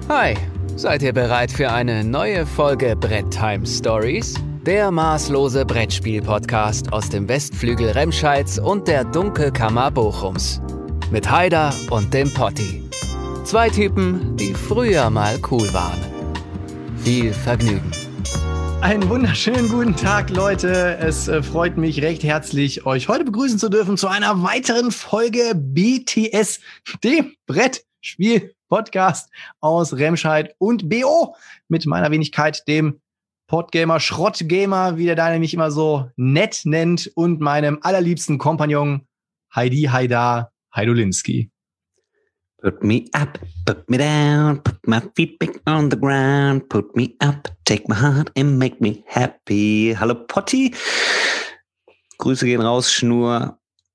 Hi, seid ihr bereit für eine neue Folge Brett Time Stories? Der maßlose Brettspiel-Podcast aus dem Westflügel Remscheids und der Dunkelkammer Bochums. Mit Haider und dem Potti. Zwei Typen, die früher mal cool waren. Viel Vergnügen. Einen wunderschönen guten Tag, Leute. Es freut mich recht herzlich, euch heute begrüßen zu dürfen zu einer weiteren Folge BTS, dem Brettspiel-Podcast aus Remscheid und BO mit meiner Wenigkeit, dem Podgamer, Schrottgamer, wie der Daniel mich immer so nett nennt, und meinem allerliebsten Kompagnon Haidar Heidolinski. Put me up, put me down, put my feet back on the ground, put me up, take my heart and make me happy. Hallo Potti, Grüße gehen raus, Schnur.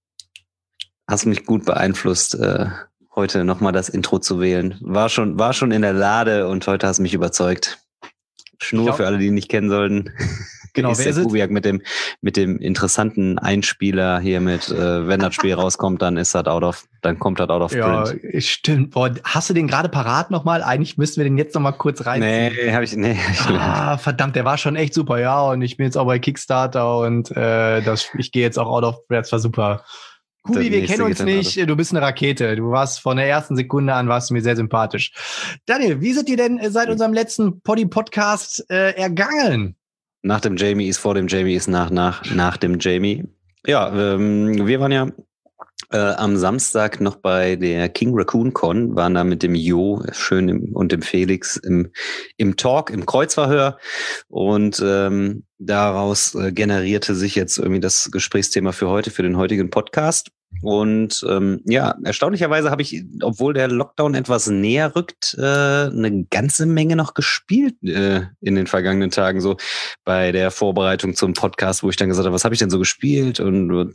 Hast mich gut beeinflusst, heute nochmal das Intro zu wählen. War schon in der Lade und heute hast du mich überzeugt. Schnur für alle, die ihn nicht kennen sollten. Genau, ist der Kubiak mit dem interessanten Einspieler hier mit, wenn das Spiel rauskommt, dann kommt das out of print. Ja, stimmt. Boah, hast du den gerade parat nochmal? Eigentlich müssten wir den jetzt nochmal kurz reinziehen. Nee. Verdammt, der war schon echt super, ja. Und ich bin jetzt auch bei Kickstarter und ich gehe jetzt auch out of print. Das war super. Kubi, wir kennen uns nicht. Du bist eine Rakete. Du warst von der ersten Sekunde an warst du mir sehr sympathisch. Daniel, wie sind dir denn seit unserem letzten Poddy-Podcast ergangen? Nach dem Jamie ist vor dem Jamie ist nach dem Jamie. Ja, wir waren ja am Samstag noch bei der King Raccoon Con, waren da mit dem Jo und dem Felix im Talk, im Kreuzverhör, und daraus generierte sich jetzt irgendwie das Gesprächsthema für den heutigen Podcast. Und erstaunlicherweise habe ich, obwohl der Lockdown etwas näher rückt, eine ganze Menge noch gespielt in den vergangenen Tagen, so bei der Vorbereitung zum Podcast, wo ich dann gesagt habe, was habe ich denn so gespielt und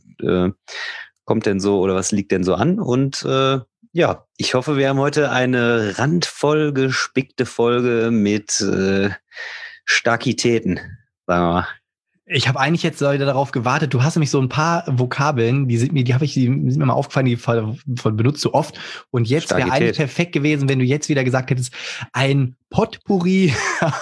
kommt denn so oder was liegt denn so an? Und ich hoffe, wir haben heute eine randvoll gespickte Folge mit Starkitäten, sagen wir mal. Ich habe eigentlich jetzt darauf gewartet. Du hast nämlich so ein paar Vokabeln, die sind mir mal aufgefallen, die benutzt du oft. Und jetzt wäre eigentlich perfekt gewesen, wenn du jetzt wieder gesagt hättest, ein Potpourri.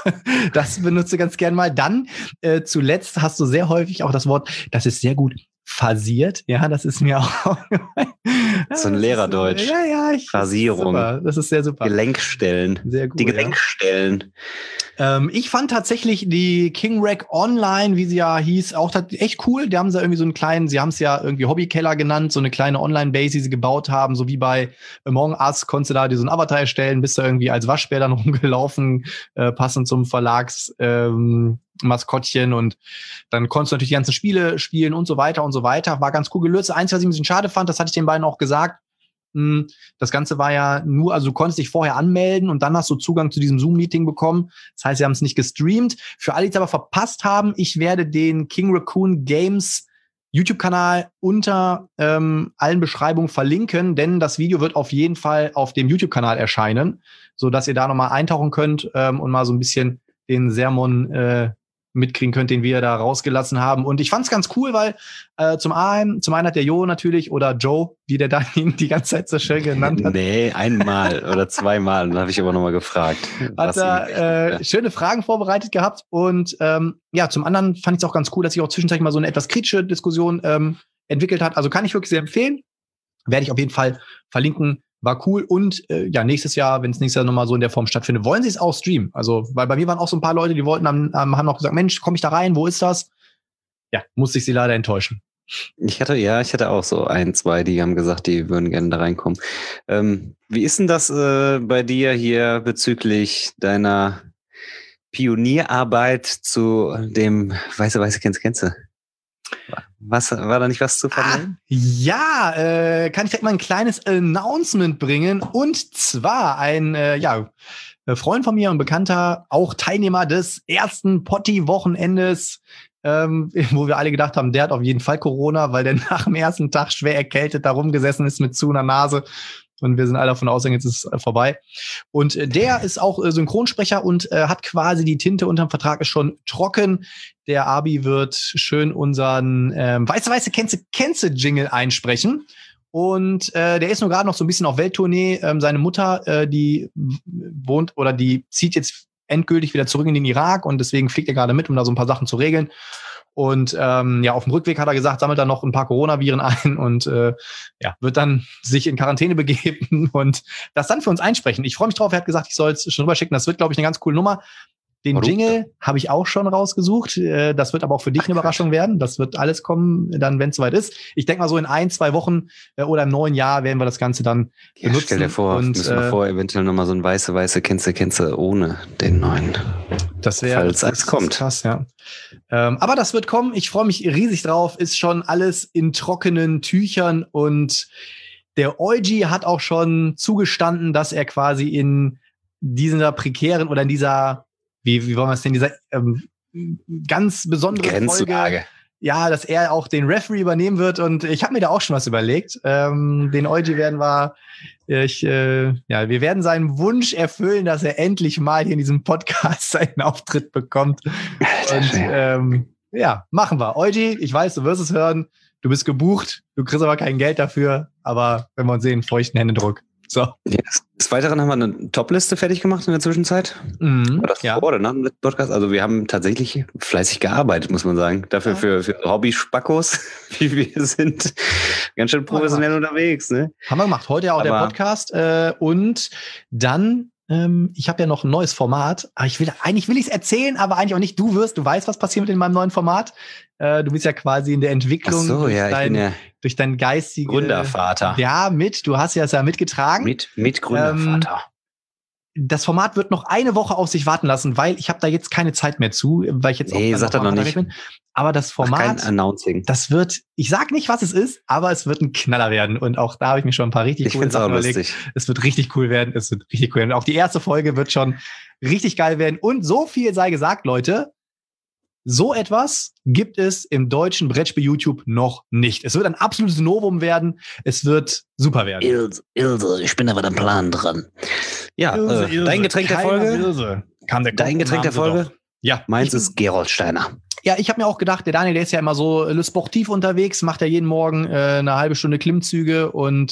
Das benutze ganz gern mal. Dann zuletzt hast du sehr häufig auch das Wort, das ist sehr gut phasiert. Ja, das ist mir auch so ein Lehrerdeutsch. Ja, Phasierung. Das ist sehr super. Gelenkstellen. Sehr gut. Die Gelenkstellen. Ich fand tatsächlich die King Rack Online, wie sie ja hieß, auch echt cool. Die haben sie irgendwie so einen kleinen, sie haben es ja irgendwie Hobbykeller genannt, so eine kleine Online-Base, die sie gebaut haben, so wie bei Among Us, konntest du da dir so einen Avatar erstellen, bist da irgendwie als Waschbär dann rumgelaufen, passend zum Verlags Maskottchen, und dann konntest du natürlich die ganzen Spiele spielen und so weiter und so weiter. War ganz cool gelöst. Eins, was ich ein bisschen schade fand, das hatte ich den beiden auch gesagt, das Ganze war ja nur, also du konntest dich vorher anmelden und dann hast du Zugang zu diesem Zoom-Meeting bekommen. Das heißt, sie haben es nicht gestreamt. Für alle, die es aber verpasst haben, ich werde den King Raccoon Games YouTube-Kanal unter allen Beschreibungen verlinken, denn das Video wird auf jeden Fall auf dem YouTube-Kanal erscheinen, so dass ihr da nochmal eintauchen könnt und mal so ein bisschen den Sermon mitkriegen könnt, den wir da rausgelassen haben. Und ich fand's ganz cool, weil zum einen hat der Jo natürlich, oder Joe, wie der da ihn die ganze Zeit so schön genannt hat. Nee, einmal oder zweimal. Dann habe ich aber nochmal gefragt. Hat er schöne Fragen vorbereitet gehabt. Und zum anderen fand ich es auch ganz cool, dass sich auch zwischenzeitlich mal so eine etwas kritische Diskussion entwickelt hat. Also kann ich wirklich sehr empfehlen. Werde ich auf jeden Fall verlinken. War cool. Und nächstes Jahr, wenn es nächstes Jahr nochmal so in der Form stattfindet, wollen sie es auch streamen. Also, weil bei mir waren auch so ein paar Leute, die wollten, haben noch gesagt, Mensch, komm ich da rein, wo ist das? Ja, musste ich sie leider enttäuschen. Ich hatte auch so 1, 2, die haben gesagt, die würden gerne da reinkommen. Wie ist denn das bei dir hier bezüglich deiner Pionierarbeit zu dem Weiße, kennst du? Was, war da nicht was zu vermelden? Kann ich direkt mal ein kleines Announcement bringen. Und zwar ein Freund von mir und Bekannter, auch Teilnehmer des ersten Potti-Wochenendes, wo wir alle gedacht haben, der hat auf jeden Fall Corona, weil der nach dem ersten Tag schwer erkältet da rumgesessen ist mit zu einer Nase. Und wir sind alle davon ausgegangen, jetzt ist es vorbei. Und der ist auch Synchronsprecher und hat quasi die Tinte unterm Vertrag, ist schon trocken. Der Abi wird schön unseren Weiße Kennze Jingle einsprechen. Und der ist nur gerade noch so ein bisschen auf Welttournee. Seine Mutter, die wohnt oder die zieht jetzt endgültig wieder zurück in den Irak und deswegen fliegt er gerade mit, um da so ein paar Sachen zu regeln. Und auf dem Rückweg hat er gesagt, sammelt er noch ein paar Coronaviren ein und wird dann sich in Quarantäne begeben und das dann für uns einsprechen. Ich freue mich drauf. Er hat gesagt, ich soll es schon rüberschicken. Das wird, glaube ich, eine ganz coole Nummer. Den Jingle habe ich auch schon rausgesucht. Das wird aber auch für dich eine Überraschung werden. Das wird alles kommen, dann, wenn es soweit ist. Ich denke mal, so in 1-2 Wochen oder im neuen Jahr werden wir das Ganze dann benutzen. Stell dir vor, müssen wir vor, eventuell nochmal so ein weiße kennst ohne den neuen. Das wäre, falls es kommt. Krass, ja. Aber das wird kommen. Ich freue mich riesig drauf. Ist schon alles in trockenen Tüchern und der Eugi hat auch schon zugestanden, dass er quasi in dieser prekären oder in dieser wie wollen wir es denn, dieser ganz besondere Folge, ja, dass er auch den Referee übernehmen wird und ich habe mir da auch schon was überlegt. Den Eugi werden wir werden seinen Wunsch erfüllen, dass er endlich mal hier in diesem Podcast seinen Auftritt bekommt. Und machen wir. Eugi, ich weiß, du wirst es hören, du bist gebucht, du kriegst aber kein Geld dafür, aber wenn wir uns sehen, feuchten Händedruck. So. Yes. Des Weiteren haben wir eine Top-Liste fertig gemacht in der Zwischenzeit. War das vor oder nach dem Podcast? Also wir haben tatsächlich fleißig gearbeitet, muss man sagen. Dafür für Hobby-Spackos, wie wir sind, ganz schön professionell unterwegs. Ne? Haben wir gemacht. Heute auch der Podcast. Und dann, ich habe ja noch ein neues Format. Eigentlich will ich es erzählen, aber eigentlich auch nicht. Du weißt, was passiert in meinem neuen Format. Du bist ja quasi in der Entwicklung durch deinen geistigen Gründervater. Ja, du hast ja es ja mitgetragen. Mit Gründervater. Das Format wird noch eine Woche auf sich warten lassen, weil ich habe da jetzt keine Zeit mehr zu, weil ich jetzt sag das noch nicht. Bin. Aber das Format, das wird, ich sag nicht, was es ist, aber es wird ein Knaller werden. Und auch da habe ich mir schon ein paar richtig coole Sachen überlegt. Es wird richtig cool werden. Und auch die erste Folge wird schon richtig geil werden. Und so viel sei gesagt, Leute, so etwas gibt es im deutschen Brettspiel-YouTube noch nicht. Es wird ein absolutes Novum werden. Es wird super werden. Ilse, ich bin aber am Plan dran. Ja, Ilse. Dein Getränk der Folge? Dein Getränk der Folge? Ja. Meins ist Gerolsteiner. Ja, ich habe mir auch gedacht, der Daniel, der ist ja immer so Le Sportif unterwegs, macht ja jeden Morgen eine halbe Stunde Klimmzüge und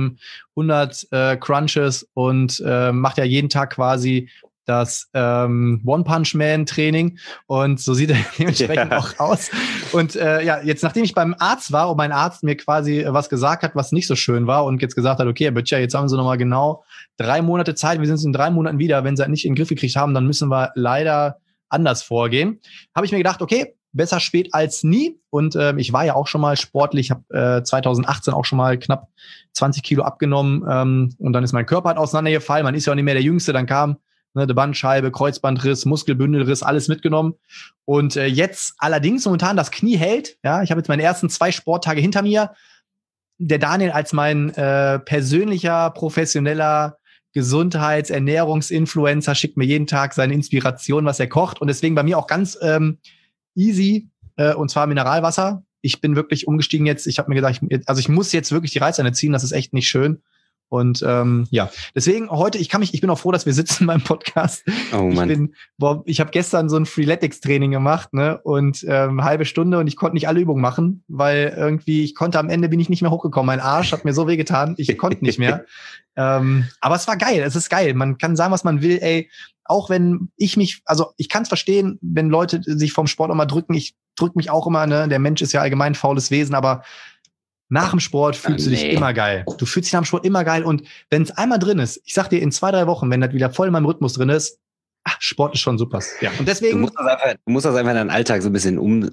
100 Crunches und macht ja jeden Tag quasi das One-Punch-Man-Training und so sieht er dementsprechend auch aus. Und jetzt nachdem ich beim Arzt war und mein Arzt mir quasi was gesagt hat, was nicht so schön war und jetzt gesagt hat, okay, Herr Böttcher, jetzt haben Sie nochmal genau 3 Monate Zeit, wir sind in 3 Monaten wieder, wenn Sie halt nicht in den Griff gekriegt haben, dann müssen wir leider anders vorgehen. Habe ich mir gedacht, okay, besser spät als nie und ich war ja auch schon mal sportlich, habe 2018 auch schon mal knapp 20 Kilo abgenommen und dann ist mein Körper halt auseinandergefallen, man ist ja auch nicht mehr der Jüngste, dann kam eine Bandscheibe, Kreuzbandriss, Muskelbündelriss, alles mitgenommen. Und jetzt allerdings momentan das Knie hält. Ja, ich habe jetzt meine ersten 2 Sporttage hinter mir. Der Daniel als mein persönlicher, professioneller Gesundheits-Ernährungsinfluencer schickt mir jeden Tag seine Inspiration, was er kocht. Und deswegen bei mir auch ganz easy, und zwar Mineralwasser. Ich bin wirklich umgestiegen jetzt. Ich habe mir gedacht, ich muss jetzt wirklich die Reißleine ziehen. Das ist echt nicht schön. Und deswegen heute, ich bin auch froh, dass wir sitzen beim Podcast. Oh Mann. Ich habe gestern so ein Freeletics-Training gemacht, ne? Und halbe Stunde und ich konnte nicht alle Übungen machen, weil irgendwie am Ende bin ich nicht mehr hochgekommen. Mein Arsch hat mir so wehgetan, ich konnte nicht mehr. Aber es war geil, es ist geil. Man kann sagen, was man will, ey. Auch wenn ich kann es verstehen, wenn Leute sich vom Sport auch mal drücken. Ich drück mich auch immer, ne? Der Mensch ist ja allgemein ein faules Wesen, aber nach dem Sport fühlst du dich immer geil. Du fühlst dich nach dem Sport immer geil. Und wenn es einmal drin ist, ich sag dir, in 2-3 Wochen, wenn das wieder voll in meinem Rhythmus drin ist, Sport ist schon super. Ja. Und deswegen. Du musst das einfach in deinen Alltag so ein bisschen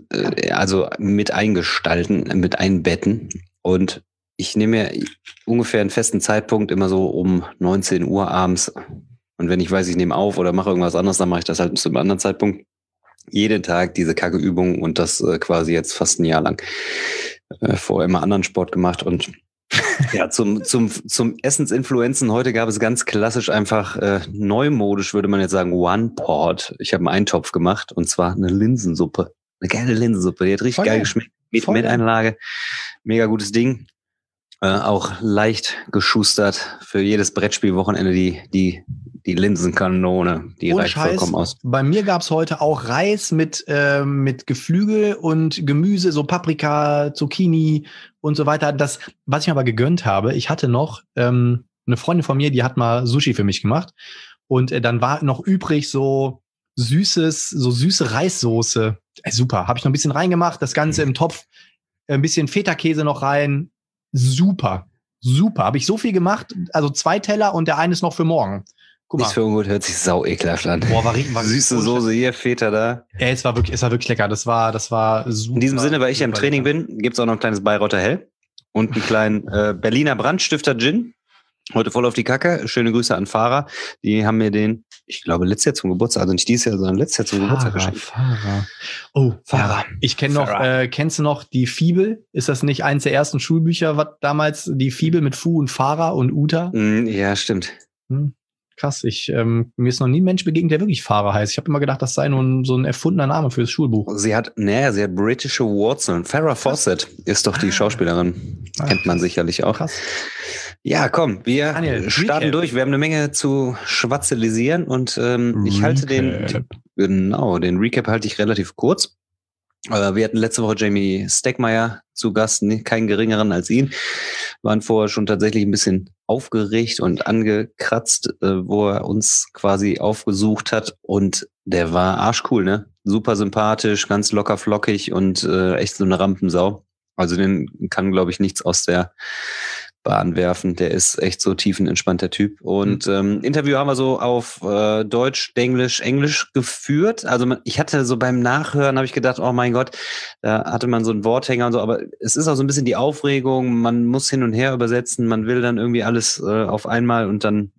mit eingestalten, mit einbetten. Und ich nehme mir ungefähr einen festen Zeitpunkt, immer so um 19 Uhr abends. Und wenn ich weiß, ich nehme auf oder mache irgendwas anderes, dann mache ich das halt zu einem anderen Zeitpunkt. Jeden Tag diese Kacke-Übung und das quasi jetzt fast ein Jahr lang. Vorher immer anderen Sport gemacht und ja, zum Essensinfluenzen heute gab es ganz klassisch einfach neumodisch, würde man jetzt sagen, One-Pot. Ich habe einen Eintopf gemacht und zwar eine Linsensuppe. Eine geile Linsensuppe, die hat richtig geil geschmeckt. Mit Einlage. Mega gutes Ding. Auch leicht geschustert für jedes Brettspielwochenende die Die Linsenkanone, die Ohne reicht Scheiß, vollkommen aus. bei mir gab's heute auch Reis mit Geflügel und Gemüse, so Paprika, Zucchini und so weiter. Das, was ich mir aber gegönnt habe, ich hatte noch eine Freundin von mir, die hat mal Sushi für mich gemacht. Und dann war noch übrig so süße Reissoße. Super, habe ich noch ein bisschen reingemacht, das Ganze im Topf, ein bisschen Feta-Käse noch rein. Super, habe ich so viel gemacht, also 2 Teller und der eine ist noch für morgen. Guck mal. Nichts für ungut, hört sich sau ekelhaft an. Boah, war süße Soße hier, Feta da. Ja, es war wirklich lecker. Das war super. In diesem Sinne, weil ich ja im Training lecker. bin, gibt's auch noch ein kleines Bayreuther Hell und einen kleinen Berliner Brandstifter Gin. Heute voll auf die Kacke. Schöne Grüße an Fahrer. Die haben mir den, ich glaube, letztes Jahr zum Geburtstag, also nicht dieses Jahr, sondern letztes Jahr zum Geburtstag geschenkt. Fahrer. Oh, Fahrer. Ich kenne noch, kennst du noch die Fibel? Ist das nicht eins der ersten Schulbücher, was damals die Fibel mit Fu und Fahrer und Uta? Ja, stimmt. Krass, mir ist noch nie ein Mensch begegnet, der wirklich Fahrer heißt. Ich habe immer gedacht, das sei nur so ein erfundener Name fürs Schulbuch. Sie hat britische Wurzeln. Farrah Fawcett ist doch die Schauspielerin. Kennt man sicherlich auch. Krass. Ja, komm, wir Daniel, starten Recap. durch. Wir haben eine Menge zu schwatzelisieren und ich halte den Recap halte ich relativ kurz. Wir hatten letzte Woche Jamie Stegmaier zu Gast, keinen geringeren als ihn. Waren vorher schon tatsächlich ein bisschen aufgeregt und angekratzt, wo er uns quasi aufgesucht hat. Und der war arschcool, ne? Super sympathisch, ganz locker flockig und echt so eine Rampensau. Also den kann, glaube ich, nichts aus der Bahn werfen. Der ist echt so tiefenentspannter Typ. Und Interview haben wir so auf Deutsch, Englisch geführt. Also ich hatte so beim Nachhören, habe ich gedacht, oh mein Gott, da hatte man so einen Worthänger und so. Aber es ist auch so ein bisschen die Aufregung. Man muss hin und her übersetzen. Man will dann irgendwie alles auf einmal und dann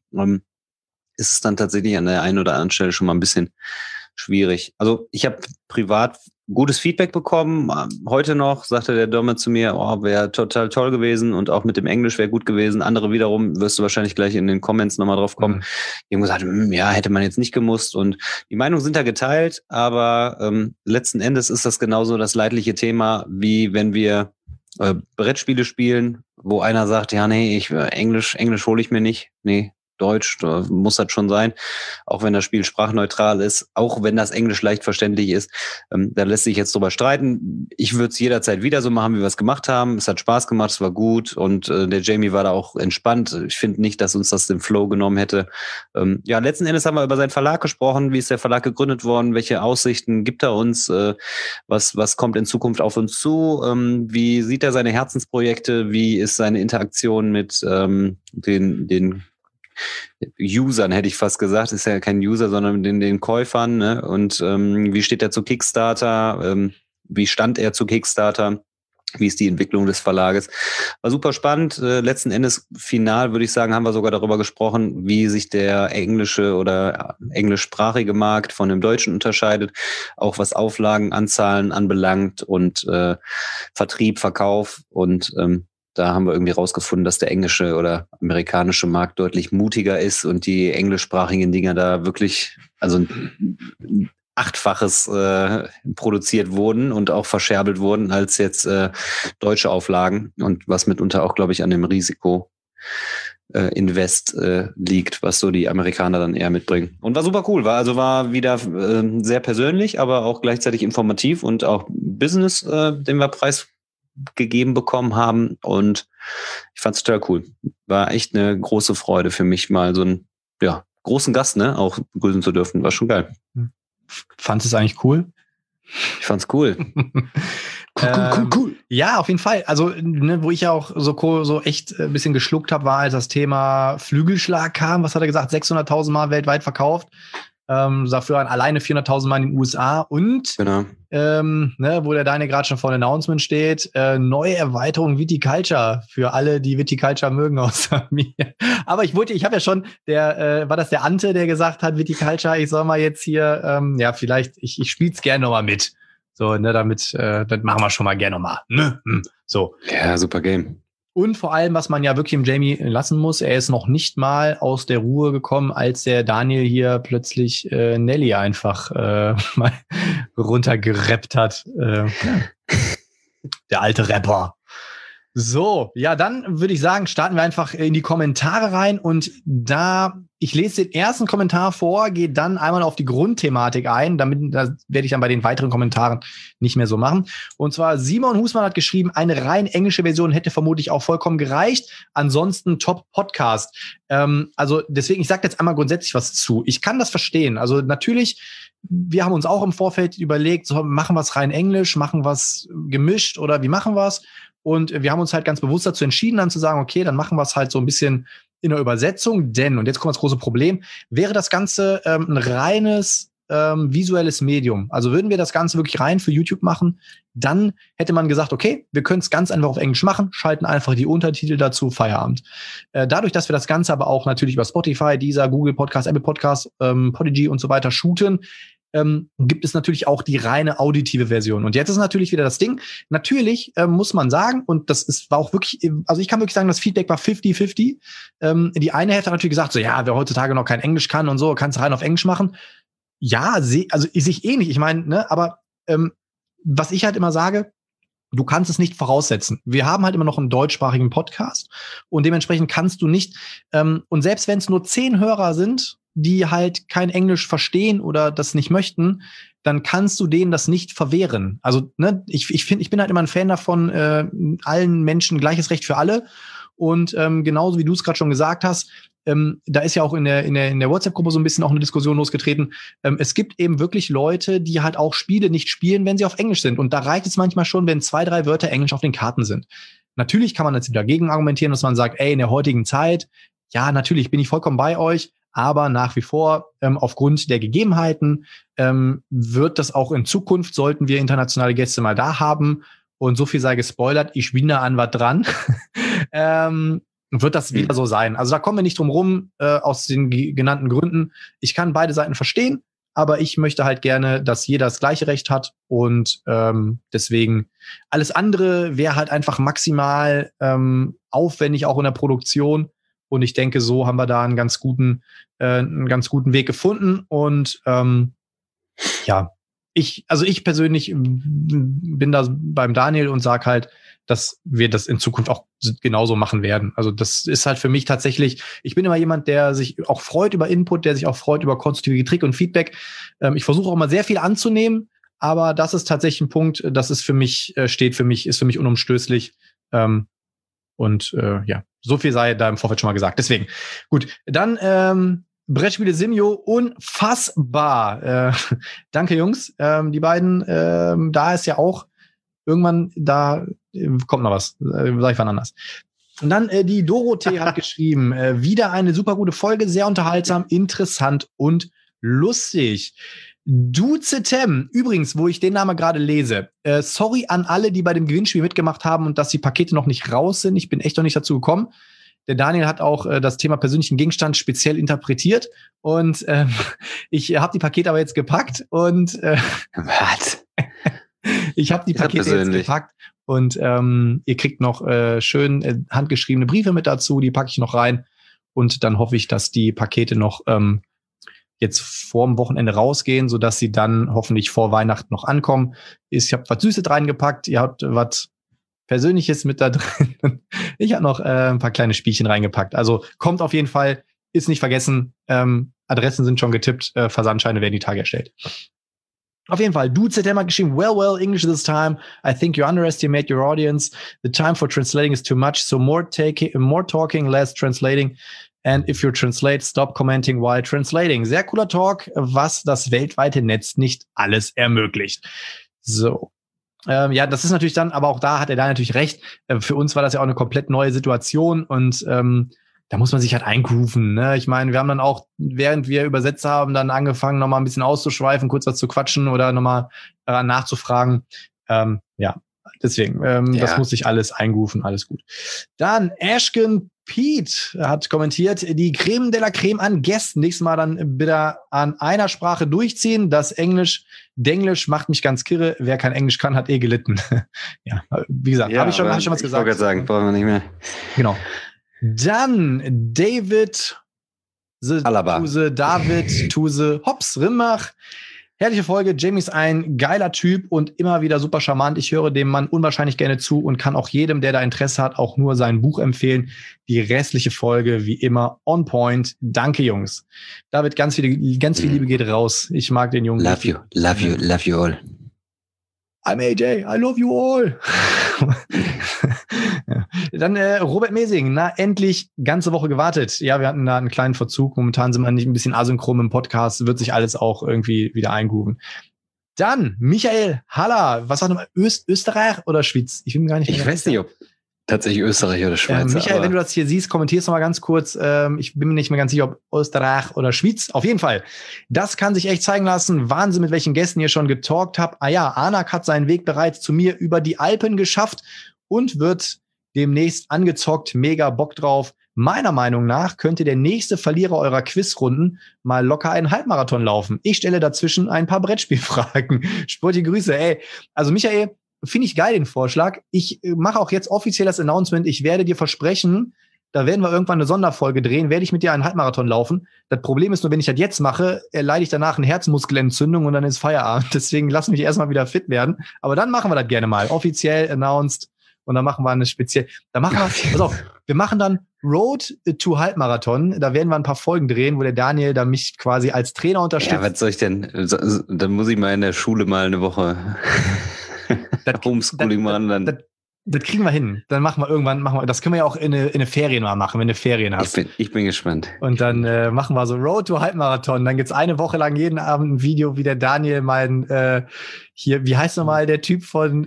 ist es dann tatsächlich an der einen oder anderen Stelle schon mal ein bisschen schwierig. Also ich habe privat gutes Feedback bekommen. Heute noch sagte der Domme zu mir, oh, wäre total toll gewesen und auch mit dem Englisch wäre gut gewesen. Andere wiederum, wirst du wahrscheinlich gleich in den Comments nochmal drauf kommen, die haben gesagt, ja, hätte man jetzt nicht gemusst. Und die Meinungen sind da geteilt, aber letzten Endes ist das genauso das leidliche Thema, wie wenn wir Brettspiele spielen, wo einer sagt, ja, nee, Englisch hole ich mir nicht. Nee, Deutsch, da muss das schon sein, auch wenn das Spiel sprachneutral ist, auch wenn das Englisch leicht verständlich ist, da lässt sich jetzt drüber streiten. Ich würde es jederzeit wieder so machen, wie wir es gemacht haben. Es hat Spaß gemacht, es war gut und der Jamie war da auch entspannt. Ich finde nicht, dass uns das den Flow genommen hätte. Ja, letzten Endes haben wir über seinen Verlag gesprochen. Wie ist der Verlag gegründet worden? Welche Aussichten gibt er uns? Was kommt in Zukunft auf uns zu? Wie sieht er seine Herzensprojekte? Wie ist seine Interaktion mit den Usern, hätte ich fast gesagt, ist ja kein User, sondern den Käufern, ne? Und wie steht er zu Kickstarter? Wie stand er zu Kickstarter? Wie ist die Entwicklung des Verlages? War super spannend. Letzten Endes final, würde ich sagen, haben wir sogar darüber gesprochen, wie sich der englische oder englischsprachige Markt von dem deutschen unterscheidet, auch was Auflagenanzahlen anbelangt und Vertrieb, Verkauf und da haben wir irgendwie rausgefunden, dass der englische oder amerikanische Markt deutlich mutiger ist und die englischsprachigen Dinger da wirklich, also ein 8-faches produziert wurden und auch verscherbelt wurden als jetzt deutsche Auflagen und was mitunter auch, glaube ich, an dem Risiko Invest liegt, was so die Amerikaner dann eher mitbringen. Und war super cool, war wieder sehr persönlich, aber auch gleichzeitig informativ und auch Business, den wir preisgegeben bekommen haben und ich fand es total cool. War echt eine große Freude für mich, mal so einen großen Gast auch begrüßen zu dürfen. War schon geil. Fandest du es eigentlich cool? Ich fand's cool. Cool. Ja, auf jeden Fall. Also, wo ich ja auch so echt ein bisschen geschluckt habe, war, als das Thema Flügelschlag kam. Was hat er gesagt? 600.000 Mal weltweit verkauft. Dafür alleine 400.000 Mal in den USA. Und, genau. Wo der Daniel gerade schon vor dem Announcement steht, neue Erweiterung Viticulture für alle, die Viticulture mögen außer mir. Aber ich habe ja schon, war das der Ante, der gesagt hat, Viticulture, ich soll mal jetzt hier, vielleicht, ich spiel's gerne nochmal mit. So, damit, das machen wir schon mal gerne nochmal. So. Ja, super Game. Und vor allem, was man ja wirklich im Jamie lassen muss, er ist noch nicht mal aus der Ruhe gekommen, als der Daniel hier plötzlich Nelly einfach mal runtergerappt hat. Der alte Rapper. So, ja, dann würde ich sagen, starten wir einfach in die Kommentare rein und ich lese den ersten Kommentar vor, gehe dann einmal auf die Grundthematik ein, das werde ich dann bei den weiteren Kommentaren nicht mehr so machen. Und zwar Simon Husmann hat geschrieben, eine rein englische Version hätte vermutlich auch vollkommen gereicht. Ansonsten Top-Podcast. Also deswegen, ich sage jetzt einmal grundsätzlich was zu. Ich kann das verstehen. Also natürlich, wir haben uns auch im Vorfeld überlegt, so, machen wir es rein Englisch, machen wir es gemischt oder wie machen wir es? Und wir haben uns halt ganz bewusst dazu entschieden, dann zu sagen, okay, dann machen wir es halt so ein bisschen in der Übersetzung, denn, und jetzt kommt das große Problem, wäre das Ganze ein reines visuelles Medium, also würden wir das Ganze wirklich rein für YouTube machen, dann hätte man gesagt, okay, wir können es ganz einfach auf Englisch machen, schalten einfach die Untertitel dazu, Feierabend. Dadurch, dass wir das Ganze aber auch natürlich über Spotify, Deezer, Google Podcast, Apple Podcast, Podigy und so weiter shooten, gibt es natürlich auch die reine auditive Version. Und jetzt ist natürlich wieder das Ding. Natürlich muss man sagen, und war auch wirklich, also ich kann wirklich sagen, das Feedback war 50-50. Die eine Hälfte hat natürlich gesagt, so ja, wer heutzutage noch kein Englisch kann und so, kannst du rein auf Englisch machen. Ja, also ich eh nicht. Ich meine, ne, aber was ich halt immer sage, du kannst es nicht voraussetzen. Wir haben halt immer noch einen deutschsprachigen Podcast und dementsprechend kannst du nicht, und selbst wenn es nur 10 Hörer sind, die halt kein Englisch verstehen oder das nicht möchten, dann kannst du denen das nicht verwehren. Also, ne, ich bin halt immer ein Fan davon, allen Menschen gleiches Recht für alle. Und genauso wie du es gerade schon gesagt hast, da ist ja auch in der WhatsApp-Gruppe so ein bisschen auch eine Diskussion losgetreten. Es gibt eben wirklich Leute, die halt auch Spiele nicht spielen, wenn sie auf Englisch sind. Und da reicht es manchmal schon, wenn 2, 3 Wörter Englisch auf den Karten sind. Natürlich kann man jetzt dagegen argumentieren, dass man sagt, ey, in der heutigen Zeit, ja, natürlich bin ich vollkommen bei euch, aber nach wie vor, aufgrund der Gegebenheiten, wird das auch in Zukunft, sollten wir internationale Gäste mal da haben, und so viel sei gespoilert, ich bin da an was dran, wird das wieder so sein. Also da kommen wir nicht drum rum, aus den genannten Gründen. Ich kann beide Seiten verstehen, aber ich möchte halt gerne, dass jeder das gleiche Recht hat und deswegen alles andere wäre halt einfach maximal aufwendig, auch in der Produktion. Und ich denke, so haben wir da einen ganz guten Weg gefunden. Und ja, ich persönlich bin da beim Daniel und sag halt, dass wir das in Zukunft auch genauso machen werden. Also das ist halt für mich tatsächlich, ich bin immer jemand, der sich auch freut über Input, der sich auch freut über konstruktive Kritik und Feedback. Ich versuche auch mal sehr viel anzunehmen, aber das ist tatsächlich ein Punkt, das ist für mich, ist für mich unumstößlich. Ja, so viel sei da im Vorfeld schon mal gesagt. Deswegen, gut, dann Brettspiele Simio, unfassbar. Danke, Jungs. Die beiden, da ist ja auch irgendwann, da kommt noch was. Sag ich wann anders. Und dann die Dorothee hat geschrieben, wieder eine super gute Folge, sehr unterhaltsam, interessant und lustig. Duzetem, übrigens, wo ich den Namen gerade lese, sorry an alle, die bei dem Gewinnspiel mitgemacht haben und dass die Pakete noch nicht raus sind. Ich bin echt noch nicht dazu gekommen. Der Daniel hat auch das Thema persönlichen Gegenstand speziell interpretiert und ich habe die Pakete aber jetzt gepackt und was? Ich habe die Pakete jetzt gepackt und ihr kriegt noch schön handgeschriebene Briefe mit dazu, die packe ich noch rein und dann hoffe ich, dass die Pakete noch jetzt vorm Wochenende rausgehen, sodass sie dann hoffentlich vor Weihnachten noch ankommen. Ich habe was Süßes reingepackt, ihr habt was Persönliches mit da drin. Ich habe noch ein paar kleine Spielchen reingepackt. Also kommt auf jeden Fall, ist nicht vergessen, Adressen sind schon getippt, Versandscheine werden die Tage erstellt. Auf jeden Fall, ZM hat geschrieben, well, English this time. I think you underestimate your audience. The time for translating is too much, so more talking, less translating. And if you translate, stop commenting while translating. Sehr cooler Talk, was das weltweite Netz nicht alles ermöglicht. So. Ja, das ist natürlich dann, aber auch da hat er da natürlich recht. Für uns war das ja auch eine komplett neue Situation und da muss man sich halt eingrooven, ne? Ich meine, wir haben dann auch, während wir übersetzt haben, dann angefangen, nochmal ein bisschen auszuschweifen, kurz was zu quatschen oder nochmal nachzufragen. Ja, deswegen, das muss sich alles eingrooven, alles gut. Dann Ashken Pete hat kommentiert, die Creme de la Creme an Gästen. Nächstes Mal dann bitte an einer Sprache durchziehen. Das Denglisch macht mich ganz kirre. Wer kein Englisch kann, hat gelitten. Ja, wie gesagt, habe ich schon was gesagt. Ich wollte gerade sagen, brauchen wir nicht mehr. Genau. Dann David Tuse Hops Rimmach. Herrliche Folge. Jamie ist ein geiler Typ und immer wieder super charmant. Ich höre dem Mann unwahrscheinlich gerne zu und kann auch jedem, der da Interesse hat, auch nur sein Buch empfehlen. Die restliche Folge, wie immer, on point. Danke, Jungs. David, ganz viel Liebe geht raus. Ich mag den Jungen. Love you all. I'm AJ, I love you all. Ja. Dann Robert Mesing, endlich ganze Woche gewartet. Ja, wir hatten da einen kleinen Verzug. Momentan sind wir nicht ein bisschen asynchron im Podcast. Wird sich alles auch irgendwie wieder eingrooven. Dann Michael Haller. Was sagt man? Österreich oder Schweiz? Ich bin gar nicht. Ich weiß nicht, ob tatsächlich Österreich oder Schweiz. Michael, wenn du das hier siehst, kommentierst noch mal ganz kurz. Ich bin mir nicht mehr ganz sicher, ob Österreich oder Schweiz. Auf jeden Fall. Das kann sich echt zeigen lassen. Wahnsinn, mit welchen Gästen ihr schon getalkt habt. Ah ja, Anak hat seinen Weg bereits zu mir über die Alpen geschafft und wird demnächst angezockt. Mega Bock drauf. Meiner Meinung nach könnte der nächste Verlierer eurer Quizrunden mal locker einen Halbmarathon laufen. Ich stelle dazwischen ein paar Brettspielfragen. Sportliche Grüße. Ey, also Michael, finde ich geil, den Vorschlag. Ich mache auch jetzt offiziell das Announcement. Ich werde dir versprechen, da werden wir irgendwann eine Sonderfolge drehen, werde ich mit dir einen Halbmarathon laufen. Das Problem ist nur, wenn ich das jetzt mache, leide ich danach eine Herzmuskelentzündung und dann ist Feierabend. Deswegen lass mich erstmal wieder fit werden. Aber dann machen wir das gerne mal. Offiziell announced. Und dann machen wir eine spezielle, pass auf, wir machen dann Road to Halbmarathon. Da werden wir ein paar Folgen drehen, wo der Daniel da mich quasi als Trainer unterstützt. Ja, was soll ich denn? Dann muss ich mal in der Schule mal eine Woche Homeschooling machen. Dann. Das kriegen wir hin. Dann machen wir, das können wir ja auch in eine Ferien mal machen, wenn du Ferien hast. Ich bin gespannt. Und dann machen wir so Road to Halbmarathon. Dann gibt's eine Woche lang jeden Abend ein Video, wie der Daniel hier, wie heißt nochmal der Typ von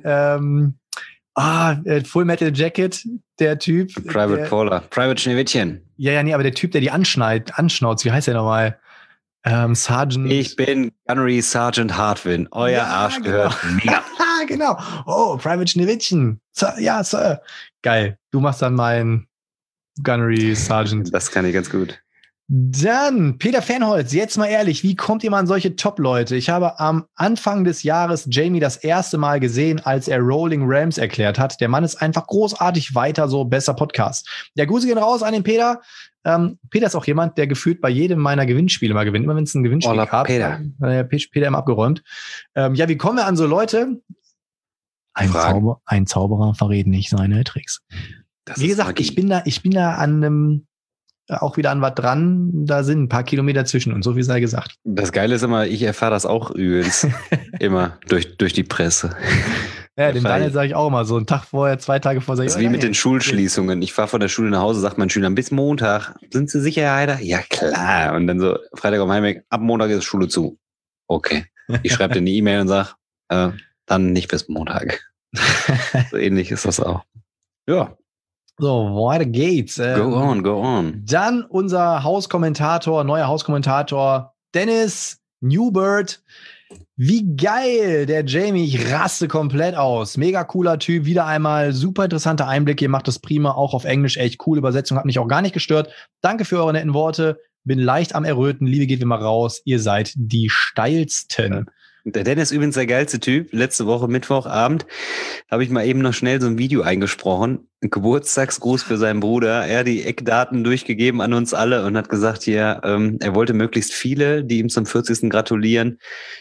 Full Metal Jacket, der Typ. Private Schneewittchen. Ja, nee, aber der Typ, der die anschnauzt, wie heißt der nochmal? Sergeant. Ich bin Gunnery Sergeant Hartwin. Euer Arsch gehört mir. Genau. Oh, Private Schneewittchen. Ja, Sir. Geil. Du machst dann meinen Gunnery Sergeant. Das kann ich ganz gut. Dann, Peter Fernholz, jetzt mal ehrlich, wie kommt ihr mal an solche Top-Leute? Ich habe am Anfang des Jahres Jamie das erste Mal gesehen, als er Rolling Rams erklärt hat. Der Mann ist einfach großartig, weiter so, besser Podcast. Der Grüße gehen raus an den Peter. Peter ist auch jemand, der gefühlt bei jedem meiner Gewinnspiele mal gewinnt. Immer wenn es ein Gewinnspiel gab, Peter immer abgeräumt. Ja, wie kommen wir an so Leute? Ein Zauberer verrät nicht seine Tricks. Wie gesagt, ich bin da an einem auch wieder an was dran, da sind ein paar Kilometer zwischen und so viel sei gesagt. Das Geile ist immer, ich erfahre das auch übrigens immer durch die Presse. Ja, dem Daniel sage ich auch immer so, einen Tag vorher, 2 Tage vorher. Das ist wie mit den Schulschließungen. Ich fahre von der Schule nach Hause, sagt mein Schüler, bis Montag, sind Sie sicher, Heider? Ja, klar. Und dann so, Freitag am Heimweg, ab Montag ist Schule zu. Okay. Ich schreibe dir eine E-Mail und sage, dann nicht bis Montag. So ähnlich ist das auch. Ja. So, weiter geht's. Go on. Dann unser neuer Hauskommentator, Dennis Newbird. Wie geil, der Jamie, ich raste komplett aus. Mega cooler Typ, wieder einmal super interessanter Einblick. Ihr macht das prima, auch auf Englisch, echt coole Übersetzung, hat mich auch gar nicht gestört. Danke für eure netten Worte, bin leicht am Erröten, Liebe geht wie mal raus, ihr seid die steilsten. Der Dennis ist übrigens der geilste Typ. Letzte Woche Mittwochabend habe ich mal eben noch schnell so ein Video eingesprochen. Ein Geburtstagsgruß für seinen Bruder. Er hat die Eckdaten durchgegeben an uns alle und hat gesagt, hier, er wollte möglichst viele, die ihm zum 40. gratulieren.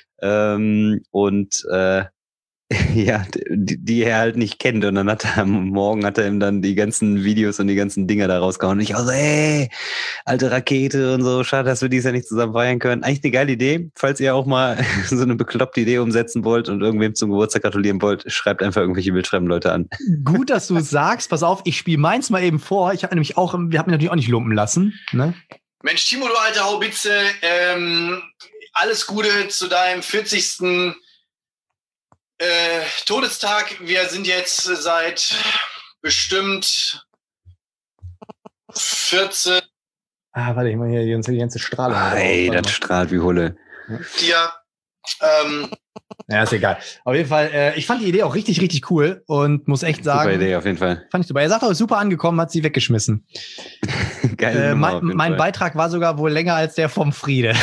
Ja, die er halt nicht kennt. Und dann hat er am Morgen ihm dann die ganzen Videos und die ganzen Dinger da rausgehauen. Und ich auch so, ey, alte Rakete und so, schade, dass wir dies ja nicht zusammen feiern können. Eigentlich eine geile Idee. Falls ihr auch mal so eine bekloppte Idee umsetzen wollt und irgendwem zum Geburtstag gratulieren wollt, schreibt einfach irgendwelche wildfremden Leute an. Gut, dass du es sagst. Pass auf, ich spiele meins mal eben vor. Wir haben mich natürlich auch nicht lumpen lassen. Ne? Mensch, Timo, du alte Haubitze, alles Gute zu deinem 40. Todestag. Wir sind jetzt seit bestimmt 14. Warte, ich mal hier die ganze Strahlung. Ey, das strahlt wie Hulle. Ja, ist egal. Auf jeden Fall, ich fand die Idee auch richtig, richtig cool und muss echt sagen. Super Idee, auf jeden Fall. Fand ich super. Er sagt auch, ist super angekommen, hat sie weggeschmissen. Geil. Mein Beitrag war sogar wohl länger als der vom Friede.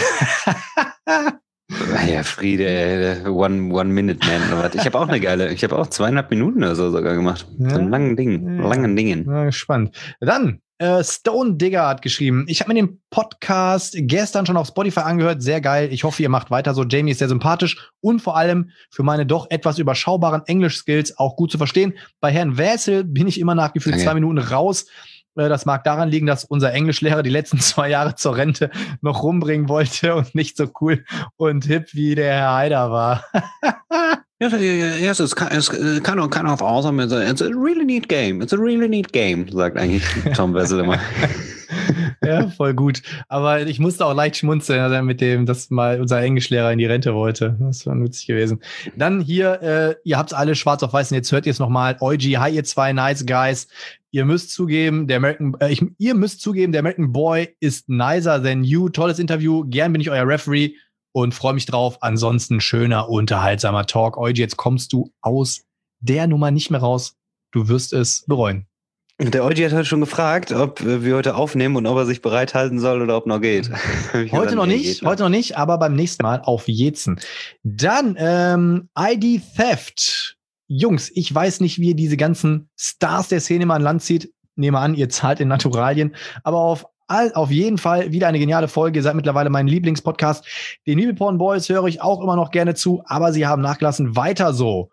Ja, Friede, One-Minute-Man. Ich habe auch eine geile, ich habe auch 2,5 Minuten oder so sogar gemacht. Ja. So einen langen Dingen. Ja, spannend. Dann Stone Digger hat geschrieben, ich habe mir den Podcast gestern schon auf Spotify angehört, sehr geil. Ich hoffe, ihr macht weiter so. Jamie ist sehr sympathisch und vor allem für meine doch etwas überschaubaren Englisch-Skills auch gut zu verstehen. Bei Herrn Wessel bin ich immer nach gefühlt 2 Minuten raus. Das mag daran liegen, dass unser Englischlehrer die letzten 2 Jahre zur Rente noch rumbringen wollte und nicht so cool und hip wie der Herr Haider war. Yes, it's kind of awesome. It's a really neat game. It's a really neat game, sagt eigentlich Tom Wessel immer. Ja, voll gut. Aber ich musste auch leicht schmunzeln, als er mit dem, dass mal unser Englischlehrer in die Rente wollte. Das war witzig gewesen. Dann hier, ihr habt's alle schwarz auf weiß und jetzt hört ihr es nochmal. Eugi, hi ihr 2 nice guys. Ihr müsst zugeben, der American Boy ist nicer than you. Tolles Interview. Gern bin ich euer Referee. Und freue mich drauf. Ansonsten schöner, unterhaltsamer Talk. Eugi, jetzt kommst du aus der Nummer nicht mehr raus. Du wirst es bereuen. Der Eugi hat heute schon gefragt, ob wir heute aufnehmen und ob er sich bereithalten soll oder ob noch geht. Heute noch nicht, aber beim nächsten Mal auf jeden. Dann ID Theft. Jungs, ich weiß nicht, wie ihr diese ganzen Stars der Szene mal an Land zieht. Nehme an, ihr zahlt in Naturalien. Aber auf jeden Fall wieder eine geniale Folge. Ihr seid mittlerweile mein Lieblingspodcast. Den Nibelporn Boys höre ich auch immer noch gerne zu, aber sie haben nachgelassen. Weiter so.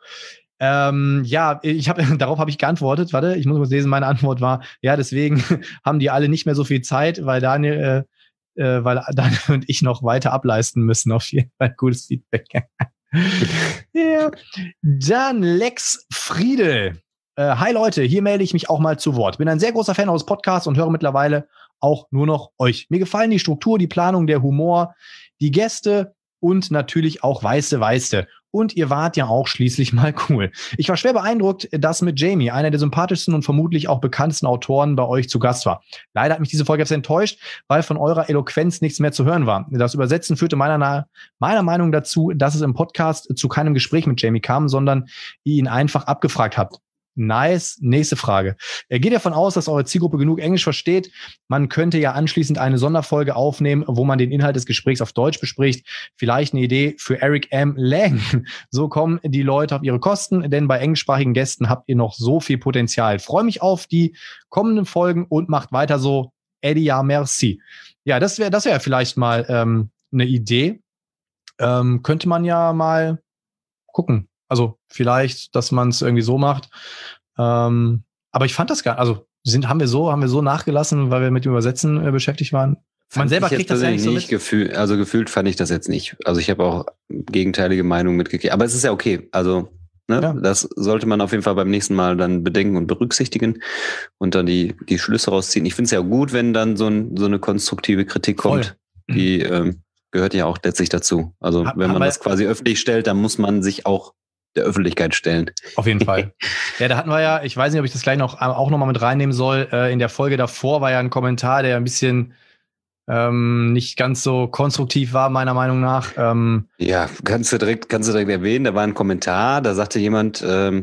Darauf habe ich geantwortet. Warte, ich muss mal lesen. Meine Antwort war, ja, deswegen haben die alle nicht mehr so viel Zeit, weil Daniel und ich noch weiter ableisten müssen. Auf jeden Fall gutes Feedback. Ja. Dann Lex Friedel. Hi Leute, hier melde ich mich auch mal zu Wort. Bin ein sehr großer Fan eures Podcasts und höre mittlerweile auch nur noch euch. Mir gefallen die Struktur, die Planung, der Humor, die Gäste und natürlich auch Weiße. Und ihr wart ja auch schließlich mal cool. Ich war schwer beeindruckt, dass mit Jamie, einer der sympathischsten und vermutlich auch bekanntesten Autoren, bei euch zu Gast war. Leider hat mich diese Folge jetzt enttäuscht, weil von eurer Eloquenz nichts mehr zu hören war. Das Übersetzen führte meiner Meinung dazu, dass es im Podcast zu keinem Gespräch mit Jamie kam, sondern ihr ihn einfach abgefragt habt. Nice. Nächste Frage. Geht davon aus, dass eure Zielgruppe genug Englisch versteht? Man könnte ja anschließend eine Sonderfolge aufnehmen, wo man den Inhalt des Gesprächs auf Deutsch bespricht. Vielleicht eine Idee für Eric M. Lang. So kommen die Leute auf ihre Kosten, denn bei englischsprachigen Gästen habt ihr noch so viel Potenzial. Freue mich auf die kommenden Folgen und macht weiter so. Eddie, ja, merci. Ja, das wäre vielleicht mal eine Idee. Könnte man ja mal gucken. Also vielleicht, dass man es irgendwie so macht. Aber ich fand das gar also haben wir so nachgelassen, weil wir mit dem Übersetzen beschäftigt waren. Man selber kriegt das ja nicht so mit. Gefühlt fand ich das jetzt nicht. Also ich habe auch gegenteilige Meinungen mitgekriegt. Aber es ist ja okay. Also das sollte man auf jeden Fall beim nächsten Mal dann bedenken und berücksichtigen und dann die Schlüsse rausziehen. Ich finde es ja gut, wenn dann so eine konstruktive Kritik kommt. Die gehört ja auch letztlich dazu. Also wenn man das quasi öffentlich stellt, dann muss man sich auch der Öffentlichkeit stellen. Auf jeden Fall. Ja, da hatten wir ja, ich weiß nicht, ob ich das gleich auch noch mal mit reinnehmen soll, in der Folge davor war ja ein Kommentar, der ein bisschen nicht ganz so konstruktiv war, meiner Meinung nach. Ja, kannst du direkt erwähnen, da war ein Kommentar, da sagte jemand,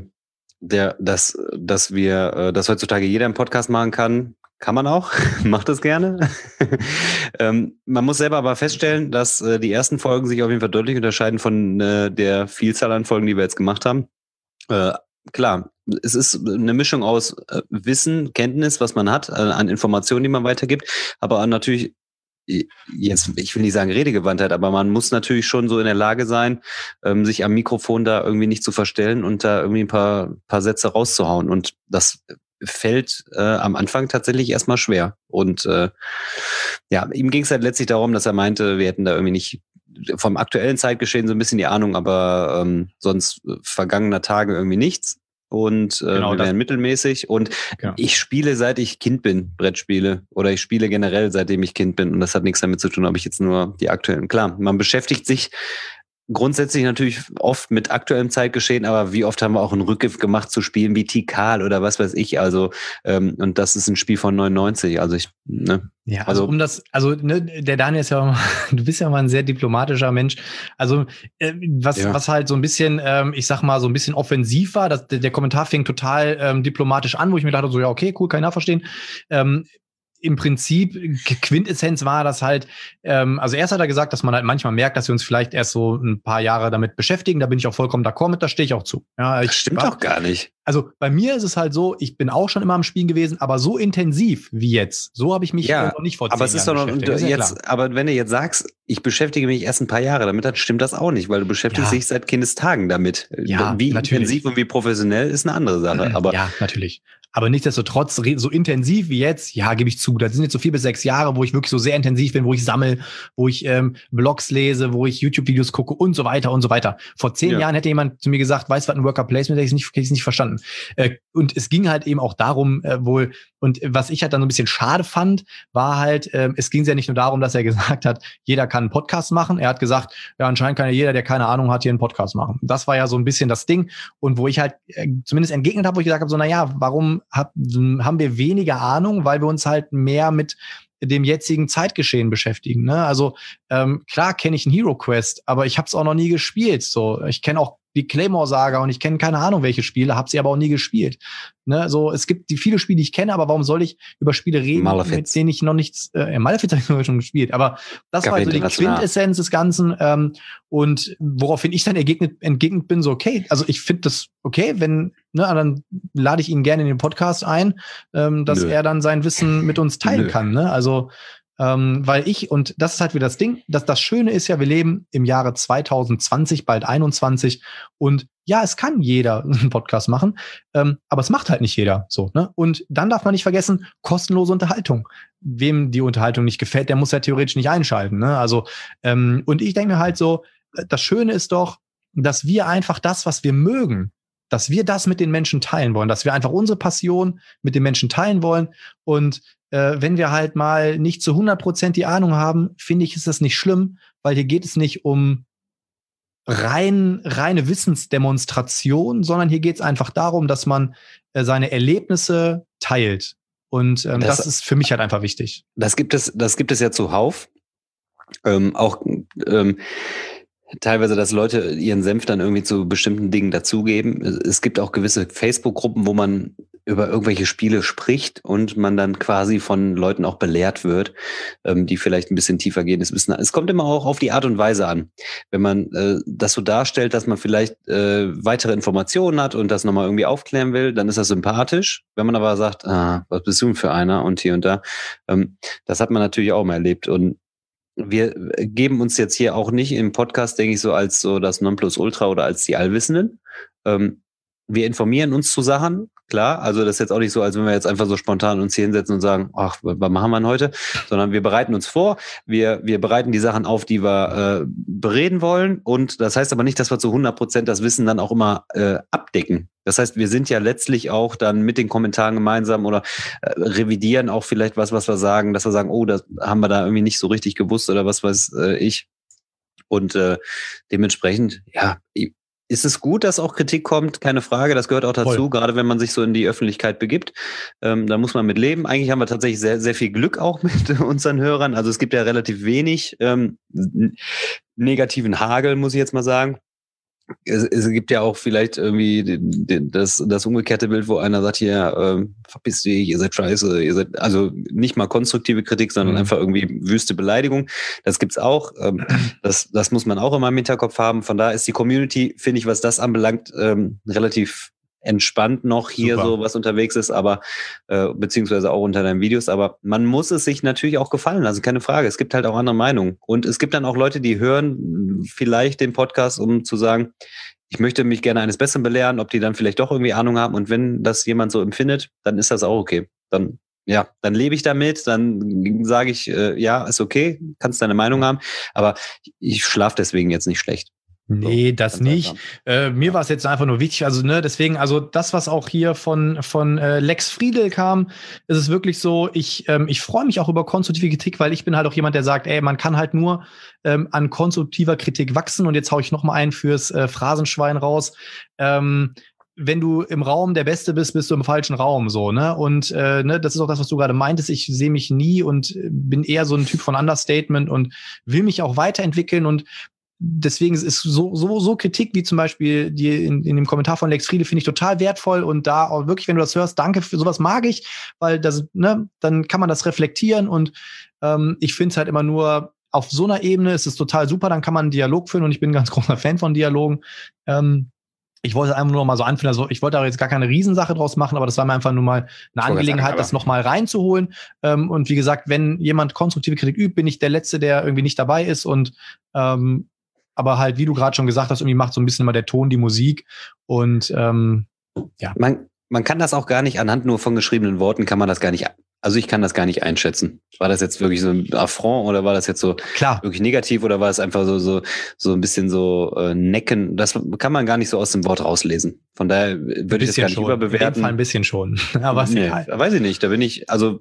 dass heutzutage jeder einen Podcast machen kann. Kann man auch, macht das gerne. Man muss selber aber feststellen, dass die ersten Folgen sich auf jeden Fall deutlich unterscheiden von der Vielzahl an Folgen, die wir jetzt gemacht haben. Klar, es ist eine Mischung aus Wissen, Kenntnis, was man hat, an Informationen, die man weitergibt, aber natürlich, jetzt, ich will nicht sagen Redegewandtheit, aber man muss natürlich schon so in der Lage sein, sich am Mikrofon da irgendwie nicht zu verstellen und da irgendwie ein paar Sätze rauszuhauen. Und das fällt am Anfang tatsächlich erstmal schwer. Und ihm ging es halt letztlich darum, dass er meinte, wir hätten da irgendwie nicht vom aktuellen Zeitgeschehen so ein bisschen die Ahnung, aber sonst vergangener Tage irgendwie nichts. Und wir wären mittelmäßig. Und ich spiele, seit ich Kind bin, Brettspiele. Oder ich spiele generell, seitdem ich Kind bin. Und das hat nichts damit zu tun, ob ich jetzt nur die aktuellen. Klar, man beschäftigt sich grundsätzlich natürlich oft mit aktuellem Zeitgeschehen, aber wie oft haben wir auch einen Rückgriff gemacht zu Spielen wie Tikal oder was weiß ich, also und das ist ein Spiel von 99, also der Daniel ist ja, du bist ja mal ein sehr diplomatischer Mensch, also was halt so ein bisschen, ich sag mal, so ein bisschen offensiv war, der Kommentar fing total diplomatisch an, wo ich mir dachte so, ja okay, cool, kann ich nachverstehen, im Prinzip Quintessenz war das halt, also erst hat er gesagt, dass man halt manchmal merkt, dass wir uns vielleicht erst so ein paar Jahre damit beschäftigen. Da bin ich auch vollkommen d'accord mit, da stehe ich auch zu. Ja, das stimmt doch gar nicht. Also bei mir ist es halt so, ich bin auch schon immer am Spielen gewesen, aber so intensiv wie jetzt, so habe ich mich noch nicht vor 10 aber es ist Jahren doch noch, jetzt, aber wenn du jetzt sagst, ich beschäftige mich erst ein paar Jahre damit, dann stimmt das auch nicht, weil du beschäftigst dich seit Kindestagen damit. Ja, wie natürlich. intensiv und wie professionell ist eine andere Sache. Aber ja, natürlich. Aber nichtsdestotrotz, so intensiv wie jetzt, ja, gebe ich zu. Das sind jetzt so 4 bis 6 Jahre, wo ich wirklich so sehr intensiv bin, wo ich sammle, wo ich Blogs lese, wo ich YouTube-Videos gucke und so weiter und so weiter. Vor 10 Jahren hätte jemand zu mir gesagt, weißt du, was ein Worker Placement ist? Hätte ich es nicht verstanden. Und es ging halt eben auch darum, und was ich halt dann so ein bisschen schade fand, war halt, es ging ja nicht nur darum, dass er gesagt hat, jeder kann einen Podcast machen. Er hat gesagt, ja, anscheinend kann ja jeder, der keine Ahnung hat, hier einen Podcast machen. Das war ja so ein bisschen das Ding. Und wo ich halt zumindest entgegnet habe, wo ich gesagt habe, so, naja, warum haben wir weniger Ahnung? Weil wir uns halt mehr mit dem jetzigen Zeitgeschehen beschäftigen. Ne? Also klar kenne ich einen Hero Quest, aber ich habe es auch noch nie gespielt. So, ich kenne auch die Claymore-Saga und ich kenne keine Ahnung, welche Spiele, habe sie aber auch nie gespielt. Ne? So, es gibt die viele Spiele, die ich kenne, aber warum soll ich über Spiele reden, mit denen ich noch nichts... Malefiz habe ich sogar schon gespielt, aber das war so die Quintessenz des Ganzen. Und woraufhin ich dann entgegnet bin, so okay, also ich finde das okay, wenn, ne, dann lade ich ihn gerne in den Podcast ein, dass er dann sein Wissen mit uns teilen kann. Ne? Also weil und das ist halt wieder das Ding, dass das Schöne ist ja, wir leben im Jahre 2020, bald 21 und ja, es kann jeder einen Podcast machen, aber es macht halt nicht jeder so, ne? Und dann darf man nicht vergessen, kostenlose Unterhaltung. Wem die Unterhaltung nicht gefällt, der muss ja theoretisch nicht einschalten, ne? Also, und ich denke mir halt so, das Schöne ist doch, dass wir einfach das, was wir mögen, dass wir das mit den Menschen teilen wollen, dass wir einfach unsere Passion mit den Menschen teilen wollen und wenn wir halt mal nicht zu 100% die Ahnung haben, finde ich, ist das nicht schlimm, weil hier geht es nicht um reine Wissensdemonstration, sondern hier geht es einfach darum, dass man seine Erlebnisse teilt. Und das ist für mich halt einfach wichtig. Das gibt es ja zuhauf. Teilweise, dass Leute ihren Senf dann irgendwie zu bestimmten Dingen dazugeben. Es gibt auch gewisse Facebook-Gruppen, wo man über irgendwelche Spiele spricht und man dann quasi von Leuten auch belehrt wird, die vielleicht ein bisschen tiefer gehen. Es kommt immer auch auf die Art und Weise an. Wenn man das so darstellt, dass man vielleicht weitere Informationen hat und das nochmal irgendwie aufklären will, dann ist das sympathisch. Wenn man aber sagt, was bist du denn für einer und hier und da, das hat man natürlich auch mal erlebt. Und wir geben uns jetzt hier auch nicht im Podcast, denke ich, so als so das Nonplusultra oder als die Allwissenden. Wir informieren uns zu Sachen, klar. Also das ist jetzt auch nicht so, als wenn wir jetzt einfach so spontan uns hier hinsetzen und sagen, ach, was machen wir denn heute? Sondern wir bereiten uns vor. Wir bereiten die Sachen auf, die wir bereden wollen. Und das heißt aber nicht, dass wir zu 100% das Wissen dann auch immer abdecken. Das heißt, wir sind ja letztlich auch dann mit den Kommentaren gemeinsam oder revidieren auch vielleicht was wir sagen, dass wir sagen, oh, das haben wir da irgendwie nicht so richtig gewusst oder was weiß ich. Und dementsprechend, ja, ist es gut, dass auch Kritik kommt? Keine Frage, das gehört auch dazu, Voll. Gerade wenn man sich so in die Öffentlichkeit begibt. Da muss man mit leben. Eigentlich haben wir tatsächlich sehr, sehr viel Glück auch mit unseren Hörern. Also es gibt ja relativ wenig negativen Hagel, muss ich jetzt mal sagen. Es gibt ja auch vielleicht irgendwie das umgekehrte Bild, wo einer sagt, hier, verpiss dich, ihr seid scheiße, ihr seid, also nicht mal konstruktive Kritik, sondern einfach irgendwie wüste Beleidigung. Das gibt's auch. Das muss man auch immer im Hinterkopf haben. Von daher ist die Community, finde ich, was das anbelangt, relativ entspannt noch hier so was unterwegs ist, aber beziehungsweise auch unter deinen Videos, aber man muss es sich natürlich auch gefallen lassen, keine Frage. Es gibt halt auch andere Meinungen und es gibt dann auch Leute, die hören vielleicht den Podcast, um zu sagen, ich möchte mich gerne eines Besseren belehren, ob die dann vielleicht doch irgendwie Ahnung haben und wenn das jemand so empfindet, dann ist das auch okay. Dann lebe ich damit, dann sage ich, ja, ist okay, kannst deine Meinung haben, aber ich schlafe deswegen jetzt nicht schlecht. Nee, das nicht. Mir war es jetzt einfach nur wichtig, also ne, deswegen, also das, was auch hier von Lex Friedel kam, ist es wirklich so, ich freue mich auch über konstruktive Kritik, weil ich bin halt auch jemand, der sagt, man kann halt nur an konstruktiver Kritik wachsen und jetzt hau ich noch mal einen fürs Phrasenschwein raus. Wenn du im Raum der Beste bist, bist du im falschen Raum, so, ne? Und das ist auch das, was du gerade meintest. Ich sehe mich nie und bin eher so ein Typ von Understatement und will mich auch weiterentwickeln und deswegen ist so Kritik wie zum Beispiel die in dem Kommentar von Lex Friede finde ich total wertvoll und da auch wirklich, wenn du das hörst, danke für sowas mag ich, weil das, ne, dann kann man das reflektieren und ich finde es halt immer nur auf so einer Ebene ist es total super, dann kann man einen Dialog führen und ich bin ein ganz großer Fan von Dialogen. Ich wollte einfach nur mal so anführen, also ich wollte da jetzt gar keine Riesensache draus machen, aber das war mir einfach nur mal eine Angelegenheit, das noch mal reinzuholen. Und wie gesagt, wenn jemand konstruktive Kritik übt, bin ich der Letzte, der irgendwie nicht dabei ist und aber halt, wie du gerade schon gesagt hast, irgendwie macht so ein bisschen immer der Ton die Musik und ja. Man kann das auch gar nicht anhand nur von geschriebenen Worten, kann man das gar nicht, also ich kann das gar nicht einschätzen. War das jetzt wirklich so ein Affront oder war das jetzt so wirklich negativ oder war es einfach so ein bisschen so necken? Das kann man gar nicht so aus dem Wort rauslesen. Von daher würde ich das gar nicht überbewerten. In dem Fall ein bisschen schon. Aber nee, weiß ich nicht, da bin ich, also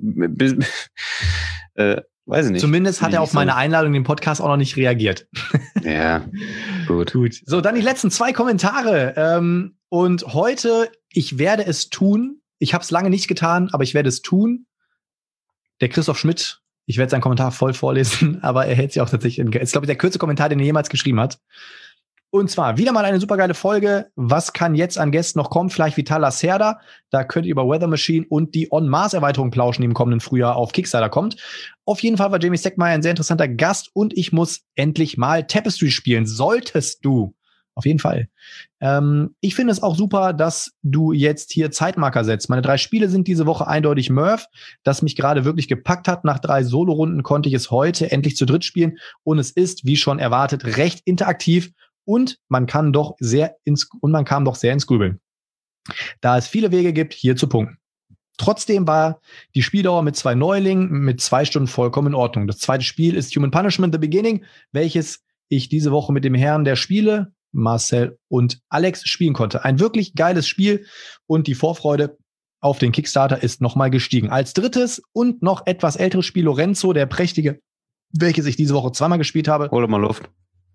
weiß ich nicht. Zumindest hat er auf meine Einladung in den Podcast auch noch nicht reagiert. Ja, gut. So, dann die letzten 2 Kommentare. Und heute, ich werde es tun. Ich habe es lange nicht getan, aber ich werde es tun. Der Christoph Schmidt, ich werde seinen Kommentar voll vorlesen, aber er hält sich auch tatsächlich, ist glaube ich der kürzeste Kommentar, den er jemals geschrieben hat. Und zwar wieder mal eine supergeile Folge. Was kann jetzt an Gästen noch kommen? Vielleicht Vital Lacerda. Da könnt ihr über Weather Machine und die On-Mars-Erweiterung plauschen, die im kommenden Frühjahr auf Kickstarter kommt. Auf jeden Fall war Jamie Steckmeier ein sehr interessanter Gast und ich muss endlich mal Tapestry spielen. Solltest du. Auf jeden Fall. Ich finde es auch super, dass du jetzt hier Zeitmarker setzt. Meine 3 Spiele sind diese Woche eindeutig Murph, das mich gerade wirklich gepackt hat. Nach 3 Solo-Runden konnte ich es heute endlich zu dritt spielen und es ist, wie schon erwartet, recht interaktiv und man kam doch sehr ins Grübeln. Da es viele Wege gibt, hier zu punkten. Trotzdem war die Spieldauer mit 2 Neulingen mit 2 Stunden vollkommen in Ordnung. Das zweite Spiel ist Human Punishment: The Beginning, welches ich diese Woche mit dem Herrn der Spiele, Marcel und Alex, spielen konnte. Ein wirklich geiles Spiel und die Vorfreude auf den Kickstarter ist nochmal gestiegen. Als drittes und noch etwas älteres Spiel Lorenzo, der Prächtige, welches ich diese Woche 2-mal gespielt habe. Hol mal Luft.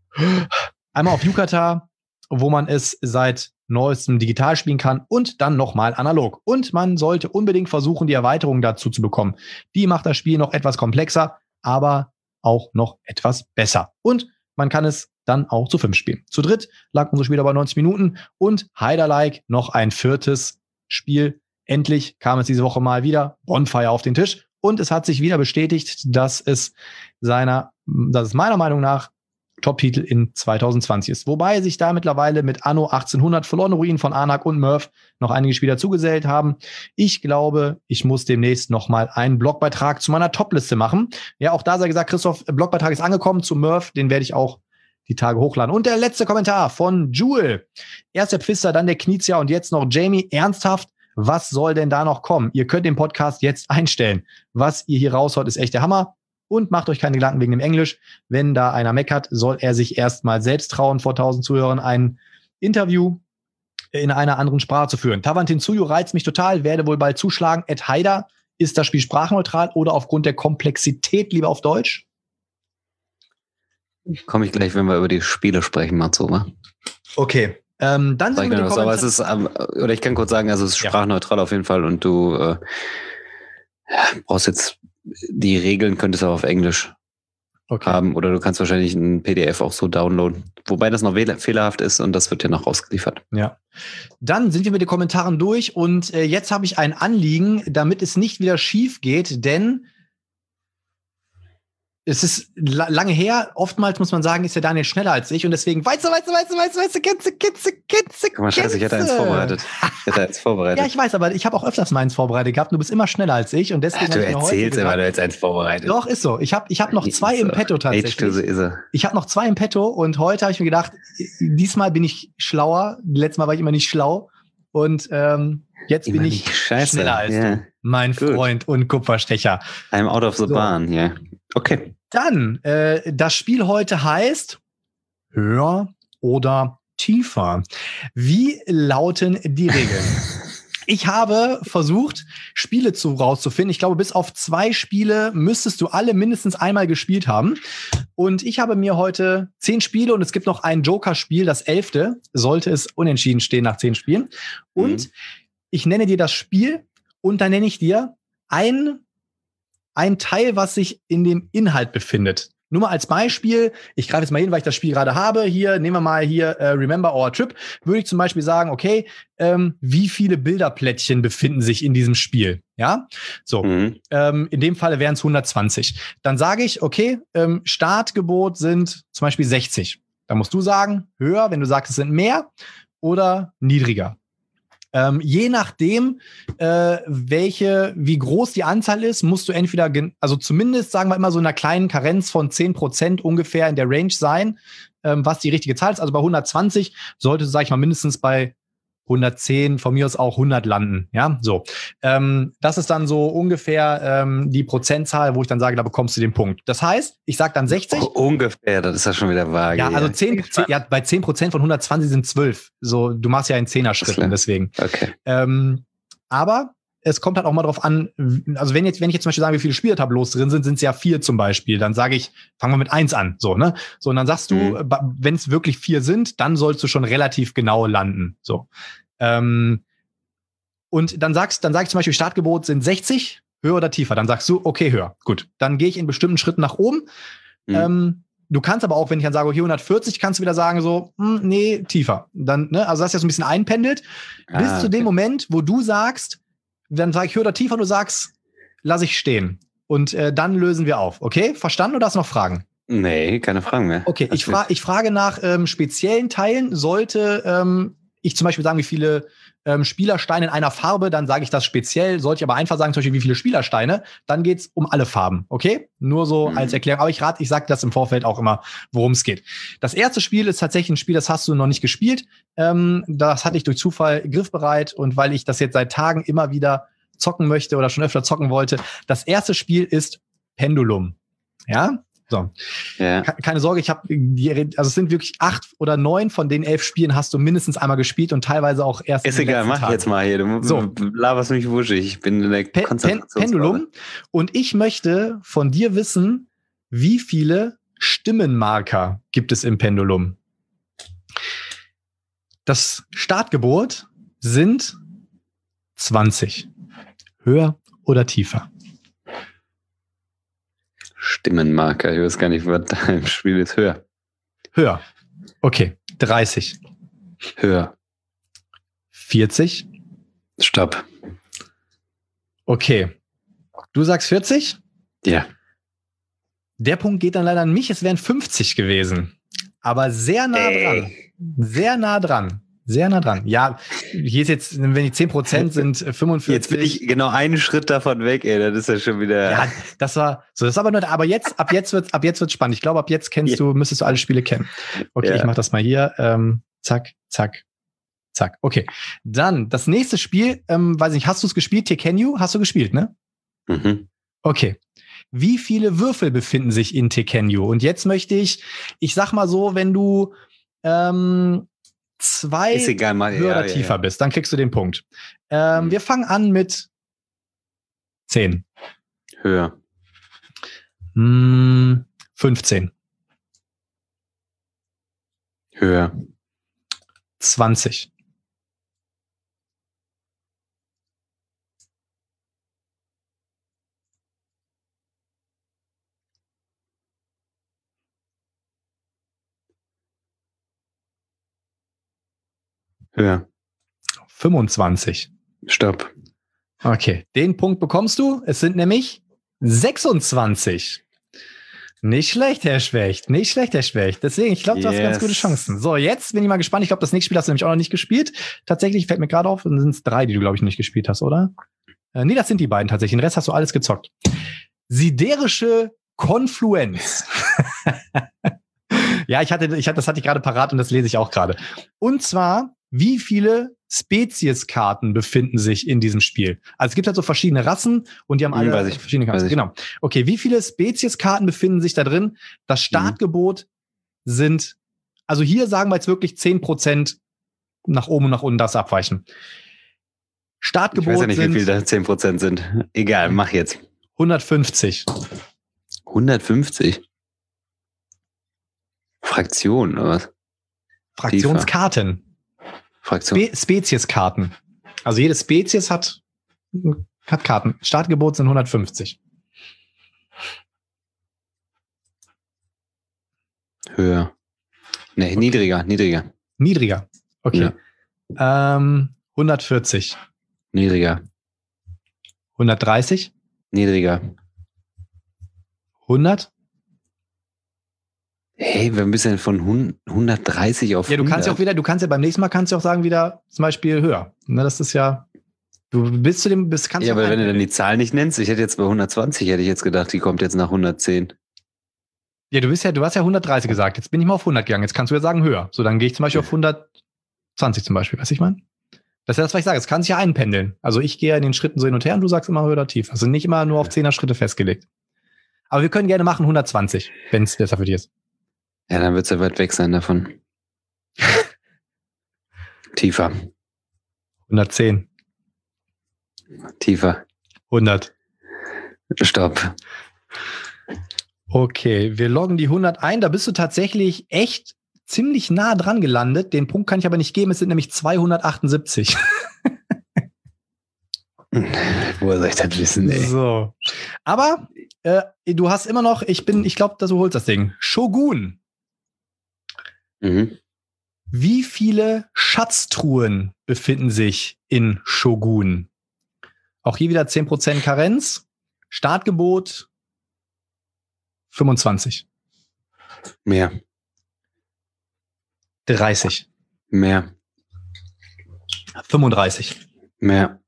Einmal auf Yucatan, wo man es seit neuestem digital spielen kann und dann nochmal analog. Und man sollte unbedingt versuchen, die Erweiterung dazu zu bekommen. Die macht das Spiel noch etwas komplexer, aber auch noch etwas besser. Und man kann es dann auch zu 5 spielen. Zu dritt lag unser Spiel aber 90 Minuten und Heiderlike noch ein 4. Spiel. Endlich kam es diese Woche mal wieder Bonfire auf den Tisch und es hat sich wieder bestätigt, dass es meiner Meinung nach Top-Titel in 2020 ist. Wobei sich da mittlerweile mit Anno 1800 Verlorene Ruinen von Anak und Murph noch einige Spieler zugesellt haben. Ich glaube, ich muss demnächst noch mal einen Blogbeitrag zu meiner Top-Liste machen. Ja, auch da sei gesagt, Christoph, Blogbeitrag ist angekommen zu Murph, den werde ich auch die Tage hochladen. Und der letzte Kommentar von Jewel. Erst der Pfister, dann der Knizia und jetzt noch Jamie. Ernsthaft, was soll denn da noch kommen? Ihr könnt den Podcast jetzt einstellen. Was ihr hier raushaut, ist echt der Hammer. Und macht euch keine Gedanken wegen dem Englisch. Wenn da einer meckert, soll er sich erstmal selbst trauen, vor 1000 Zuhörern ein Interview in einer anderen Sprache zu führen. Tavantin Tsuyu reizt mich total, werde wohl bald zuschlagen. Ed Haider, ist das Spiel sprachneutral oder aufgrund der Komplexität lieber auf Deutsch? Komme ich gleich, wenn wir über die Spiele sprechen, Matsoma. Okay. Dann sind wir aber es ist, oder ich kann kurz sagen, also es ist sprachneutral auf jeden Fall und du brauchst jetzt die Regeln, könntest du auch auf Englisch haben oder du kannst wahrscheinlich ein PDF auch so downloaden. Wobei das noch fehlerhaft ist und das wird dir noch rausgeliefert. Ja. Dann sind wir mit den Kommentaren durch und jetzt habe ich ein Anliegen, damit es nicht wieder schief geht, denn es ist lange her. Oftmals muss man sagen, ist der Daniel schneller als ich und deswegen Kitze. Guck mal, scheiße, ich hätte eins vorbereitet. Ja, ich weiß, aber ich habe auch öfters meins vorbereitet gehabt. Du bist immer schneller als ich und deswegen. Du erzählst immer, du hättest eins vorbereitet. Doch, ist so. Ich hab noch 2 im Petto tatsächlich. Ich habe noch 2 im Petto und heute habe ich mir gedacht, diesmal bin ich schlauer. Letztes Mal war ich immer nicht schlau und jetzt bin ich schneller als du, mein Freund und Kupferstecher. I'm out of the barn, ja. Okay. Dann, das Spiel heute heißt Höher oder Tiefer. Wie lauten die Regeln? Ich habe versucht, Spiele rauszufinden. Ich glaube, bis auf 2 Spiele müsstest du alle mindestens einmal gespielt haben. Und ich habe mir heute 10 Spiele und es gibt noch ein Joker-Spiel, das 11. Sollte es unentschieden stehen nach 10 Spielen. Und ich nenne dir das Spiel und dann nenne ich dir ein Teil, was sich in dem Inhalt befindet. Nur mal als Beispiel, ich greife jetzt mal hin, weil ich das Spiel gerade habe. Hier, nehmen wir mal hier Remember Our Trip. Würde ich zum Beispiel sagen, okay, wie viele Bilderplättchen befinden sich in diesem Spiel? Ja, so. In dem Falle wären es 120. Dann sage ich, okay, Startgebot sind zum Beispiel 60. Da musst du sagen, höher, wenn du sagst, es sind mehr oder niedriger. Je nachdem, wie groß die Anzahl ist, musst du entweder, also zumindest sagen wir immer so in einer kleinen Karenz von 10% ungefähr in der Range sein, was die richtige Zahl ist. Also bei 120 sollte, sag ich mal, mindestens bei 110, von mir aus auch 100 landen. Ja, so. Das ist dann so ungefähr die Prozentzahl, wo ich dann sage, da bekommst du den Punkt. Das heißt, ich sage dann 60. Ungefähr, das ist ja schon wieder vage. Ja, also 10%, ja, bei 10% von 120 sind 12. So, du machst ja in 10er-Schritten, deswegen. Okay. Aber es kommt halt auch mal drauf an, also wenn ich jetzt zum Beispiel sage, wie viele Spielertableaus drin sind, sind es ja 4 zum Beispiel. Dann sage ich, fangen wir mit 1 an. So, ne? So, und dann sagst du, wenn es wirklich 4 sind, dann sollst du schon relativ genau landen. So. Und dann sage ich zum Beispiel, Startgebot sind 60, höher oder tiefer. Dann sagst du, okay, höher. Gut. Dann gehe ich in bestimmten Schritten nach oben. Du kannst aber auch, wenn ich dann sage, okay, 140, kannst du wieder sagen, so, nee, tiefer. Dann, ne? Also das ist ja so ein bisschen einpendelt. Bis zu dem Moment, wo du sagst, dann sage ich höher oder tiefer, du sagst, lass ich stehen. Und dann lösen wir auf. Okay? Verstanden oder hast du noch Fragen? Nee, keine Fragen mehr. Okay, ich frage nach speziellen Teilen. Sollte ich zum Beispiel sagen, wie viele Spielersteine in einer Farbe, dann sage ich das speziell. Sollte ich aber einfach sagen, zum Beispiel, wie viele Spielersteine, dann geht's um alle Farben. Okay? Nur so als Erklärung. Aber ich sage das im Vorfeld auch immer, worum es geht. Das erste Spiel ist tatsächlich ein Spiel, das hast du noch nicht gespielt. Das hatte ich durch Zufall griffbereit und weil ich das jetzt seit Tagen immer wieder zocken möchte oder schon öfter zocken wollte. Das erste Spiel ist Pendulum. Ja? So. Ja. Keine Sorge, es sind wirklich 8 oder 9 von den 11 Spielen hast du mindestens einmal gespielt und teilweise auch erst. Ist egal, mach Tagen. Jetzt mal hier. Du laberst mich wuschig. Ich bin in der Pendulum. Und ich möchte von dir wissen, wie viele Stimmenmarker gibt es im Pendulum? Das Startgebot sind 20. Höher oder tiefer? Stimmenmarker, ich weiß gar nicht, was da im Spiel ist. Höher. Höher. Okay. 30. Höher. 40. Stopp. Okay. Du sagst 40? Ja. Der Punkt geht dann leider an mich. Es wären 50 gewesen. Aber sehr nah dran. Sehr nah dran. Sehr nah dran. Ja, hier ist jetzt, wenn die 10% sind, 45. Jetzt bin ich genau einen Schritt davon weg, ey. Das ist ja schon wieder. Ja, das war so. Das ist aber nur. Aber jetzt, ab jetzt wird's spannend. Ich glaube, ab jetzt müsstest du alle Spiele kennen. Okay, ich mach das mal hier. Zack, zack, zack. Okay. Dann das nächste Spiel. Weiß nicht, hast du es gespielt? Tekken? Hast du gespielt, ne? Okay. Wie viele Würfel befinden sich in Tekken? Und jetzt möchte ich sag mal so, wenn du 2 höher oder tiefer bist, dann kriegst du den Punkt. Wir fangen an mit 10. Höher. 15. Höher. 20. Höher. 25. Stopp. Okay, den Punkt bekommst du. Es sind nämlich 26. Nicht schlecht, Herr Schwecht. Nicht schlecht, Herr Schwecht. Deswegen, ich glaube, du hast ganz gute Chancen. So, jetzt bin ich mal gespannt. Ich glaube, das nächste Spiel hast du nämlich auch noch nicht gespielt. Tatsächlich fällt mir gerade auf, dann sind es 3, die du, glaube ich, noch nicht gespielt hast, oder? Nee, das sind die beiden tatsächlich. Den Rest hast du alles gezockt. Siderische Konfluenz. Ja, das hatte ich gerade parat und das lese ich auch gerade. Und zwar, wie viele Spezieskarten befinden sich in diesem Spiel? Also es gibt halt so verschiedene Rassen und die haben alle verschiedene Karten. Genau. Okay, wie viele Spezieskarten befinden sich da drin? Das Startgebot sind, also hier sagen wir jetzt wirklich 10% nach oben und nach unten, das abweichen. Startgebot ich weiß ja nicht, wie viel da 10% sind. Egal, mach jetzt. 150. 150? Fraktion, oder was? Fraktionskarten. Spezieskarten. Also jede Spezies hat Karten. Startgebot sind 150. Höher. Nee, okay. Niedriger. Niedriger. Okay. Ja. 140. Niedriger. 130. Niedriger. 100. Hey, wir müssen denn von 130 auf 100. Ja, du kannst ja beim nächsten Mal auch sagen wieder zum Beispiel höher. Ne, das ist ja, kannst ja, aber wenn du dann die Zahl nicht nennst, ich hätte jetzt bei 120, hätte ich jetzt gedacht, die kommt jetzt nach 110. Ja, du hast ja 130 gesagt, jetzt bin ich mal auf 100 gegangen, jetzt kannst du ja sagen höher. So, dann gehe ich zum Beispiel auf 120 zum Beispiel, weißt du, ich meine? Das ist das, was ich sage, es kann sich ja einpendeln. Also ich gehe in den Schritten so hin und her und du sagst immer höher oder tief. Also nicht immer nur auf 10er Schritte festgelegt. Aber wir können gerne machen 120, wenn es besser für dich ist. Ja, dann wird es ja weit weg sein davon. Tiefer. 110. Tiefer. 100. Stopp. Okay, wir loggen die 100 ein. Da bist du tatsächlich echt ziemlich nah dran gelandet. Den Punkt kann ich aber nicht geben. Es sind nämlich 278. Woher soll ich das wissen, ey? So. Aber du hast immer noch, ich glaube, du holst das Ding. Shogun. Mhm. Wie viele Schatztruhen befinden sich in Shogun? Auch hier wieder 10% Karenz. Startgebot 25. Mehr. 30. Mehr. 35. Mehr.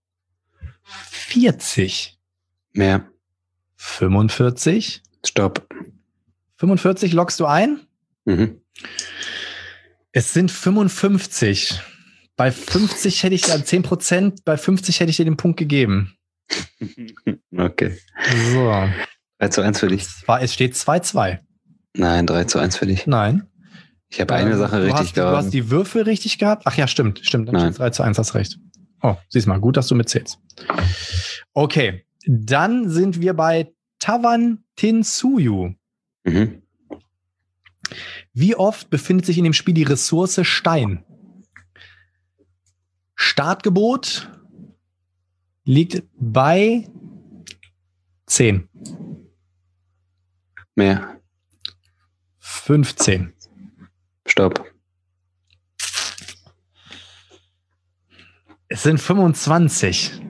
40. Mehr. 45. Stopp. 45 loggst du ein? Mhm. Es sind 55. Bei 50 hätte ich 10%, bei 50 hätte ich dir den Punkt gegeben. Okay. So. 3:1 für dich. Es steht 2:2. Nein, 3:1 für dich. Nein. Ich habe eine Sache richtig gehabt. Du hast die Würfel richtig gehabt? Ach ja, stimmt. Dann Nein. steht 3:1, hast recht. Oh, siehst mal, gut, dass du mitzählst. Okay, dann sind wir bei Tavan Tinsuyu. Mhm. Wie oft befindet sich in dem Spiel die Ressource Stein? Startgebot liegt bei 10. Mehr. 15. Stopp. Es sind 25.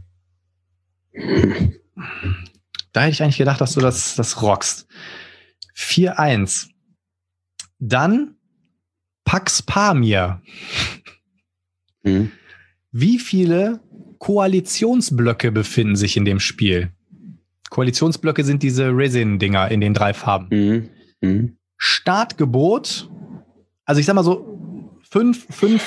Da hätte ich eigentlich gedacht, dass du das rockst. 4:1. Dann Pax Pamir. Mhm. Wie viele Koalitionsblöcke befinden sich in dem Spiel? Koalitionsblöcke sind diese Resin-Dinger in den 3 Farben. Mhm. Mhm. Startgebot, also ich sag mal so 5,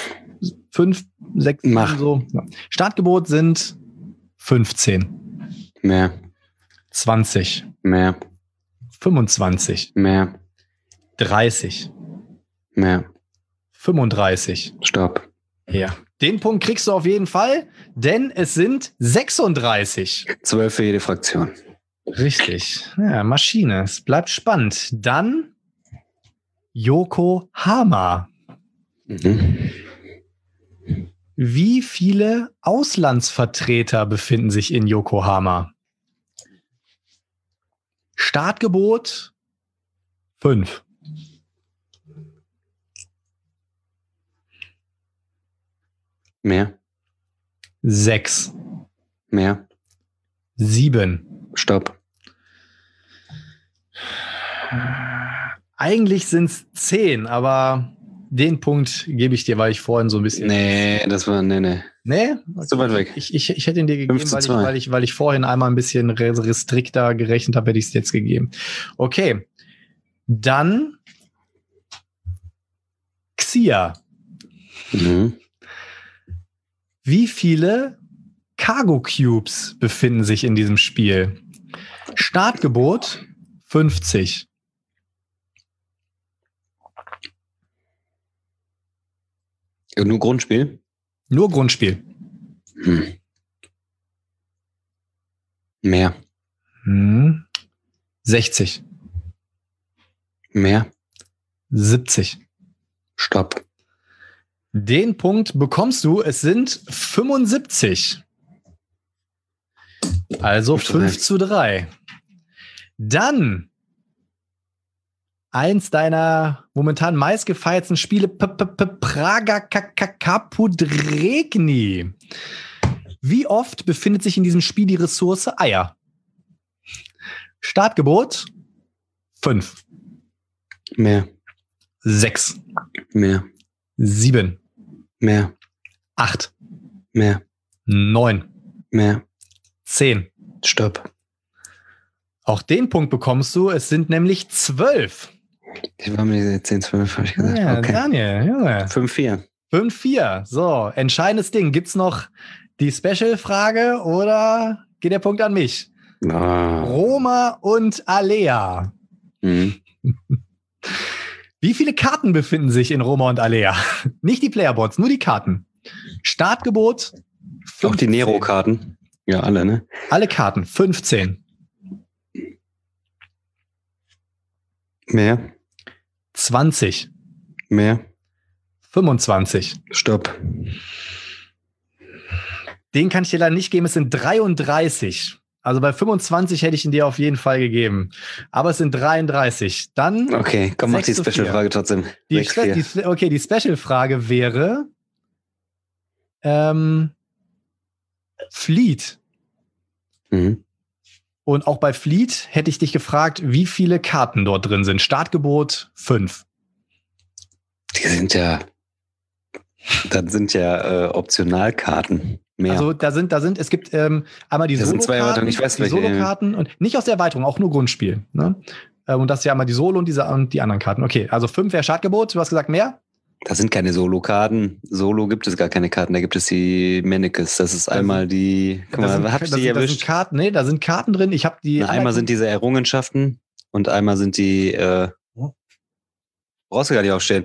6, Mach. so. Startgebot sind 15. Mehr. 20. Mehr. 25. Mehr. 30. Mehr. 35. Stopp. Ja. Den Punkt kriegst du auf jeden Fall, denn es sind 36. 12 für jede Fraktion. Richtig. Ja, Maschine. Es bleibt spannend. Dann Yokohama. Mhm. Wie viele Auslandsvertreter befinden sich in Yokohama? Startgebot 5. Mehr. 6. Mehr. 7. Stopp. Eigentlich sind es 10, aber den Punkt gebe ich dir, weil ich vorhin so ein bisschen... Nee, das war... Nee. Nee? Okay. So weit weg. Ich hätte ihn dir gegeben, weil ich vorhin einmal ein bisschen restrikter gerechnet habe, hätte ich es jetzt gegeben. Okay. Dann Xia. Mhm. Wie viele Cargo Cubes befinden sich in diesem Spiel? Startgebot 50. Nur Grundspiel? Nur Grundspiel. Mehr. 60. Mehr. 70. Stopp. Den Punkt bekommst du. Es sind 75. Also 5:3. Dann eins deiner momentan meistgefeierten Spiele, Praga Capodregni. Wie oft befindet sich in diesem Spiel die Ressource Eier? Startgebot 5. Mehr. 6. Mehr. 7. Mehr. 8. Mehr. 9. Mehr. 10. Stopp. Auch den Punkt bekommst du. Es sind nämlich 12. Ich war mir 10, 12, habe ich gesagt. Ja, okay. Daniel, Junge. 5-4. 5-4. So, entscheidendes Ding. Gibt's noch die Special-Frage oder geht der Punkt an mich? Oh. Roma und Alea. Mhm. Wie viele Karten befinden sich in Roma und Alea? Nicht die Playerboards, nur die Karten. Startgebot 15. Auch die Nero-Karten. Ja, alle, ne? Alle Karten 15. Mehr. 20. Mehr. 25. Stopp. Den kann ich dir leider nicht geben, es sind 33. Also bei 25 hätte ich ihn dir auf jeden Fall gegeben. Aber es sind 33. Dann. Okay, komm, mach die 6:4. Special-Frage trotzdem. Die Special-Frage wäre Fleet. Mhm. Und auch bei Fleet hätte ich dich gefragt, wie viele Karten dort drin sind. Startgebot 5. Die sind ja. Das sind ja Optionalkarten. Mehr. Also da sind, es gibt einmal die Das sind zwei Erweiterungen, ich weiß welche. Solo-Karten und nicht aus der Erweiterung, auch nur Grundspiel. Ne? Und das ist ja einmal die Solo und die anderen Karten. Okay, also 5 wäre Startgebot. Du hast gesagt mehr? Das sind keine Solo-Karten. Solo gibt es gar keine Karten. Da gibt es die Mannequins. Das ist einmal die. Guck mal, hab ich die erwischt? Da sind Karten drin. Ich habe die. Einmal sind diese Errungenschaften und einmal sind die. Brauchst du gar nicht aufstehen.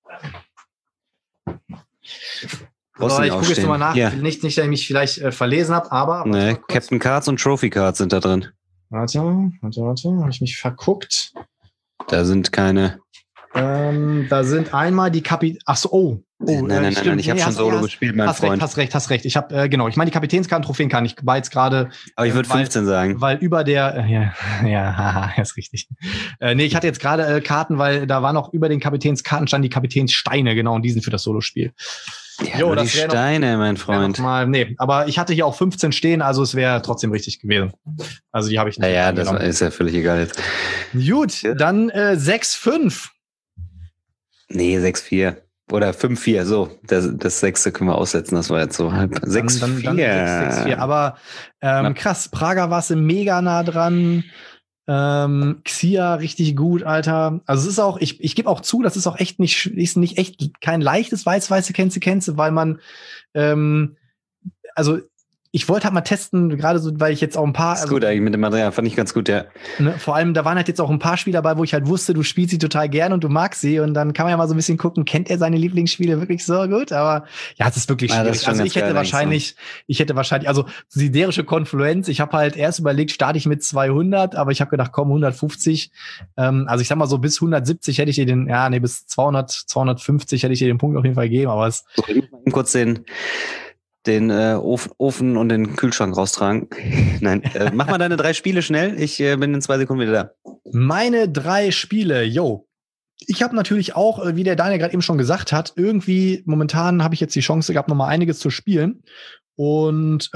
So, ich gucke jetzt nochmal nach. Ja. Nicht, dass ich mich vielleicht verlesen habe, aber. Ne, Captain Cards und Trophy Cards sind da drin. Warte. Habe ich mich verguckt? Da sind keine. Da sind einmal die Nein, ich habe schon Solo gespielt, mein Freund. Hast recht. Ich habe, genau, ich meine, die Kapitänskarten, Trophäen kann ich war jetzt gerade. Aber ich würde 15 sagen. Weil über der, ja, ist richtig. Nee, ich hatte jetzt gerade Karten, weil da war noch über den Kapitänskarten standen die Kapitänssteine, genau, und die sind für das Solospiel. Ja, jo, das die Steine, mein Freund. Aber ich hatte hier auch 15 stehen, also es wäre trotzdem richtig gewesen. Also die habe ich nicht. Naja, das ist ja völlig egal jetzt. Gut, dann 6-5. Nee, 6-4. Oder 5-4, so. Das 6. können wir aussetzen, das war jetzt so halb. 6-4. 6-4. Aber krass, Praga warst du mega nah dran. Xia richtig gut, Alter. Also es ist auch, ich gebe auch zu, das ist auch echt kein leichtes weiße Kennze, weil man also ich wollte halt mal testen, gerade so, weil ich jetzt auch ein paar. Das ist gut eigentlich mit dem Material, fand ich ganz gut, ja. Ne, vor allem, da waren halt jetzt auch ein paar Spiele dabei, wo ich halt wusste, du spielst sie total gern und du magst sie und dann kann man ja mal so ein bisschen gucken, kennt er seine Lieblingsspiele wirklich so gut? Aber ja, es ist wirklich schwierig. Also ich hätte wahrscheinlich, also siderische Konfluenz, ich habe halt erst überlegt, starte ich mit 200, aber ich habe gedacht, komm, 150. Also ich sag mal so, bis 170 hätte ich dir bis 200, 250 hätte ich dir den Punkt auf jeden Fall gegeben, aber es. So, ich muss mal kurz den Ofen und den Kühlschrank raustragen. Nein, mach mal deine 3 Spiele schnell. Ich bin in 2 Sekunden wieder da. Meine 3 Spiele, Ich habe natürlich auch, wie der Daniel gerade eben schon gesagt hat, irgendwie momentan habe ich jetzt die Chance gehabt, nochmal einiges zu spielen. Und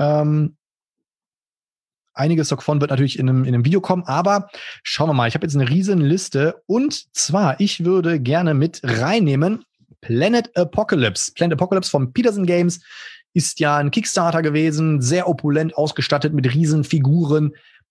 einiges davon wird natürlich in einem Video kommen. Aber schauen wir mal, ich habe jetzt eine riesen Liste. Und zwar, ich würde gerne mit reinnehmen Planet Apocalypse. Planet Apocalypse von Peterson Games. Ist ja ein Kickstarter gewesen, sehr opulent ausgestattet mit riesen Figuren.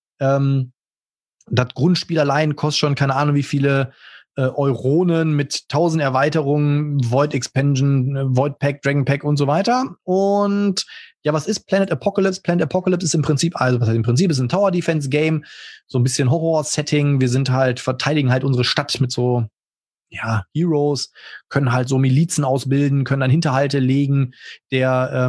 Das Grundspiel allein kostet schon keine Ahnung wie viele Euronen mit 1000 Erweiterungen, Void Expansion, Void Pack, Dragon Pack und so weiter. Und ja, was ist Planet Apocalypse? Planet Apocalypse ist im Prinzip, ist ein Tower Defense Game, so ein bisschen Horror-Setting. Wir sind halt, verteidigen halt unsere Stadt mit so Heroes, können halt so Milizen ausbilden, können dann Hinterhalte legen. Der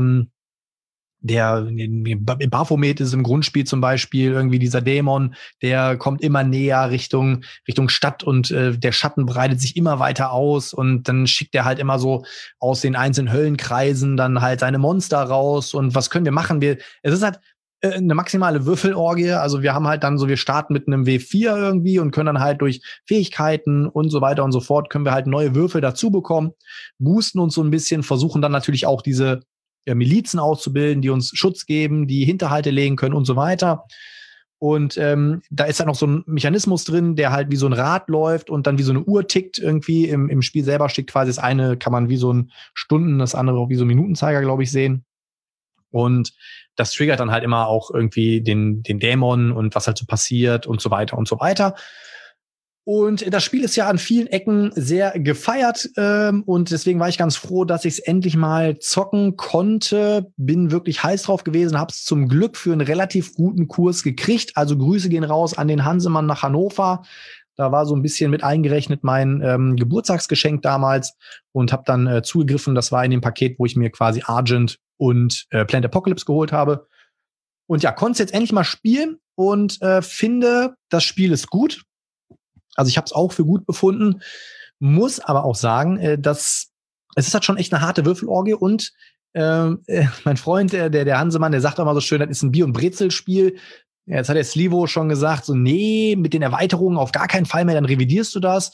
Baphomet ist im Grundspiel zum Beispiel irgendwie dieser Dämon, der kommt immer näher Richtung Stadt und der Schatten breitet sich immer weiter aus und dann schickt er halt immer so aus den einzelnen Höllenkreisen dann halt seine Monster raus und was können wir machen? Es ist halt eine maximale Würfelorgie. Also wir haben halt dann so, wir starten mit einem W4 irgendwie und können dann halt durch Fähigkeiten und so weiter und so fort, können wir halt neue Würfel dazu bekommen, boosten uns so ein bisschen, versuchen dann natürlich auch diese Milizen auszubilden, die uns Schutz geben, die Hinterhalte legen können und so weiter. Und da ist dann noch so ein Mechanismus drin, der halt wie so ein Rad läuft und dann wie so eine Uhr tickt irgendwie. Im Spiel selber steht quasi das eine, kann man wie so ein Stunden, das andere auch wie so ein Minutenzeiger, glaube ich, sehen. Und das triggert dann halt immer auch irgendwie den Dämon und was halt so passiert und so weiter und so weiter. Und das Spiel ist ja an vielen Ecken sehr gefeiert und deswegen war ich ganz froh, dass ich es endlich mal zocken konnte. Bin wirklich heiß drauf gewesen, habe es zum Glück für einen relativ guten Kurs gekriegt. Also Grüße gehen raus an den Hansemann nach Hannover. Da war so ein bisschen mit eingerechnet mein Geburtstagsgeschenk damals und habe dann zugegriffen. Das war in dem Paket, wo ich mir quasi Argent und Planet Apocalypse geholt habe. Und ja, konnte es jetzt endlich mal spielen und finde, das Spiel ist gut. Also ich habe es auch für gut befunden, muss aber auch sagen, dass es ist halt schon echt eine harte Würfelorgie und mein Freund, der Hansemann, der sagt auch mal so schön, das ist ein Bier- und Brezelspiel. Ja, jetzt hat der Slivo schon gesagt, so nee, mit den Erweiterungen auf gar keinen Fall mehr, dann revidierst du das.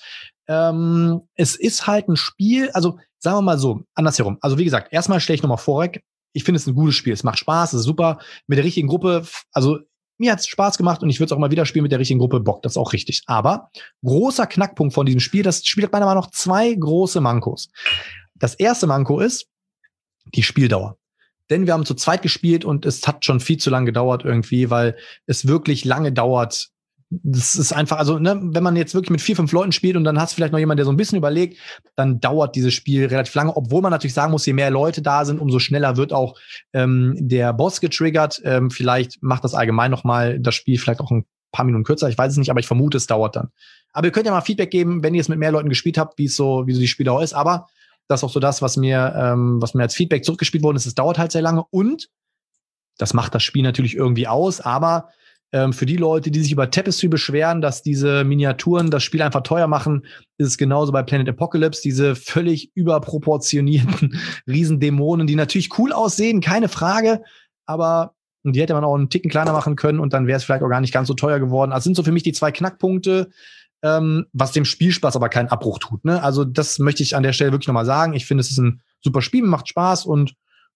Es ist halt ein Spiel, also sagen wir mal so, andersherum. Also wie gesagt, erstmal stelle ich nochmal vorweg, ich finde es ein gutes Spiel, es macht Spaß, es ist super, mit der richtigen Gruppe, also mir hat's Spaß gemacht und ich würde es auch mal wieder spielen mit der richtigen Gruppe. Bock, das ist auch richtig. Aber großer Knackpunkt von diesem Spiel, das Spiel hat meiner Meinung nach 2 große Mankos. Das erste Manko ist die Spieldauer. Denn wir haben zu zweit gespielt und es hat schon viel zu lange gedauert irgendwie, weil es wirklich lange dauert. Das ist einfach, also ne, wenn man jetzt wirklich mit 4, 5 Leuten spielt und dann hast du vielleicht noch jemand, der so ein bisschen überlegt, dann dauert dieses Spiel relativ lange, obwohl man natürlich sagen muss, je mehr Leute da sind, umso schneller wird auch der Boss getriggert. Vielleicht macht das allgemein noch mal das Spiel vielleicht auch ein paar Minuten kürzer, ich weiß es nicht, aber ich vermute, es dauert dann. Aber ihr könnt ja mal Feedback geben, wenn ihr es mit mehr Leuten gespielt habt, wie so die Spieldauer ist, aber das ist auch so das, was mir als Feedback zurückgespielt worden ist, es dauert halt sehr lange und das macht das Spiel natürlich irgendwie aus, aber für die Leute, die sich über Tapestry beschweren, dass diese Miniaturen das Spiel einfach teuer machen, ist es genauso bei Planet Apocalypse. Diese völlig überproportionierten Riesendämonen, die natürlich cool aussehen, keine Frage, aber die hätte man auch einen Ticken kleiner machen können und dann wäre es vielleicht auch gar nicht ganz so teuer geworden. Also sind so für mich die 2 Knackpunkte, was dem Spielspaß aber keinen Abbruch tut. Ne? Also das möchte ich an der Stelle wirklich nochmal sagen. Ich finde, es ist ein super Spiel, macht Spaß und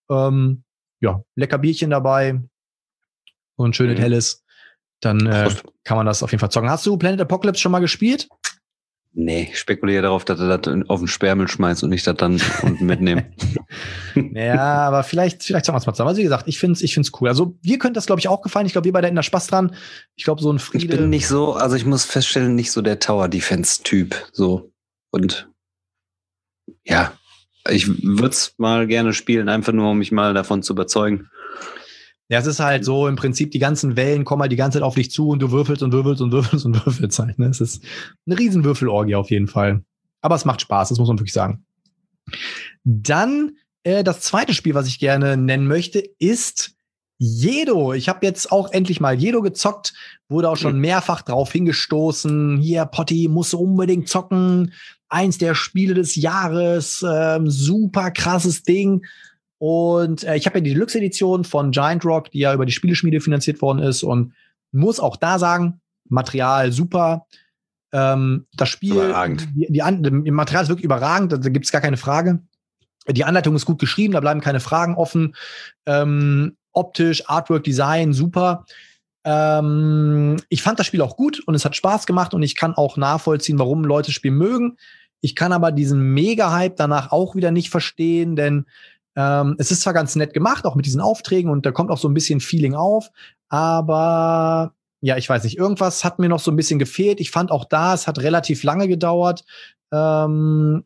ja, lecker Bierchen dabei und schönes Helles. Dann kann man das auf jeden Fall zocken. Hast du Planet Apocalypse schon mal gespielt? Nee, ich spekuliere darauf, dass er das auf den Sperrmüll schmeißt und ich das dann unten mitnehme. Ja, aber vielleicht zocken wir es mal zusammen. Also wie gesagt, ich find's cool. Also dir könnte das, glaube ich, auch gefallen. Ich glaube, wir beide hätten da Spaß dran. Ich glaube, so ein Friede... Ich bin nicht so, also ich muss feststellen, nicht so der Tower-Defense-Typ. So. Und ja, ich würde es mal gerne spielen, einfach nur, um mich mal davon zu überzeugen. Ja, es ist halt so, im Prinzip, die ganzen Wellen kommen halt die ganze Zeit auf dich zu und du würfelst und würfelst und würfelst und würfelst halt. Ne? Es ist eine riesen Würfelorgie auf jeden Fall. Aber es macht Spaß, das muss man wirklich sagen. Dann das zweite Spiel, was ich gerne nennen möchte, ist Jedo. Ich habe jetzt auch endlich mal Jedo gezockt, wurde auch schon mehrfach drauf hingestoßen. Hier, Potti, musst du unbedingt zocken. 1 der Spiele des Jahres, super krasses Ding. Und ich habe ja die Deluxe-Edition von Giant Rock, die ja über die Spieleschmiede finanziert worden ist und muss auch da sagen, Material super. Das Spiel, überragend. Die Material ist wirklich überragend, da gibt's gar keine Frage. Die Anleitung ist gut geschrieben, da bleiben keine Fragen offen. Optisch, Artwork, Design, super. Ich fand das Spiel auch gut und es hat Spaß gemacht und ich kann auch nachvollziehen, warum Leute das Spiel mögen. Ich kann aber diesen Mega-Hype danach auch wieder nicht verstehen, denn es ist zwar ganz nett gemacht, auch mit diesen Aufträgen und da kommt auch so ein bisschen Feeling auf, aber ja, ich weiß nicht, irgendwas hat mir noch so ein bisschen gefehlt. Ich fand auch da, es hat relativ lange gedauert und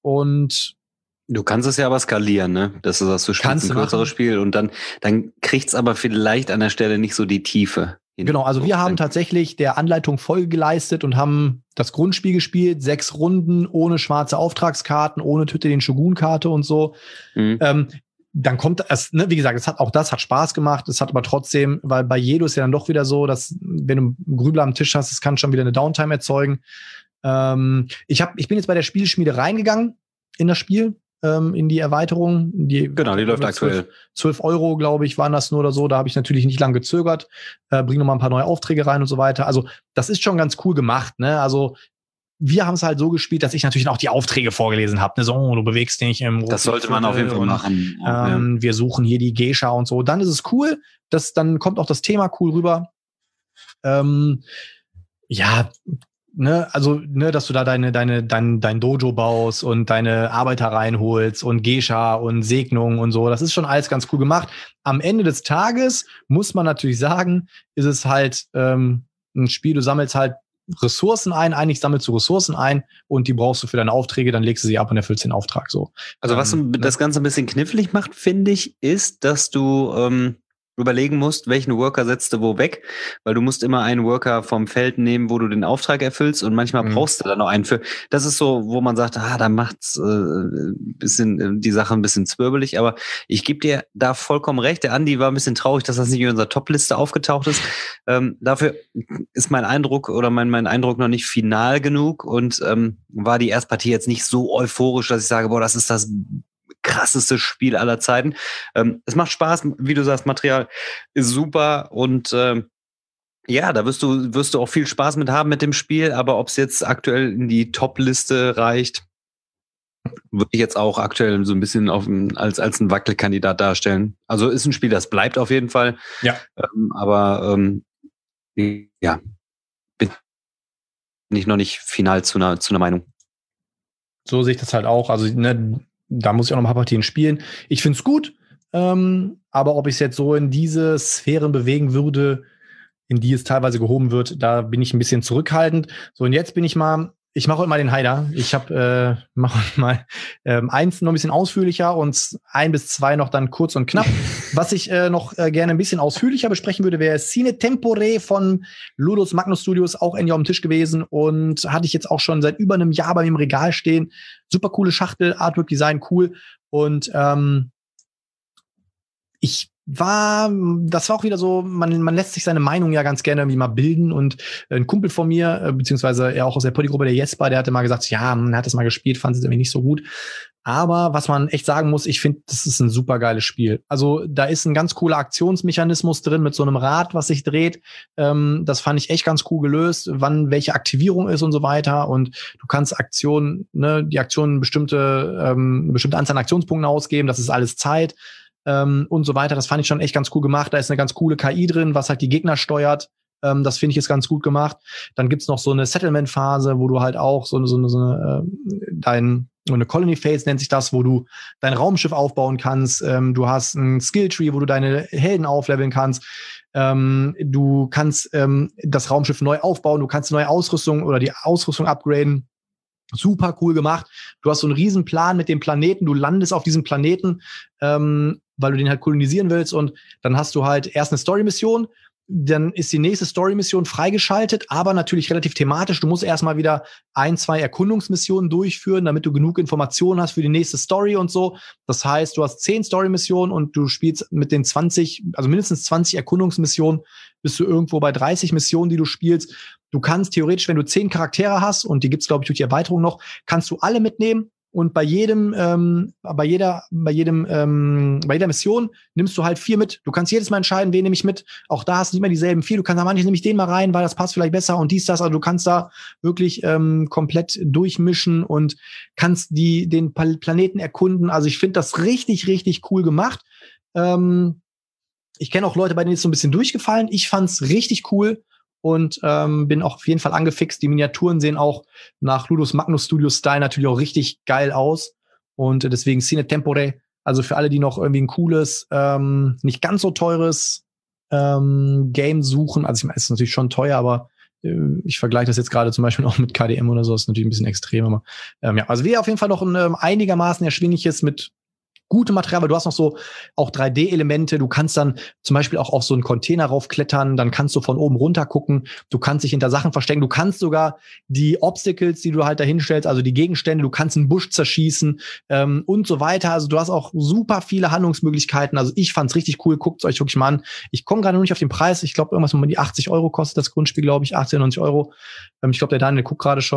du kannst es ja aber skalieren, ne? Dass du sagst, du spielst ein größeres Spiel und dann kriegt's aber vielleicht an der Stelle nicht so die Tiefe. Genau, also wir haben tatsächlich der Anleitung Folge geleistet und haben das Grundspiel gespielt, 6 Runden, ohne schwarze Auftragskarten, ohne Töte den Shogun-Karte und so. Dann kommt es, ne, wie gesagt, das hat Spaß gemacht, es hat aber trotzdem, weil bei Jedo ist ja dann doch wieder so, dass wenn du einen Grübler am Tisch hast, es kann schon wieder eine Downtime erzeugen. Ich bin jetzt bei der Spielschmiede reingegangen in das Spiel, in die Erweiterung. Genau, die läuft aktuell. 12 €, glaube ich, waren das nur oder so. Da habe ich natürlich nicht lange gezögert. Bring noch mal ein paar neue Aufträge rein und so weiter. Also das ist schon ganz cool gemacht, ne? Also wir haben es halt so gespielt, dass ich natürlich auch die Aufträge vorgelesen habe. Ne? So, du bewegst dich im Das sollte man auf jeden Fall machen. Wir suchen hier die Geisha und so. Dann ist es cool. Dann kommt auch das Thema cool rüber. Dass du da dein Dojo baust und deine Arbeiter reinholst und Geisha und Segnung und so. Das ist schon alles ganz cool gemacht. Am Ende des Tages muss man natürlich sagen, ist es halt ein Spiel, du sammelst halt Ressourcen ein, eigentlich sammelst du Ressourcen ein und die brauchst du für deine Aufträge, dann legst du sie ab und erfüllst den Auftrag so. Also was das Ganze ein bisschen knifflig macht, finde ich, ist, dass du überlegen musst, welchen Worker setzt du wo weg, weil du musst immer einen Worker vom Feld nehmen, wo du den Auftrag erfüllst und manchmal brauchst du da noch einen für. Das ist so, wo man sagt, da macht's bisschen die Sache ein bisschen zwirbelig, aber ich gebe dir da vollkommen recht. Der Andi war ein bisschen traurig, dass das nicht in unserer Top-Liste aufgetaucht ist. Dafür ist mein Eindruck oder mein Eindruck noch nicht final genug und war die Erstpartie jetzt nicht so euphorisch, dass ich sage, boah, das ist das krasseste Spiel aller Zeiten. Es macht Spaß, wie du sagst, Material ist super und da wirst du auch viel Spaß mit haben mit dem Spiel, aber ob es jetzt aktuell in die Top-Liste reicht, würde ich jetzt auch aktuell so ein bisschen als ein Wackelkandidat darstellen. Also ist ein Spiel, das bleibt auf jeden Fall. Ja. Bin ich noch nicht final zu einer Meinung. So sehe ich das halt auch. Also, da muss ich auch noch ein paar Partien spielen. Ich finde es gut, aber ob ich es jetzt so in diese Sphären bewegen würde, in die es teilweise gehoben wird, da bin ich ein bisschen zurückhaltend. So, und jetzt ich mache heute mal den Heider. Ich mache mal 1 noch ein bisschen ausführlicher und 1 bis 2 noch dann kurz und knapp. Was ich noch gerne ein bisschen ausführlicher besprechen würde, wäre Sine Tempore von Ludus Magnus Studios, auch endlich auf dem Tisch gewesen und hatte ich jetzt auch schon seit über einem Jahr bei mir im Regal stehen. Super coole Schachtel, Artwork-Design, cool. Und das war auch wieder so, man lässt sich seine Meinung ja ganz gerne irgendwie mal bilden und ein Kumpel von mir, beziehungsweise er auch aus der Poddy-Gruppe, der Jesper, der hatte mal gesagt, ja, er hat es mal gespielt, fand es irgendwie nicht so gut. Aber was man echt sagen muss, ich finde, das ist ein super geiles Spiel. Also da ist ein ganz cooler Aktionsmechanismus drin mit so einem Rad, was sich dreht. Das fand ich echt ganz cool gelöst, wann welche Aktivierung ist und so weiter. Und du kannst die Aktionen bestimmte Anzahl an Aktionspunkten ausgeben. Das ist alles Zeit. Und so weiter. Das fand ich schon echt ganz cool gemacht. Da ist eine ganz coole KI drin, was halt die Gegner steuert. Das finde ich ist ganz gut gemacht. Dann gibt's noch so eine Settlement-Phase, wo du halt auch so eine Colony Phase nennt sich das, wo du dein Raumschiff aufbauen kannst. Du hast ein Skilltree, wo du deine Helden aufleveln kannst. Du kannst das Raumschiff neu aufbauen. Du kannst neue Ausrüstung oder die Ausrüstung upgraden. Super cool gemacht. Du hast so einen riesen Plan mit dem Planeten. Du landest auf diesem Planeten, weil du den halt kolonisieren willst. Und dann hast du halt erst eine Story-Mission. Dann ist die nächste Story-Mission freigeschaltet, aber natürlich relativ thematisch. Du musst erstmal wieder 1, 2 Erkundungsmissionen durchführen, damit du genug Informationen hast für die nächste Story und so. Das heißt, du hast 10 Story-Missionen und du spielst mit den 20, also mindestens 20 Erkundungsmissionen, bist du irgendwo bei 30 Missionen, die du spielst. Du kannst theoretisch, wenn du 10 Charaktere hast, und die gibt's, glaube ich, durch die Erweiterung noch, kannst du alle mitnehmen. Und bei jeder Mission nimmst du halt 4 mit. Du kannst jedes Mal entscheiden, wen nehme ich mit. Auch da hast du nicht mehr dieselben 4. Du kannst da manche nehme ich den mal rein, weil das passt vielleicht besser und dies, das. Also du kannst da wirklich komplett durchmischen und kannst den Planeten erkunden. Also ich finde das richtig, richtig cool gemacht. Ich kenne auch Leute, bei denen ist so ein bisschen durchgefallen. Ich fand's richtig cool. Und bin auch auf jeden Fall angefixt. Die Miniaturen sehen auch nach Ludus Magnus Studios Style natürlich auch richtig geil aus. Und deswegen Sine Tempore. Also für alle, die noch irgendwie ein cooles, nicht ganz so teures Game suchen. Also ich meine, es ist natürlich schon teuer, aber ich vergleiche das jetzt gerade zum Beispiel auch mit KDM oder so. Das ist natürlich ein bisschen extrem. Aber also wir auf jeden Fall noch ein einigermaßen erschwingliches mit gute Material, weil du hast noch so auch 3D-Elemente. Du kannst dann zum Beispiel auch auf so einen Container raufklettern, dann kannst du von oben runter gucken. Du kannst dich hinter Sachen verstecken. Du kannst sogar die Obstacles, die du halt da hinstellst, also die Gegenstände, du kannst einen Busch zerschießen und so weiter. Also du hast auch super viele Handlungsmöglichkeiten. Also ich fand's richtig cool. Guckt's euch wirklich mal an. Ich komme gerade noch nicht auf den Preis. Ich glaube, irgendwas um die 80 € kostet das Grundspiel, glaube ich. 80, 90 €. Ich glaube, der Daniel guckt gerade schon.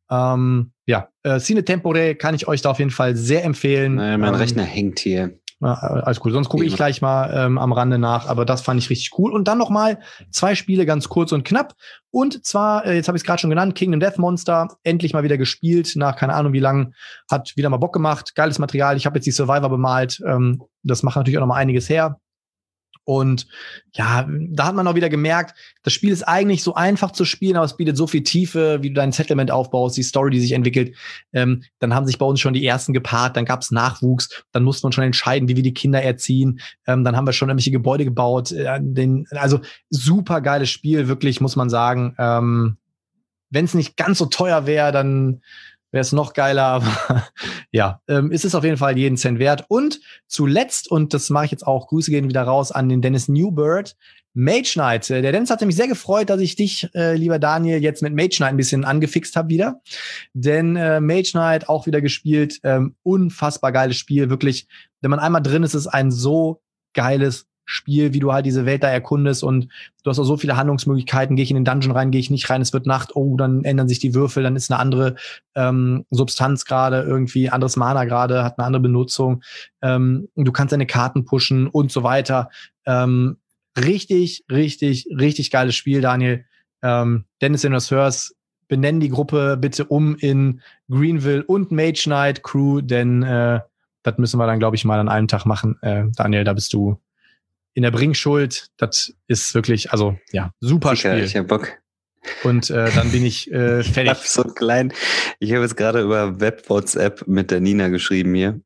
Cine Tempore kann ich euch da auf jeden Fall sehr empfehlen. Naja, mein Rechner hängt hier. Alles gut, sonst gucke ich gleich mal am Rande nach, aber das fand ich richtig cool. Und dann noch mal 2 Spiele, ganz kurz und knapp. Und zwar, jetzt habe ich es gerade schon genannt, Kingdom Death Monster, endlich mal wieder gespielt, nach keine Ahnung wie lang, hat wieder mal Bock gemacht, geiles Material. Ich habe jetzt die Survivor bemalt, das macht natürlich auch noch mal einiges her. Und ja, da hat man auch wieder gemerkt, das Spiel ist eigentlich so einfach zu spielen, aber es bietet so viel Tiefe, wie du dein Settlement aufbaust, die Story, die sich entwickelt. Dann haben sich bei uns schon die ersten gepaart, dann gab's Nachwuchs, dann musste man schon entscheiden, wie wir die Kinder erziehen. Dann haben wir schon irgendwelche Gebäude gebaut. Also super geiles Spiel, wirklich, muss man sagen. Wenn es nicht ganz so teuer wäre, dann wäre es noch geiler, aber ja, ist es auf jeden Fall jeden Cent wert. Und zuletzt, und das mache ich jetzt auch, Grüße gehen wieder raus an den Dennis Newbird, Mage Knight. Der Dennis hat mich sehr gefreut, dass ich dich, lieber Daniel, jetzt mit Mage Knight ein bisschen angefixt habe wieder. Denn Mage Knight auch wieder gespielt, unfassbar geiles Spiel, wirklich. Wenn man einmal drin ist, ist es ein so geiles Spiel, wie du halt diese Welt da erkundest und du hast auch so viele Handlungsmöglichkeiten. Gehe ich in den Dungeon rein, gehe ich nicht rein, es wird Nacht, oh, dann ändern sich die Würfel, dann ist eine andere Substanz gerade irgendwie, anderes Mana gerade, hat eine andere Benutzung. Du kannst deine Karten pushen und so weiter. Richtig, richtig, richtig geiles Spiel, Daniel. Dennis, wenn du das hörst, benennen die Gruppe bitte um in Greenville und Mage Knight Crew, denn das müssen wir dann, glaube ich, mal an einem Tag machen. Daniel, da bist du in der Bringschuld. Das ist wirklich, also ja, super Spiel. Ich hab Bock. Und dann bin ich fertig. Ich habe jetzt gerade über Web-WhatsApp mit der Nina geschrieben hier.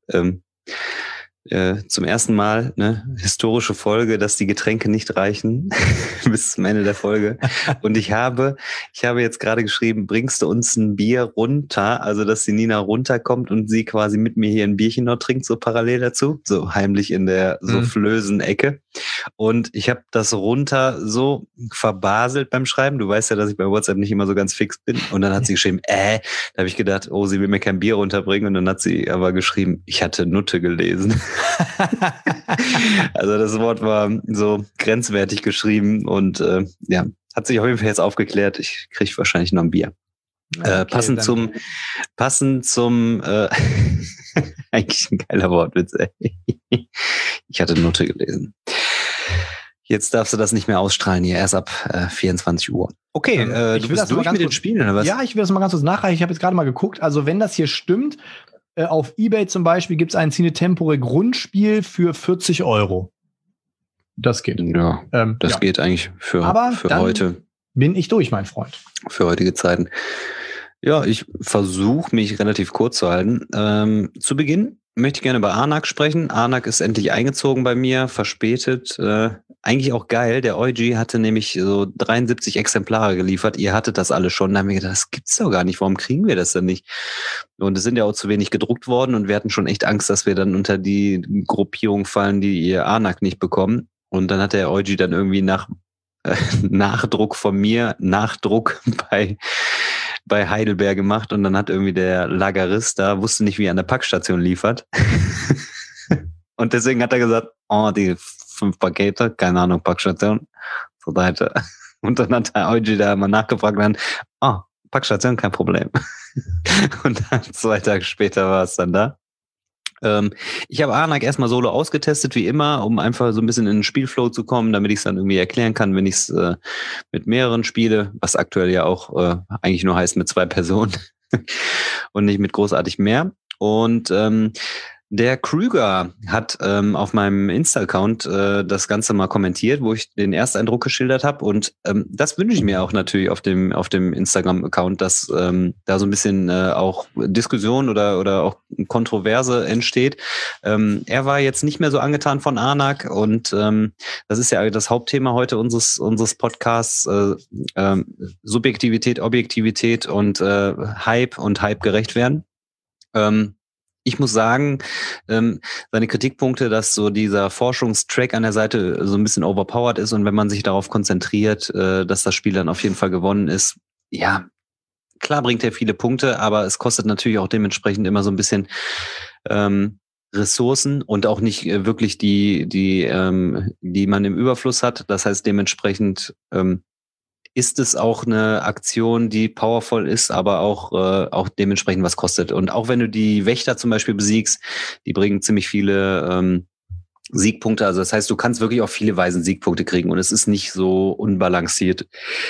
Zum ersten Mal, ne, historische Folge, dass die Getränke nicht reichen bis zum Ende der Folge. Und ich habe jetzt gerade geschrieben, bringst du uns ein Bier runter, also dass die Nina runterkommt und sie quasi mit mir hier ein Bierchen noch trinkt, so parallel dazu, so heimlich in der soufflösen Ecke. Und ich habe das runter so verbaselt beim Schreiben. Du weißt ja, dass ich bei WhatsApp nicht immer so ganz fix bin. Und dann hat sie geschrieben, da habe ich gedacht, oh, sie will mir kein Bier runterbringen. Und dann hat sie aber geschrieben, ich hatte Nutte gelesen. Also das Wort war so grenzwertig geschrieben und hat sich auf jeden Fall jetzt aufgeklärt. Ich kriege wahrscheinlich noch ein Bier. Okay, passend zum eigentlich ein geiler Wortwitz, ey. Ich hatte Nutte gelesen. Jetzt darfst du das nicht mehr ausstrahlen hier, erst ab 24 Uhr. Okay, du bist durch mit den Spielen, oder was? Ja, ich will das mal ganz kurz nachreichen. Ich habe jetzt gerade mal geguckt. Also wenn das hier stimmt, auf eBay zum Beispiel gibt es ein Cine Tempore Grundspiel für 40 €. Das geht. Ja, das geht eigentlich für heute. Bin ich durch, mein Freund. Für heutige Zeiten. Ja, ich versuche mich relativ kurz zu halten. Zu Beginn möchte ich gerne über Anak sprechen. Anak ist endlich eingezogen bei mir, verspätet. Eigentlich auch geil. Der EuG hatte nämlich so 73 Exemplare geliefert. Ihr hattet das alle schon. Da haben wir gedacht, das gibt's doch gar nicht. Warum kriegen wir das denn nicht? Und es sind ja auch zu wenig gedruckt worden und wir hatten schon echt Angst, dass wir dann unter die Gruppierung fallen, die ihr Anak nicht bekommen. Und dann hat der EuG dann irgendwie nach Nachdruck von mir, Nachdruck bei Heidelberg gemacht und dann hat irgendwie der Lagerist da, wusste nicht, wie er an der Packstation liefert. Und deswegen hat er gesagt, die 5 Pakete, keine Ahnung, Packstation. So da hätte. Und dann hat der EuG da mal nachgefragt und dann, Packstation, kein Problem. Und dann 2 Tage später war es dann da. Ich habe Anak erstmal solo ausgetestet, wie immer, um einfach so ein bisschen in den Spielflow zu kommen, damit ich es dann irgendwie erklären kann, wenn ich es mit mehreren spiele, was aktuell ja auch eigentlich nur heißt mit 2 Personen und nicht mit großartig mehr. Und der Krüger hat auf meinem Insta-Account das Ganze mal kommentiert, wo ich den Ersteindruck geschildert habe. Und das wünsche ich mir auch natürlich auf dem Instagram-Account, dass da so ein bisschen auch Diskussion oder auch Kontroverse entsteht. Er war jetzt nicht mehr so angetan von Anak und das ist ja das Hauptthema heute unseres Podcasts, Subjektivität, Objektivität und Hype und Hype gerecht werden. Ich muss sagen, seine Kritikpunkte, dass so dieser Forschungstrack an der Seite so ein bisschen overpowered ist und wenn man sich darauf konzentriert, dass das Spiel dann auf jeden Fall gewonnen ist, ja, klar bringt er viele Punkte, aber es kostet natürlich auch dementsprechend immer so ein bisschen Ressourcen und auch nicht wirklich die man im Überfluss hat. Das heißt dementsprechend ist es auch eine Aktion, die powerful ist, aber auch dementsprechend was kostet. Und auch wenn du die Wächter zum Beispiel besiegst, die bringen ziemlich viele Siegpunkte. Also das heißt, du kannst wirklich auf viele Weisen Siegpunkte kriegen und es ist nicht so unbalanciert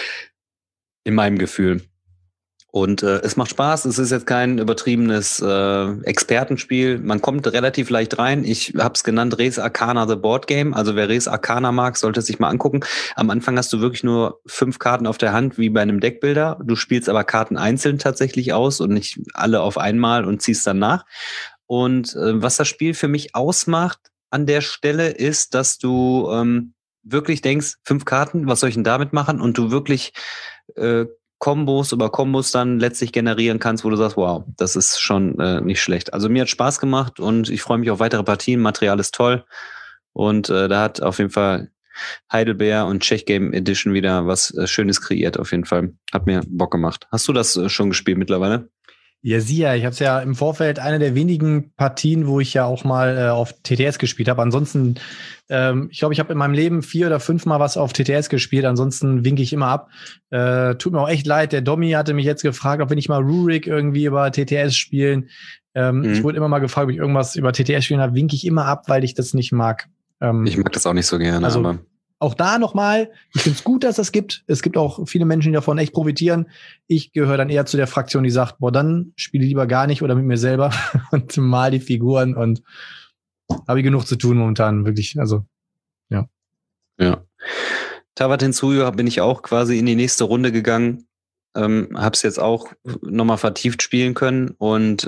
in meinem Gefühl. Und es macht Spaß. Es ist jetzt kein übertriebenes Expertenspiel. Man kommt relativ leicht rein. Ich habe es genannt Res Arcana The Board Game. Also wer Res Arcana mag, sollte es sich mal angucken. Am Anfang hast du wirklich nur 5 Karten auf der Hand, wie bei einem Deckbuilder. Du spielst aber Karten einzeln tatsächlich aus und nicht alle auf einmal und ziehst dann nach. Und was das Spiel für mich ausmacht an der Stelle ist, dass du wirklich denkst, 5 Karten, was soll ich denn damit machen? Und du wirklich Kombos über Kombos dann letztlich generieren kannst, wo du sagst, wow, das ist schon nicht schlecht. Also mir hat Spaß gemacht und ich freue mich auf weitere Partien. Material ist toll und da hat auf jeden Fall Heidelbeer und Czech Game Edition wieder was Schönes kreiert auf jeden Fall. Hat mir Bock gemacht. Hast du das schon gespielt mittlerweile? Ja, sicher. Ich habe es ja im Vorfeld eine der wenigen Partien, wo ich ja auch mal auf TTS gespielt habe. Ansonsten, ich glaube, ich habe in meinem Leben 4 oder 5 Mal was auf TTS gespielt. Ansonsten winke ich immer ab. Tut mir auch echt leid. Der Domi hatte mich jetzt gefragt, ob wir nicht mal Rurik irgendwie über TTS spielen. Ich wurde immer mal gefragt, ob ich irgendwas über TTS spielen habe. Winke ich immer ab, weil ich das nicht mag. Ich mag das auch nicht so gerne. Also, aber auch da nochmal, ich finde es gut, dass das gibt. Es gibt auch viele Menschen, die davon echt profitieren. Ich gehöre dann eher zu der Fraktion, die sagt, boah, dann spiele ich lieber gar nicht oder mit mir selber und mal die Figuren und habe ich genug zu tun momentan, wirklich. Also, ja. Ja. Tawatinsuyo bin ich auch quasi in die nächste Runde gegangen. Habe es jetzt auch nochmal vertieft spielen können und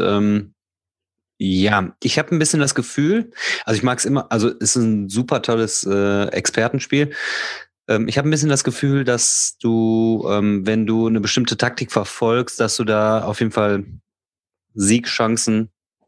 ja, ich habe ein bisschen das Gefühl, also ich mag es immer, also es ist ein super tolles Expertenspiel. Ich habe ein bisschen das Gefühl, dass du, wenn du eine bestimmte Taktik verfolgst, dass du da auf jeden Fall Siegchancen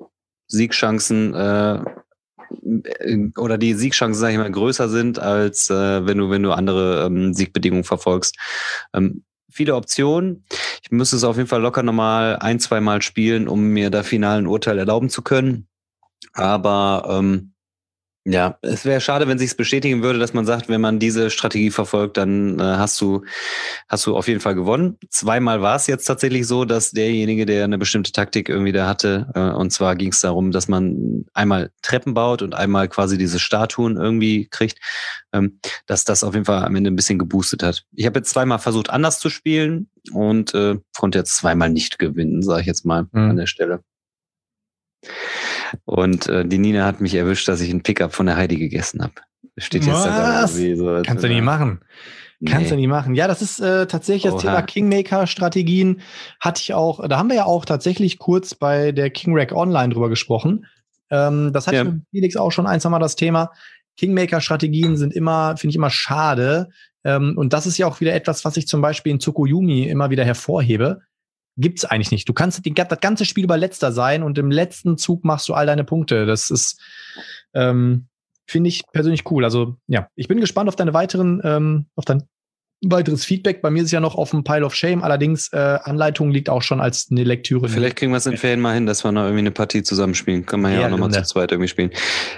oder die Siegchancen, sage ich mal, größer sind, als wenn du andere Siegbedingungen verfolgst. Viele Optionen. Ich müsste es auf jeden Fall locker nochmal 1-2 Mal spielen, um mir da final ein Urteil erlauben zu können. Aber ja, es wäre schade, wenn sich es bestätigen würde, dass man sagt, wenn man diese Strategie verfolgt, dann hast du auf jeden Fall gewonnen. 2-mal war es jetzt tatsächlich so, dass derjenige, der eine bestimmte Taktik irgendwie da hatte, und zwar ging es darum, dass man einmal Treppen baut und einmal quasi diese Statuen irgendwie kriegt, dass das auf jeden Fall am Ende ein bisschen geboostet hat. Ich habe jetzt 2-mal versucht, anders zu spielen und konnte jetzt 2-mal nicht gewinnen, sage ich jetzt mal an der Stelle. Und die Nina hat mich erwischt, dass ich einen Pickup von der Heidi gegessen habe. Steht jetzt da irgendwie so. Kannst du nie machen. Kannst du nie machen. Ja, das ist tatsächlich das Thema Kingmaker-Strategien. Da haben wir ja auch tatsächlich kurz bei der Kingrack Online drüber gesprochen. Das hatte ich mit Felix auch schon 1-2 Mal das Thema. Kingmaker-Strategien sind finde ich immer schade. Und das ist ja auch wieder etwas, was ich zum Beispiel in Tsukuyomi immer wieder hervorhebe. Gibt's eigentlich nicht. Du kannst das ganze Spiel über letzter sein und im letzten Zug machst du all deine Punkte. Das ist, finde ich persönlich cool. Also, ja, ich bin gespannt auf dein weiteres Feedback. Bei mir ist es ja noch auf dem Pile of Shame. Allerdings, Anleitung liegt auch schon als eine Lektüre. Vielleicht kriegen wir es in Ferien mal hin, dass wir noch irgendwie eine Partie zusammenspielen. Können wir ja auch nochmal zu zweit irgendwie spielen.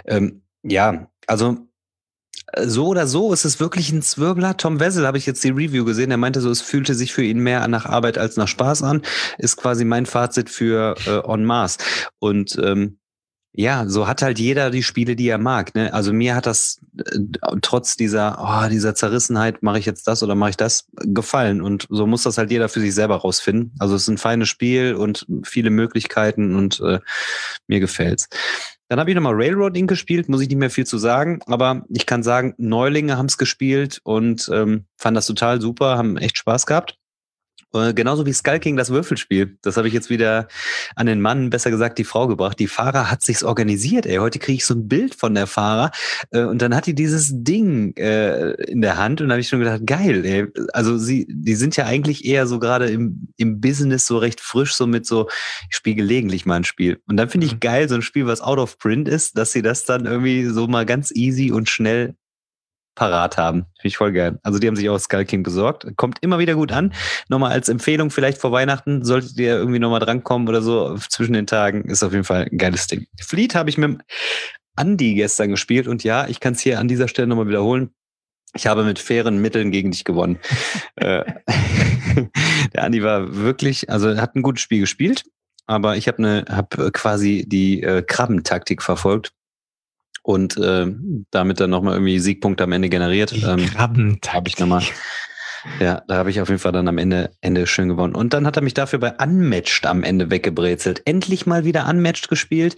Ja, also so oder so ist es wirklich ein Zwirbler. Tom Wessel habe ich jetzt die Review gesehen. Er meinte so, es fühlte sich für ihn mehr nach Arbeit als nach Spaß an. Ist quasi mein Fazit für En Masse. Und ja, so hat halt jeder die Spiele, die er mag. Ne? Also mir hat das trotz dieser Zerrissenheit, mache ich jetzt das oder mache ich das, gefallen. Und so muss das halt jeder für sich selber rausfinden. Also es ist ein feines Spiel und viele Möglichkeiten und mir gefällt's. Dann habe ich nochmal Railroad Inc. gespielt, muss ich nicht mehr viel zu sagen, aber ich kann sagen, Neulinge haben es gespielt und fanden das total super, haben echt Spaß gehabt. Genauso wie Skull King, das Würfelspiel. Das habe ich jetzt wieder an den Mann, besser gesagt die Frau gebracht. Die Fahrer hat sich's organisiert, ey. Heute kriege ich so ein Bild von der Fahrer und dann hat die dieses Ding in der Hand und da habe ich schon gedacht, geil, ey. Also die sind ja eigentlich eher so gerade im Business so recht frisch, so mit so, ich spiele gelegentlich mal ein Spiel. Und dann finde ich geil, so ein Spiel, was out of print ist, dass sie das dann irgendwie so mal ganz easy und schnell parat haben. Finde ich voll geil. Also die haben sich auch Skull King besorgt. Kommt immer wieder gut an. Nochmal als Empfehlung vielleicht vor Weihnachten, solltet ihr irgendwie nochmal drankommen oder so zwischen den Tagen. Ist auf jeden Fall ein geiles Ding. Fleet habe ich mit Andi gestern gespielt und ja, ich kann es hier an dieser Stelle nochmal wiederholen. Ich habe mit fairen Mitteln gegen dich gewonnen. Der Andi war wirklich, also hat ein gutes Spiel gespielt, aber ich habe quasi die Krabbentaktik verfolgt und damit dann nochmal irgendwie Siegpunkte am Ende generiert. Krabbentaktik. Da habe ich auf jeden Fall dann am Ende schön gewonnen. Und dann hat er mich dafür bei Unmatched am Ende weggebrezelt. Endlich mal wieder Unmatched gespielt.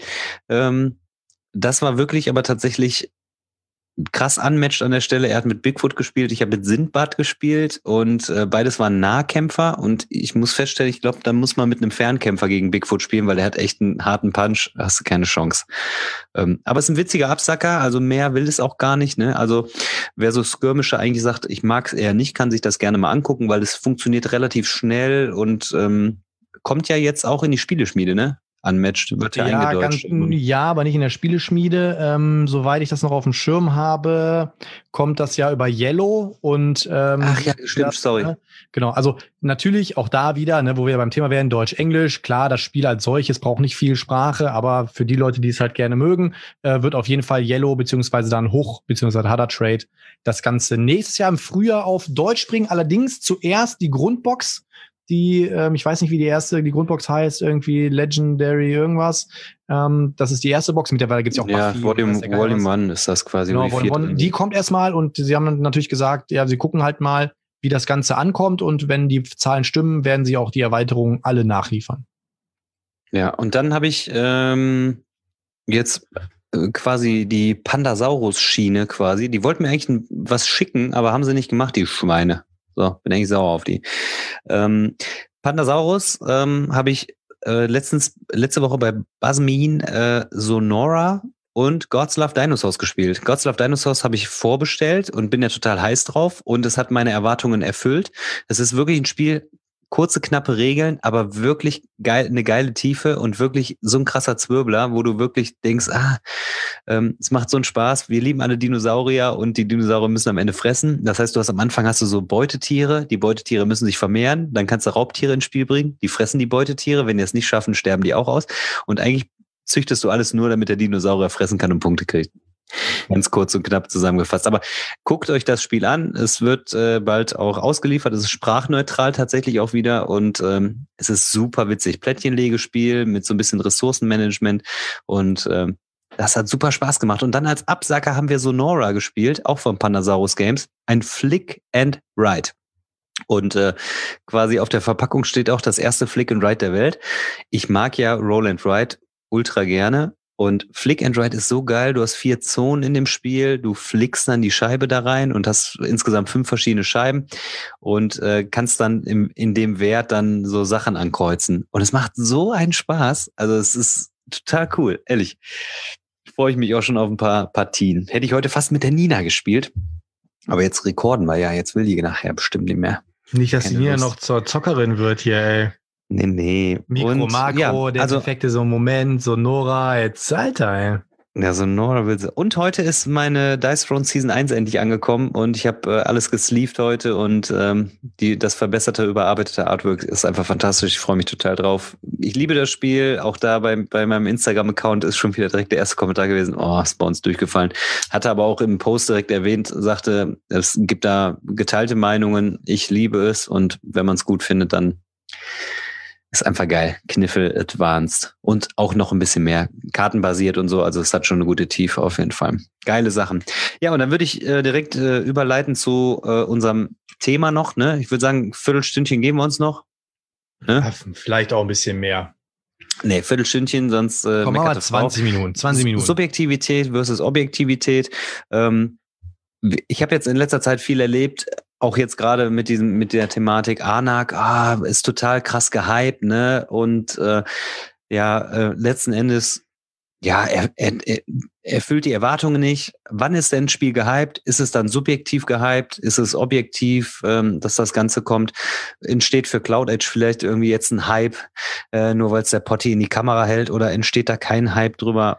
Das war wirklich aber tatsächlich krass unmatched an der Stelle. Er hat mit Bigfoot gespielt, ich habe mit Sindbad gespielt und beides waren Nahkämpfer und ich muss feststellen, ich glaube, da muss man mit einem Fernkämpfer gegen Bigfoot spielen, weil der hat echt einen harten Punch, da hast du keine Chance. Aber es ist ein witziger Absacker, also mehr will es auch gar nicht, ne? Also wer so Skirmisher eigentlich sagt, ich mag es eher nicht, kann sich das gerne mal angucken, weil es funktioniert relativ schnell und kommt ja jetzt auch in die Spieleschmiede, ne? Unmatched wird ja eingedeutscht. Ja, aber nicht in der Spieleschmiede. Soweit ich das noch auf dem Schirm habe, kommt das ja über Yellow und ach ja, stimmt, sorry. Genau, also natürlich auch da wieder, ne, wo wir beim Thema wären, Deutsch-Englisch. Klar, das Spiel als solches braucht nicht viel Sprache, aber für die Leute, die es halt gerne mögen, wird auf jeden Fall Yellow beziehungsweise dann Hoch beziehungsweise Harder Trade das Ganze nächstes Jahr im Frühjahr auf Deutsch bringen. Allerdings zuerst die Grundbox. Die, ich weiß nicht, wie die Grundbox heißt, irgendwie Legendary irgendwas. Das ist die erste Box. Mittlerweile gibt's ja auch Buffy. Volume 1 ist das quasi. Genau, Volume 1. Die kommt erstmal und sie haben dann natürlich gesagt, ja, sie gucken halt mal, wie das Ganze ankommt und wenn die Zahlen stimmen, werden sie auch die Erweiterungen alle nachliefern. Ja, und dann habe ich jetzt quasi die Pandasaurus-Schiene quasi. Die wollten mir eigentlich was schicken, aber haben sie nicht gemacht, die Schweine. So, bin eigentlich sauer auf die. Pandasaurus habe ich letzte Woche bei Basmin Sonora und Gods Love Dinosaurs gespielt. Gods Love Dinosaurs habe ich vorbestellt und bin ja total heiß drauf und es hat meine Erwartungen erfüllt. Es ist wirklich ein Spiel, kurze, knappe Regeln, aber wirklich geil, eine geile Tiefe und wirklich so ein krasser Zwirbler, wo du wirklich denkst, es macht so einen Spaß. Wir lieben alle Dinosaurier und die Dinosaurier müssen am Ende fressen. Das heißt, am Anfang hast du so Beutetiere. Die Beutetiere müssen sich vermehren. Dann kannst du Raubtiere ins Spiel bringen. Die fressen die Beutetiere. Wenn die es nicht schaffen, sterben die auch aus. Und eigentlich züchtest du alles nur, damit der Dinosaurier fressen kann und Punkte kriegt. Ganz kurz und knapp zusammengefasst. Aber guckt euch das Spiel an. Es wird bald auch ausgeliefert. Es ist sprachneutral tatsächlich auch wieder und es ist super witzig. Plättchenlegespiel mit so ein bisschen Ressourcenmanagement und das hat super Spaß gemacht. Und dann als Absacker haben wir Sonora gespielt, auch von Pandasaurus Games. Ein Flick and Ride. Und quasi auf der Verpackung steht auch das erste Flick and Ride der Welt. Ich mag ja Roll and Ride ultra gerne. Und Flick and Ride ist so geil, du hast 4 Zonen in dem Spiel, du flickst dann die Scheibe da rein und hast insgesamt 5 verschiedene Scheiben und kannst dann in dem Wert dann so Sachen ankreuzen. Und es macht so einen Spaß, also es ist total cool, ehrlich. Freue ich mich auch schon auf ein paar Partien. Hätte ich heute fast mit der Nina gespielt, aber jetzt rekorden wir ja, jetzt will die nachher bestimmt nicht mehr. Nicht, dass die Nina noch zur Zockerin wird hier, ey. Nee. Mikro, Makro, der Effekte, so ein Moment, Sonora, jetzt Alter, ey. Ja, Sonora will sie. Und heute ist meine Dice Throne Season 1 endlich angekommen und ich habe alles gesleeved heute und das verbesserte, überarbeitete Artwork ist einfach fantastisch. Ich freue mich total drauf. Ich liebe das Spiel. Auch da bei meinem Instagram-Account ist schon wieder direkt der erste Kommentar gewesen. Oh, ist bei uns durchgefallen. Hatte aber auch im Post direkt erwähnt, sagte, es gibt da geteilte Meinungen. Ich liebe es und wenn man es gut findet, dann ist einfach geil. Kniffel Advanced. Und auch noch ein bisschen mehr kartenbasiert und so. Also es hat schon eine gute Tiefe auf jeden Fall. Geile Sachen. Ja, und dann würde ich direkt überleiten zu unserem Thema noch. Ne? Ich würde sagen, Viertelstündchen geben wir uns noch. Ne? Ja, vielleicht auch ein bisschen mehr. Nee, Viertelstündchen, sonst komm, mal 20 Minuten. Subjektivität versus Objektivität. Ich habe jetzt in letzter Zeit viel erlebt, auch jetzt gerade mit der Thematik Anak, ist total krass gehypt, ne? Und letzten Endes, ja, er erfüllt die Erwartungen nicht. Wann ist denn ein Spiel gehypt? Ist es dann subjektiv gehypt? Ist es objektiv, dass das Ganze kommt? Entsteht für Cloud Age vielleicht irgendwie jetzt ein Hype, nur weil es der Potti in die Kamera hält, oder entsteht da kein Hype drüber?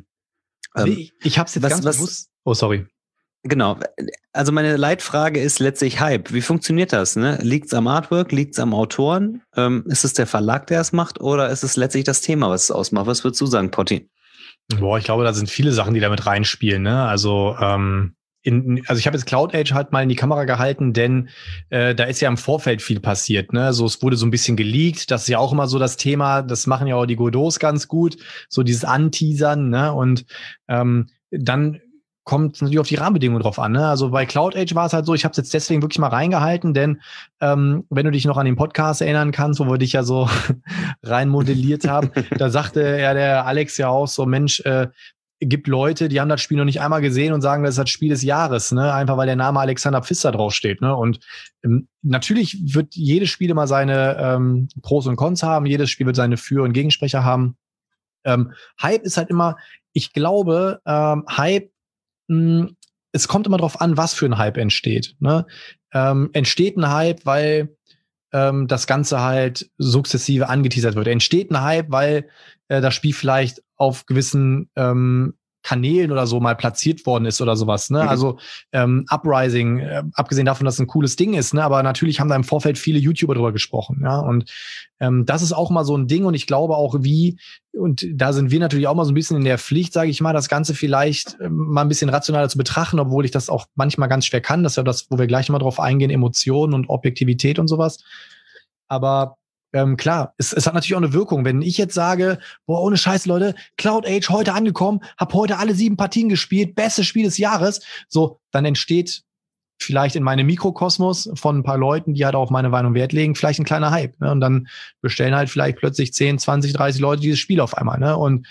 Ich hab's jetzt ganz bewusst. Oh, sorry. Genau. Also meine Leitfrage ist letztlich Hype. Wie funktioniert das? Ne? Liegt es am Artwork? Liegt es am Autoren? Ist es der Verlag, der es macht? Oder ist es letztlich das Thema, was es ausmacht? Was würdest du sagen, Potti? Boah, ich glaube, da sind viele Sachen, die damit reinspielen. Ne? Also also ich habe jetzt Cloud Age halt mal in die Kamera gehalten, denn da ist ja im Vorfeld viel passiert, ne? So, es wurde so ein bisschen geleakt, das ist ja auch immer so das Thema, das machen ja auch die Godots ganz gut, so dieses Anteasern, ne? Und dann kommt natürlich auf die Rahmenbedingungen drauf an, ne? Also bei Cloud Age war es halt so, ich habe es jetzt deswegen wirklich mal reingehalten, denn wenn du dich noch an den Podcast erinnern kannst, wo wir dich ja so rein modelliert haben, da sagte ja der Alex ja auch so, Mensch, gibt Leute, die haben das Spiel noch nicht einmal gesehen und sagen, das ist das Spiel des Jahres, ne? Einfach weil der Name Alexander Pfister draufsteht, ne? Und natürlich wird jedes Spiel immer seine Pros und Cons haben, jedes Spiel wird seine Für- und Gegensprecher haben. Hype ist halt immer, ich glaube, Hype, es kommt immer drauf an, was für ein Hype entsteht, ne? Entsteht ein Hype, weil das Ganze halt sukzessive angeteasert wird. Entsteht ein Hype, weil das Spiel vielleicht auf gewissen Kanälen oder so mal platziert worden ist oder sowas, ne? Also Uprising, abgesehen davon, dass es ein cooles Ding ist, ne? Aber natürlich haben da im Vorfeld viele YouTuber drüber gesprochen, ja? Und das ist auch mal so ein Ding und ich glaube auch und da sind wir natürlich auch mal so ein bisschen in der Pflicht, sage ich mal, das Ganze vielleicht mal ein bisschen rationaler zu betrachten, obwohl ich das auch manchmal ganz schwer kann. Das ist ja das, wo wir gleich mal drauf eingehen, Emotionen und Objektivität und sowas. Aber klar, es hat natürlich auch eine Wirkung. Wenn ich jetzt sage, boah, ohne Scheiß, Leute, Cloud Age heute angekommen, hab heute alle 7 Partien gespielt, bestes Spiel des Jahres, so, dann entsteht vielleicht in meinem Mikrokosmos von ein paar Leuten, die halt auf meine Meinung Wert legen, vielleicht ein kleiner Hype, ne? Und dann bestellen halt vielleicht plötzlich 10, 20, 30 Leute dieses Spiel auf einmal, ne? Und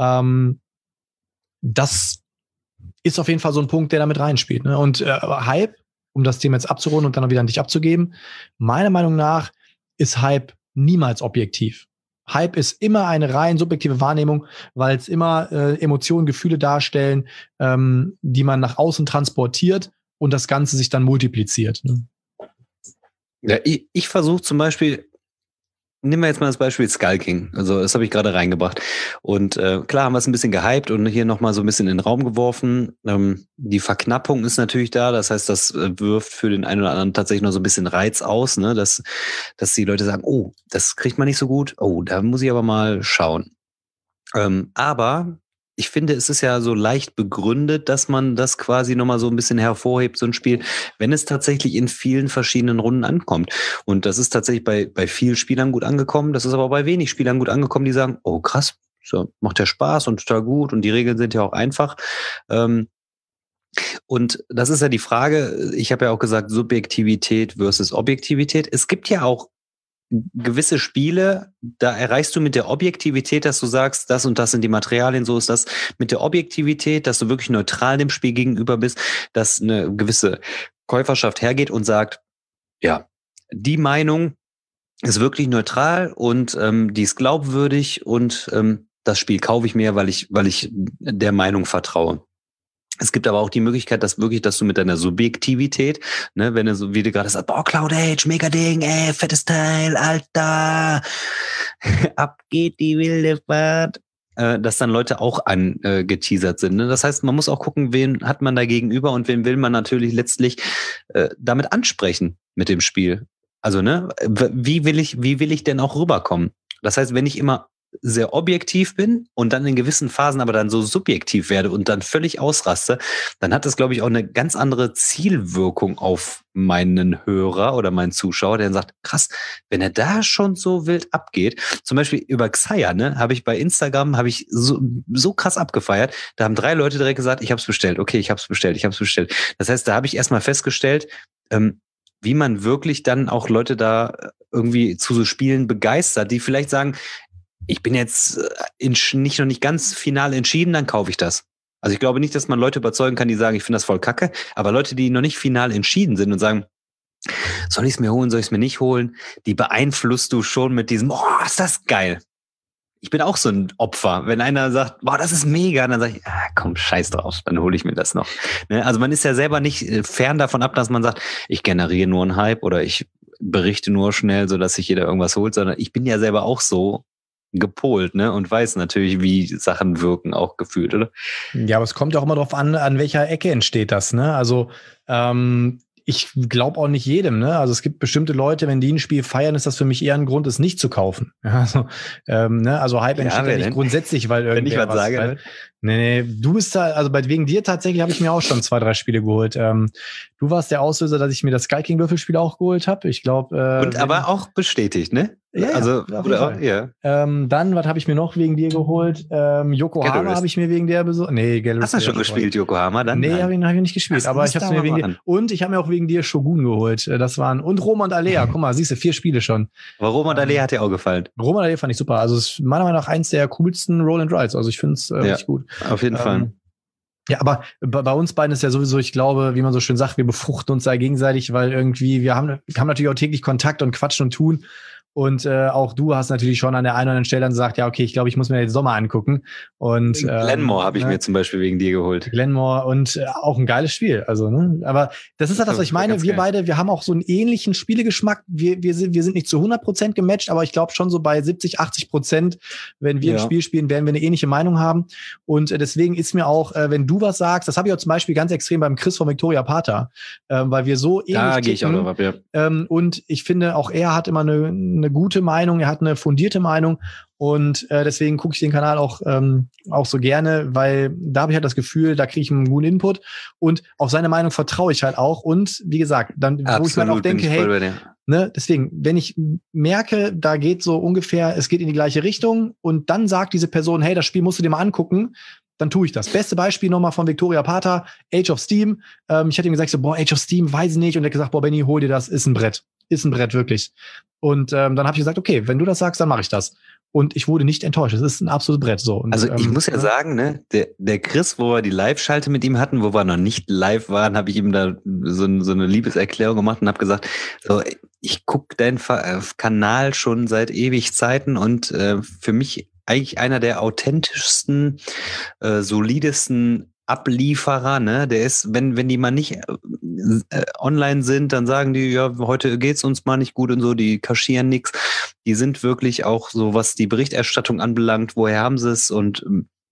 das ist auf jeden Fall so ein Punkt, der damit reinspielt, ne? Und Hype, um das Thema jetzt abzurunden und dann auch wieder an dich abzugeben, meiner Meinung nach ist Hype niemals objektiv. Hype ist immer eine rein subjektive Wahrnehmung, weil es immer Emotionen, Gefühle darstellen, die man nach außen transportiert und das Ganze sich dann multipliziert. Ne? Ja, ich versuche zum Beispiel, nehmen wir jetzt mal das Beispiel Skull King. Also das habe ich gerade reingebracht. Und klar haben wir es ein bisschen gehypt und hier nochmal so ein bisschen in den Raum geworfen. Die Verknappung ist natürlich da. Das heißt, das wirft für den einen oder anderen tatsächlich noch so ein bisschen Reiz aus, ne? Dass die Leute sagen, oh, das kriegt man nicht so gut. Oh, da muss ich aber mal schauen. Aber ich finde, es ist ja so leicht begründet, dass man das quasi nochmal so ein bisschen hervorhebt, so ein Spiel, wenn es tatsächlich in vielen verschiedenen Runden ankommt. Und das ist tatsächlich bei vielen Spielern gut angekommen. Das ist aber bei wenig Spielern gut angekommen, die sagen, oh krass, so, macht ja Spaß und total gut und die Regeln sind ja auch einfach. Und das ist ja die Frage, ich habe ja auch gesagt, Subjektivität versus Objektivität. Es gibt ja auch gewisse Spiele, da erreichst du mit der Objektivität, dass du sagst, das und das sind die Materialien, so ist das. Mit der Objektivität, dass du wirklich neutral dem Spiel gegenüber bist, dass eine gewisse Käuferschaft hergeht und sagt, ja, die Meinung ist wirklich neutral und die ist glaubwürdig und das Spiel kaufe ich mir, weil ich der Meinung vertraue. Es gibt aber auch die Möglichkeit, dass du mit deiner Subjektivität, ne, wenn du so, wie du gerade sagst, boah, Cloud Age, mega Ding, fettes Teil, Alter, ab geht die wilde Fahrt, dass dann Leute auch angeteasert sind. Ne? Das heißt, man muss auch gucken, wen hat man da gegenüber und wen will man natürlich letztlich damit ansprechen mit dem Spiel. Also, ne, wie will ich denn auch rüberkommen? Das heißt, wenn ich immer sehr objektiv bin und dann in gewissen Phasen aber dann so subjektiv werde und dann völlig ausraste, dann hat das, glaube ich, auch eine ganz andere Zielwirkung auf meinen Hörer oder meinen Zuschauer, der dann sagt, krass, wenn er da schon so wild abgeht, zum Beispiel über Xayah, ne, habe ich bei Instagram, so krass abgefeiert, da haben 3 Leute direkt gesagt, ich habe es bestellt, okay, ich habe es bestellt. Das heißt, da habe ich erstmal festgestellt, wie man wirklich dann auch Leute da irgendwie zu so Spielen begeistert, die vielleicht sagen, ich bin jetzt noch nicht ganz final entschieden, dann kaufe ich das. Also ich glaube nicht, dass man Leute überzeugen kann, die sagen, ich finde das voll kacke, aber Leute, die noch nicht final entschieden sind und sagen, soll ich es mir holen, soll ich es mir nicht holen, die beeinflusst du schon mit diesem, oh, ist das geil. Ich bin auch so ein Opfer. Wenn einer sagt, boah, das ist mega, dann sage ich, komm, scheiß drauf, dann hole ich mir das noch. Ne? Also man ist ja selber nicht fern davon ab, dass man sagt, ich generiere nur einen Hype oder ich berichte nur schnell, sodass sich jeder irgendwas holt, sondern ich bin ja selber auch so gepolt, ne, und weiß natürlich, wie Sachen wirken, auch gefühlt, oder? Ja, aber es kommt ja auch immer drauf an welcher Ecke entsteht das, ne? Also ich glaube auch nicht jedem, ne? Also es gibt bestimmte Leute, wenn die ein Spiel feiern, ist das für mich eher ein Grund, es nicht zu kaufen. Ja, also, ne? Also Hype entsteht ja nicht grundsätzlich, weil wenn ich irgendwer was sage. Weil, nee, du bist da, also wegen dir tatsächlich habe ich mir auch schon 2, 3 Spiele geholt. Du warst der Auslöser, dass ich mir das Sky King Würfelspiel auch geholt habe. Ich glaube. Und aber auch bestätigt, ne? Ja, also, auf jeden Fall. Ja. Dann, was habe ich mir noch wegen dir geholt? Yokohama habe ich mir wegen der besorgt. Nee, Hast du schon gespielt, Yokohama? Dann? Nee, habe ich nicht gespielt. Aber ich habe mir wegen dir. Und ich habe mir auch wegen dir Shogun geholt. Und Roma und Alea. Guck mal, siehst du, 4 Spiele schon. Aber Roma und Alea hat dir auch gefallen. Roma und Alea fand ich super. Also es ist meiner Meinung nach eins der coolsten Roll and Rides. Also ich finde es richtig gut. Auf jeden Fall. Ja, aber bei uns beiden ist ja sowieso, ich glaube, wie man so schön sagt, wir befruchten uns da gegenseitig, weil irgendwie wir haben natürlich auch täglich Kontakt und quatschen und tun. Und auch du hast natürlich schon an der einen oder anderen Stelle dann gesagt, ja, okay, ich glaube, ich muss mir den Sommer angucken. Und Glenmore habe ich mir zum Beispiel wegen dir geholt. Glenmore und auch ein geiles Spiel. Also, ne? Aber das ist halt das, was ich meine. Wir beide, wir haben auch so einen ähnlichen Spielegeschmack. Wir sind nicht zu 100% gematcht, aber ich glaube schon so bei 70-80%, wenn wir ein Spiel spielen, werden wir eine ähnliche Meinung haben. Und deswegen ist mir auch, wenn du was sagst, das habe ich auch zum Beispiel ganz extrem beim Chris von Victoria Pater, weil wir so ähnlich da gehe ich auch drauf, ja. Und ich finde, auch er hat immer eine gute Meinung, er hat eine fundierte Meinung und deswegen gucke ich den Kanal auch so gerne, weil da habe ich halt das Gefühl, da kriege ich einen guten Input und auf seine Meinung vertraue ich halt auch und wie gesagt, dann wo ich mir auch denke, hey, ne, deswegen, wenn ich merke, da geht so ungefähr, es geht in die gleiche Richtung und dann sagt diese Person, hey, das Spiel musst du dir mal angucken, dann tue ich das. Beste Beispiel nochmal von Victoria Pater, Age of Steam. Ich hatte ihm gesagt, so, Age of Steam, weiß ich nicht. Und er hat gesagt, Benny, hol dir das, ist ein Brett. Ist ein Brett, wirklich. Und dann habe ich gesagt, okay, wenn du das sagst, dann mache ich das. Und ich wurde nicht enttäuscht. Es ist ein absolutes Brett. So. Und, also ich muss ja sagen, ne, der Chris, wo wir die Live-Schalte mit ihm hatten, wo wir noch nicht live waren, habe ich ihm da so eine Liebeserklärung gemacht und habe gesagt, so, ich gucke deinen Kanal schon seit ewig Zeiten und für mich eigentlich einer der authentischsten, solidesten Ablieferer, ne? Der ist, wenn die mal nicht online sind, dann sagen die, ja, heute geht's uns mal nicht gut und so, die kaschieren nix. Die sind wirklich auch so, was die Berichterstattung anbelangt, woher haben sie es und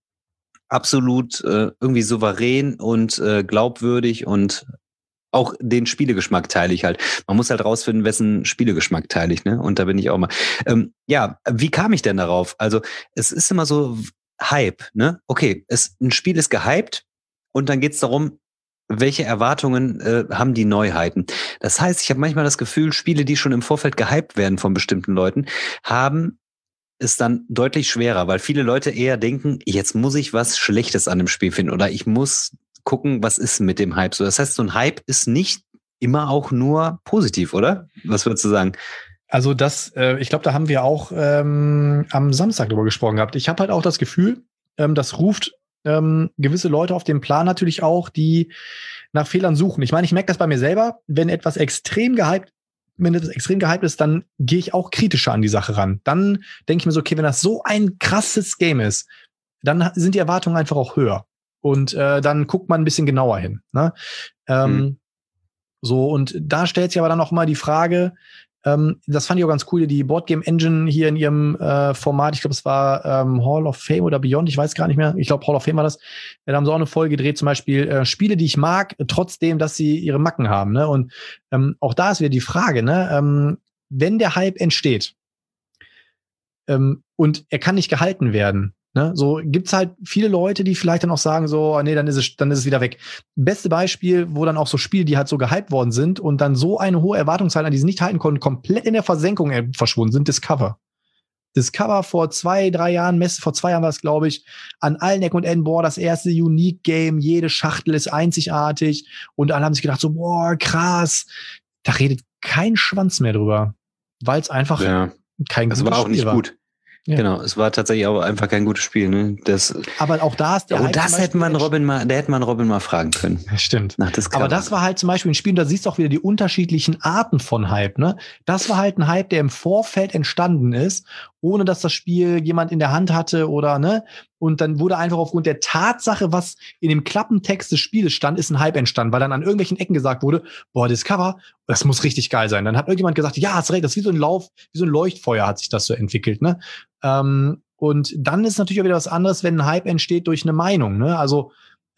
absolut irgendwie souverän und glaubwürdig und auch den Spielegeschmack teile ich halt. Man muss halt rausfinden, wessen Spielegeschmack teile ich, ne? Und da bin ich auch mal. Ja, wie kam ich denn darauf? Also, es ist immer so Hype, ne? Okay, ein Spiel ist gehypt und dann geht's darum, welche Erwartungen haben die Neuheiten. Das heißt, ich habe manchmal das Gefühl, Spiele, die schon im Vorfeld gehypt werden von bestimmten Leuten, haben es dann deutlich schwerer, weil viele Leute eher denken, jetzt muss ich was Schlechtes an dem Spiel finden oder ich muss gucken, was ist mit dem Hype so. Das heißt, so ein Hype ist nicht immer auch nur positiv, oder? Was würdest du sagen? Also ich glaube, da haben wir auch am Samstag drüber gesprochen gehabt. Ich habe halt auch das Gefühl, das ruft gewisse Leute auf den Plan natürlich auch, die nach Fehlern suchen. Ich meine, ich merke das bei mir selber, wenn etwas extrem gehypt ist, dann gehe ich auch kritischer an die Sache ran. Dann denke ich mir so, okay, wenn das so ein krasses Game ist, dann sind die Erwartungen einfach auch höher. Und dann guckt man ein bisschen genauer hin. Ne? So, und da stellt sich aber dann auch mal die Frage, das fand ich auch ganz cool, die Boardgame Engine hier in ihrem Format, ich glaube, es war Hall of Fame oder Beyond, ich weiß gar nicht mehr, ich glaube, Hall of Fame war das, da haben sie auch eine Folge gedreht, zum Beispiel Spiele, die ich mag, trotzdem, dass sie ihre Macken haben. Ne? Und auch da ist wieder die Frage, ne? Wenn der Hype entsteht und er kann nicht gehalten werden, ne, so gibt's halt viele Leute, die vielleicht dann auch sagen so, nee, dann ist es wieder weg. Beste Beispiel, wo dann auch so Spiele, die halt so gehypt worden sind und dann so eine hohe Erwartungshaltung an die sie nicht halten konnten, komplett in der Versenkung verschwunden sind. Discover vor 2-3 Jahren, vor 2 Jahren war es, glaube ich, an allen Ecken und Enden, das erste Unique-Game, jede Schachtel ist einzigartig und alle haben sich gedacht so, krass, da redet kein Schwanz mehr drüber, weil es einfach kein gutes Spiel war. Das war auch nicht gut. Ja. Genau, es war tatsächlich auch einfach kein gutes Spiel. Ne? Aber auch da ist der Hype. Das hätte man Robin mal fragen können. Stimmt. Aber das war halt zum Beispiel ein Spiel, und da siehst du auch wieder die unterschiedlichen Arten von Hype. Ne? Das war halt ein Hype, der im Vorfeld entstanden ist, ohne dass das Spiel jemand in der Hand hatte oder ne. Und dann wurde einfach aufgrund der Tatsache, was in dem Klappentext des Spieles stand, ist ein Hype entstanden, weil dann an irgendwelchen Ecken gesagt wurde, Discover, das muss richtig geil sein. Dann hat irgendjemand gesagt, ja, hast recht, das ist wie so ein Leuchtfeuer hat sich das so entwickelt, ne? Und dann ist natürlich auch wieder was anderes, wenn ein Hype entsteht durch eine Meinung, ne? Also,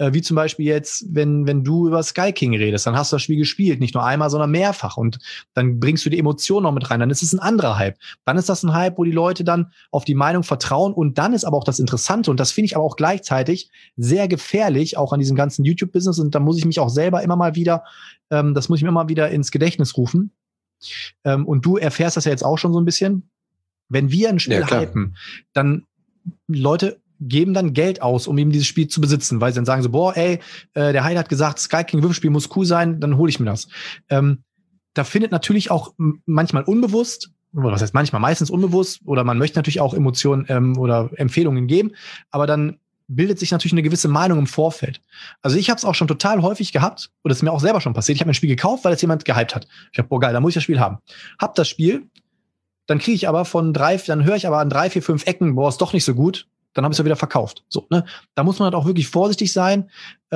Wie zum Beispiel jetzt, wenn du über Sky King redest, dann hast du das Spiel gespielt, nicht nur einmal, sondern mehrfach. Und dann bringst du die Emotionen noch mit rein. Dann ist es ein anderer Hype. Dann ist das ein Hype, wo die Leute dann auf die Meinung vertrauen. Und dann ist aber auch das Interessante, und das finde ich aber auch gleichzeitig sehr gefährlich, auch an diesem ganzen YouTube-Business. Und da muss ich mich auch selber immer mal wieder, das muss ich mir immer wieder ins Gedächtnis rufen. Und du erfährst das ja jetzt auch schon so ein bisschen. Wenn wir ein Spiel hypen, dann Leute geben dann Geld aus, um eben dieses Spiel zu besitzen, weil sie dann sagen so, boah, ey, der Heide hat gesagt, Sky King Würfelspiel muss cool sein, dann hole ich mir das. Da findet natürlich auch manchmal unbewusst, oder was heißt manchmal, meistens unbewusst, oder man möchte natürlich auch Emotionen oder Empfehlungen geben, aber dann bildet sich natürlich eine gewisse Meinung im Vorfeld. Also ich habe es auch schon total häufig gehabt, und das ist mir auch selber schon passiert. Ich habe ein Spiel gekauft, weil es jemand gehypt hat. Ich habe, boah geil, da muss ich das Spiel haben. Hab das Spiel, dann kriege ich aber dann höre ich aber an 3, 4, 5 Ecken, boah, ist doch nicht so gut. Dann habe ich es ja wieder verkauft. So, ne? Da muss man halt auch wirklich vorsichtig sein.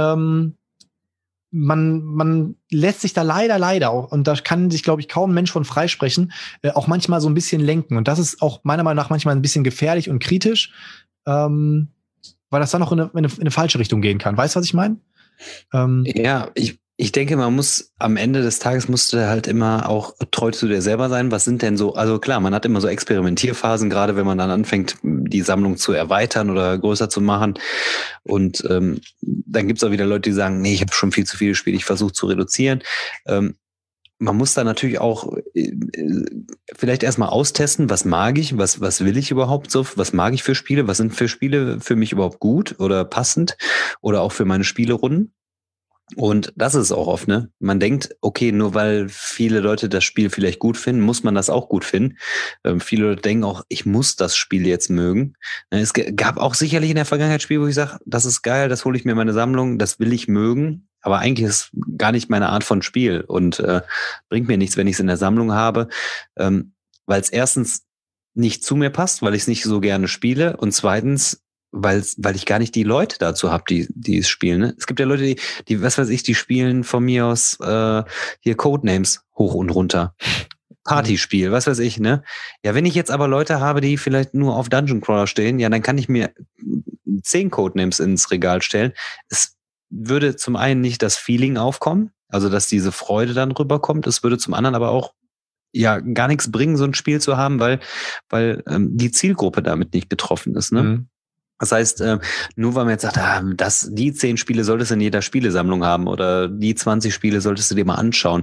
Man lässt sich da leider auch, und da kann sich, glaube ich, kaum ein Mensch von freisprechen, auch manchmal so ein bisschen lenken. Und das ist auch meiner Meinung nach manchmal ein bisschen gefährlich und kritisch, weil das dann auch in eine falsche Richtung gehen kann. Weißt du, was ich meine? Ja, ich denke, man muss am Ende des Tages musst du halt immer auch treu zu dir selber sein. Was sind denn so, also klar, man hat immer so Experimentierphasen, gerade wenn man dann anfängt, die Sammlung zu erweitern oder größer zu machen. Und dann gibt's auch wieder Leute, die sagen, nee, ich habe schon viel zu viele Spiele, ich versuche zu reduzieren. Man muss da natürlich auch vielleicht erstmal austesten, was mag ich, was will ich überhaupt so, was mag ich für Spiele, was sind für Spiele für mich überhaupt gut oder passend oder auch für meine Spielerunden. Und das ist auch oft, ne? Man denkt, okay, nur weil viele Leute das Spiel vielleicht gut finden, muss man das auch gut finden. Viele Leute denken auch, ich muss das Spiel jetzt mögen. Es gab auch sicherlich in der Vergangenheit Spiele, wo ich sage, das ist geil, das hole ich mir in meine Sammlung, das will ich mögen. Aber eigentlich ist gar nicht meine Art von Spiel und bringt mir nichts, wenn ich es in der Sammlung habe, weil es erstens nicht zu mir passt, weil ich es nicht so gerne spiele, und zweitens weil ich gar nicht die Leute dazu habe, die es spielen. Ne? Es gibt ja Leute, die, was weiß ich, die spielen von mir aus hier Codenames hoch und runter. Partyspiel, was weiß ich, ne? Ja, wenn ich jetzt aber Leute habe, die vielleicht nur auf Dungeon Crawler stehen, ja, dann kann ich mir 10 Codenames ins Regal stellen. Es würde zum einen nicht das Feeling aufkommen, also dass diese Freude dann rüberkommt. Es würde zum anderen aber auch ja gar nichts bringen, so ein Spiel zu haben, weil die Zielgruppe damit nicht getroffen ist, ne? Mhm. Das heißt, nur weil man jetzt sagt, die 10 Spiele solltest du in jeder Spielesammlung haben oder die 20 Spiele solltest du dir mal anschauen.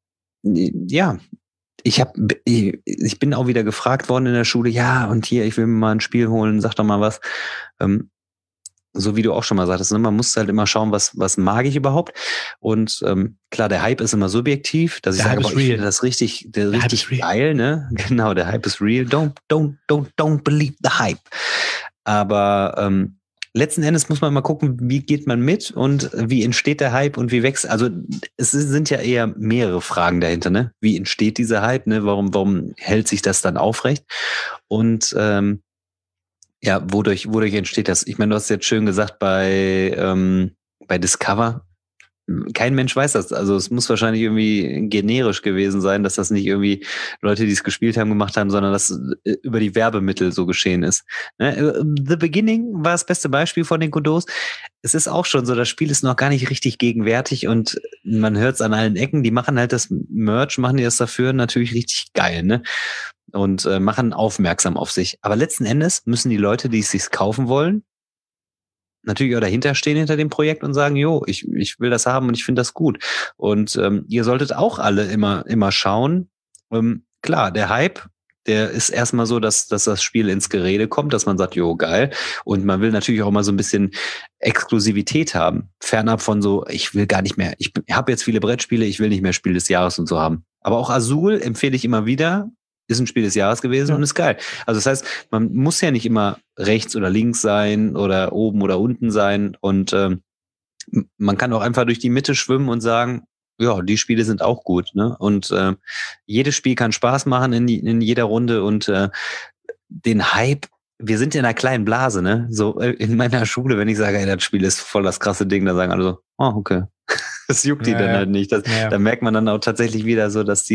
Ja, ich bin auch wieder gefragt worden in der Schule, ja, und hier, ich will mir mal ein Spiel holen, sag doch mal was. So wie du auch schon mal sagtest, ne? Man muss halt immer schauen, was mag ich überhaupt. Und klar, der Hype ist immer subjektiv, dass ich sage, ich finde das richtig geil, ne? Genau, der Hype ist real. Don't believe the hype. Aber letzten Endes muss man mal gucken, wie geht man mit und wie entsteht der Hype und wie wächst. Also es sind ja eher mehrere Fragen dahinter, ne? Wie entsteht dieser Hype, ne? Warum hält sich das dann aufrecht? Und ja, wodurch entsteht das? Ich meine, du hast jetzt schön gesagt bei Discover. Kein Mensch weiß das. Also es muss wahrscheinlich irgendwie generisch gewesen sein, dass das nicht irgendwie Leute, die es gespielt haben, gemacht haben, sondern dass über die Werbemittel so geschehen ist. The Beginning war das beste Beispiel von den Godot. Es ist auch schon so, das Spiel ist noch gar nicht richtig gegenwärtig und man hört es an allen Ecken. Die machen halt das Merch, machen die das dafür natürlich richtig geil, ne? Und machen aufmerksam auf sich. Aber letzten Endes müssen die Leute, die es sich kaufen wollen, natürlich auch dahinter stehen hinter dem Projekt und sagen, jo, ich will das haben und ich finde das gut. Und ihr solltet auch alle immer schauen. Klar, der Hype, der ist erstmal so, dass das Spiel ins Gerede kommt, dass man sagt, jo, geil. Und man will natürlich auch mal so ein bisschen Exklusivität haben. Fernab von so, ich will gar nicht mehr, ich habe jetzt viele Brettspiele, ich will nicht mehr Spiel des Jahres und so haben. Aber auch Azul empfehle ich immer wieder, ist ein Spiel des Jahres gewesen und ist geil. Also das heißt, man muss ja nicht immer rechts oder links sein oder oben oder unten sein und man kann auch einfach durch die Mitte schwimmen und sagen, ja, die Spiele sind auch gut, ne? Und jedes Spiel kann Spaß machen in jeder Runde und den Hype, wir sind in einer kleinen Blase, ne? So in meiner Schule, wenn ich sage, ey, das Spiel ist voll das krasse Ding, da sagen alle so, oh, okay. Das juckt die dann halt nicht. Da merkt man dann auch tatsächlich wieder so, dass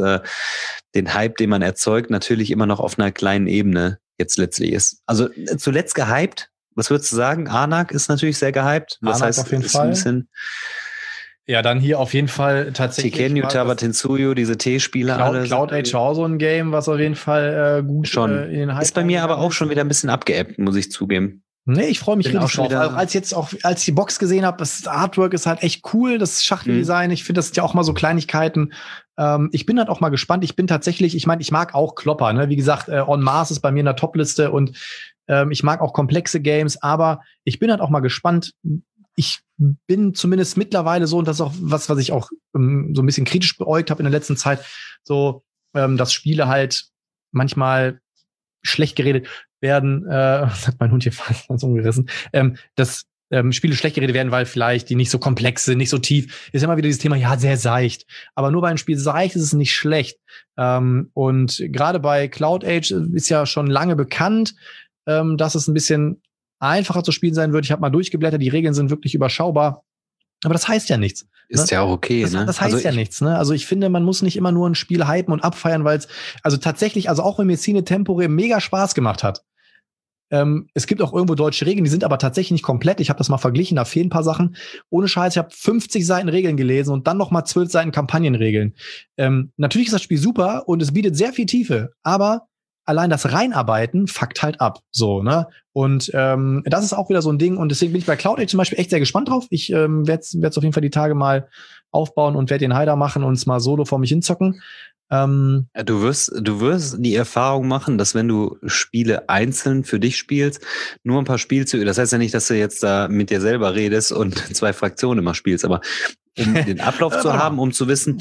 den Hype, den man erzeugt, natürlich immer noch auf einer kleinen Ebene jetzt letztlich ist. Also zuletzt gehypt Was würdest du sagen? Anak ist natürlich sehr gehypt. Das Anak heißt, auf jeden ist Fall. ein bisschen Ja, dann hier auf jeden Fall tatsächlich. Tikenyu, Tawatinsuyo, diese T-Spiele alle. Cloud Age war auch so ein Game, was auf jeden Fall gut schon. In den Hype ist bei mir aber auch schon wieder ein bisschen abgeebbt, muss ich zugeben. Nee, ich freue mich Bin auch richtig schon drauf. wieder- Als ich die Box gesehen habe, das Artwork ist halt echt cool, das Schachteldesign. Ich finde, das sind ja auch mal so Kleinigkeiten. Ich bin halt auch mal gespannt. Ich bin tatsächlich, ich meine, ich mag auch Klopper, ne? Wie gesagt, On Mars ist bei mir in der Topliste und ich mag auch komplexe Games, aber ich bin halt auch mal gespannt. Ich bin zumindest mittlerweile so, und das ist auch was ich auch so ein bisschen kritisch beäugt habe in der letzten Zeit, so, dass Spiele halt manchmal schlecht geredet werden, das hat mein Hund hier fast umgerissen, dass Spiele schlecht geredet werden, weil vielleicht die nicht so komplex sind, nicht so tief. Ist immer wieder dieses Thema, ja, sehr seicht. Aber nur bei einem Spiel seicht ist es nicht schlecht. Und gerade bei Cloud Age ist ja schon lange bekannt, dass es ein bisschen einfacher zu spielen sein wird. Ich habe mal durchgeblättert, die Regeln sind wirklich überschaubar. Aber das heißt ja nichts. Ist ja auch okay, ne? Das heißt ja nichts, ne? Also ich finde, man muss nicht immer nur ein Spiel hypen und abfeiern, weil es, also tatsächlich, also auch wenn mir Cine Tempore mega Spaß gemacht hat, es gibt auch irgendwo deutsche Regeln, die sind aber tatsächlich nicht komplett. Ich habe das mal verglichen, da fehlen ein paar Sachen. Ohne Scheiß, ich habe 50 Seiten Regeln gelesen und dann noch mal 12 Seiten Kampagnenregeln. Natürlich ist das Spiel super und es bietet sehr viel Tiefe, aber allein das Reinarbeiten fuckt halt ab. So, ne? Und das ist auch wieder so ein Ding. Und deswegen bin ich bei Cloud Age zum Beispiel echt sehr gespannt drauf. Ich werd's auf jeden Fall die Tage mal aufbauen und werde den Hider machen und es mal solo vor mich hinzocken. Du wirst die Erfahrung machen, dass wenn du Spiele einzeln für dich spielst, nur ein paar Spielzüge, das heißt ja nicht, dass du jetzt da mit dir selber redest und 2 Fraktionen immer spielst, aber um den Ablauf zu haben, um zu wissen,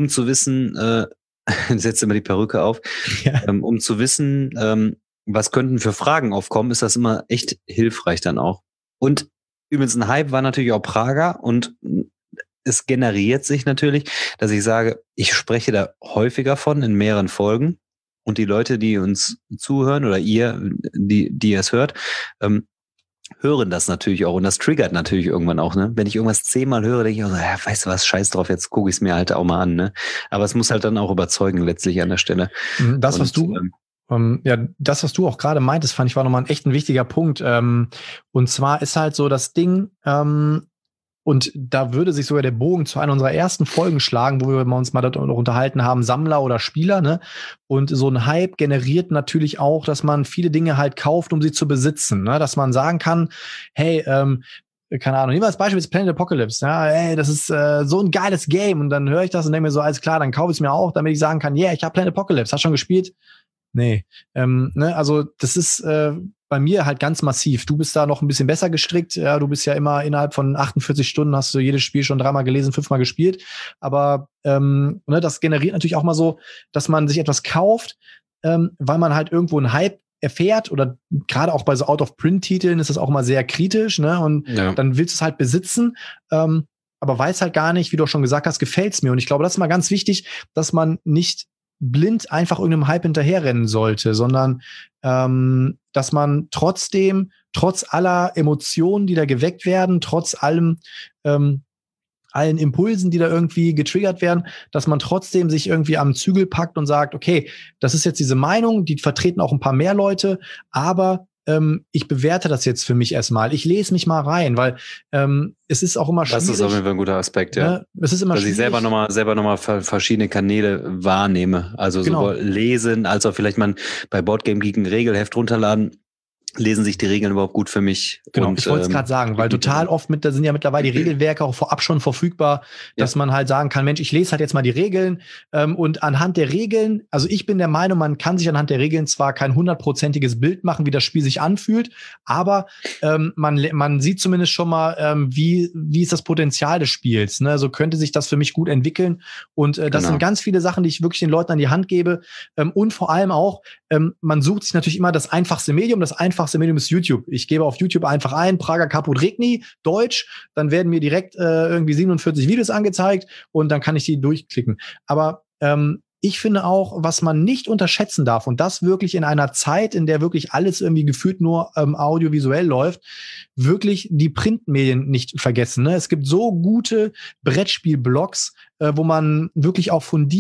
setzt immer die Perücke auf, Ja. um zu wissen, was könnten für Fragen aufkommen, ist das immer echt hilfreich dann auch. Und übrigens ein Hype war natürlich auch Prager und es generiert sich natürlich, dass ich sage, ich spreche da häufiger von in mehreren Folgen und die Leute, die uns zuhören oder ihr, die es hört, hören das natürlich auch und das triggert natürlich irgendwann auch, ne? Wenn ich irgendwas 10-mal höre, denke ich auch so, ja, weißt du was, scheiß drauf, jetzt gucke ich es mir halt auch mal an, ne? Aber es muss halt dann auch überzeugen letztlich an der Stelle. Das, was du auch gerade meintest, fand ich war nochmal ein wichtiger Punkt. Und zwar ist halt so das Ding, und da würde sich sogar der Bogen zu einer unserer ersten Folgen schlagen, wo wir uns mal darüber unterhalten haben, Sammler oder Spieler, ne? Und so ein Hype generiert natürlich auch, dass man viele Dinge halt kauft, um sie zu besitzen, ne? Dass man sagen kann, hey, keine Ahnung, nehmen wir als Beispiel jetzt Planet Apocalypse, ja, ey, das ist so ein geiles Game und dann höre ich das und denke mir so, alles klar, dann kaufe ich es mir auch, damit ich sagen kann, yeah, ich habe Planet Apocalypse, hast schon gespielt? Nee. Ne? Also das ist bei mir halt ganz massiv. Du bist da noch ein bisschen besser gestrickt. Ja, du bist ja immer innerhalb von 48 Stunden hast du jedes Spiel schon 3-mal gelesen, 5-mal gespielt. Aber ne, das generiert natürlich auch mal so, dass man sich etwas kauft, weil man halt irgendwo einen Hype erfährt oder gerade auch bei so Out-of-Print-Titeln ist das auch immer sehr kritisch, ne? Und dann willst du es halt besitzen, aber weiß halt gar nicht, wie du auch schon gesagt hast, gefällt's mir. Und ich glaube, das ist mal ganz wichtig, dass man nicht blind einfach irgendeinem Hype hinterherrennen sollte, sondern dass man trotzdem, trotz aller Emotionen, die da geweckt werden, trotz allem allen Impulsen, die da irgendwie getriggert werden, dass man trotzdem sich irgendwie am Zügel packt und sagt, okay, das ist jetzt diese Meinung, die vertreten auch ein paar mehr Leute, aber ich bewerte das jetzt für mich erstmal. Ich lese mich mal rein, weil es ist auch immer schwierig. Das ist auf jeden Fall ein guter Aspekt, ja. Ne? Es ist immer dass schwierig. ich selber noch mal verschiedene Kanäle wahrnehme. Also sowohl lesen, als auch vielleicht mal bei Boardgame Geek ein Regelheft runterladen. Lesen sich die Regeln überhaupt gut für mich? Genau, und, ich wollte es gerade sagen, weil total oft da sind ja mittlerweile die Regelwerke auch vorab schon verfügbar, dass man halt sagen kann, Mensch, ich lese halt jetzt mal die Regeln und anhand der Regeln, also ich bin der Meinung, man kann sich anhand der Regeln zwar kein 100%iges Bild machen, wie das Spiel sich anfühlt, aber man sieht zumindest schon mal, wie ist das Potenzial des Spiels, ne? So könnte sich das für mich gut entwickeln und das sind ganz viele Sachen, die ich wirklich den Leuten an die Hand gebe und vor allem auch, man sucht sich natürlich immer das einfachste Medium, das einfachste Medium ist YouTube. Ich gebe auf YouTube einfach ein, Prager Caput Regni, Deutsch, dann werden mir direkt irgendwie 47 Videos angezeigt und dann kann ich die durchklicken. Aber ich finde auch, was man nicht unterschätzen darf und das wirklich in einer Zeit, in der wirklich alles irgendwie gefühlt nur audiovisuell läuft, wirklich die Printmedien nicht vergessen. Ne? Es gibt so gute Brettspiel-Blogs, wo man wirklich auch fundiert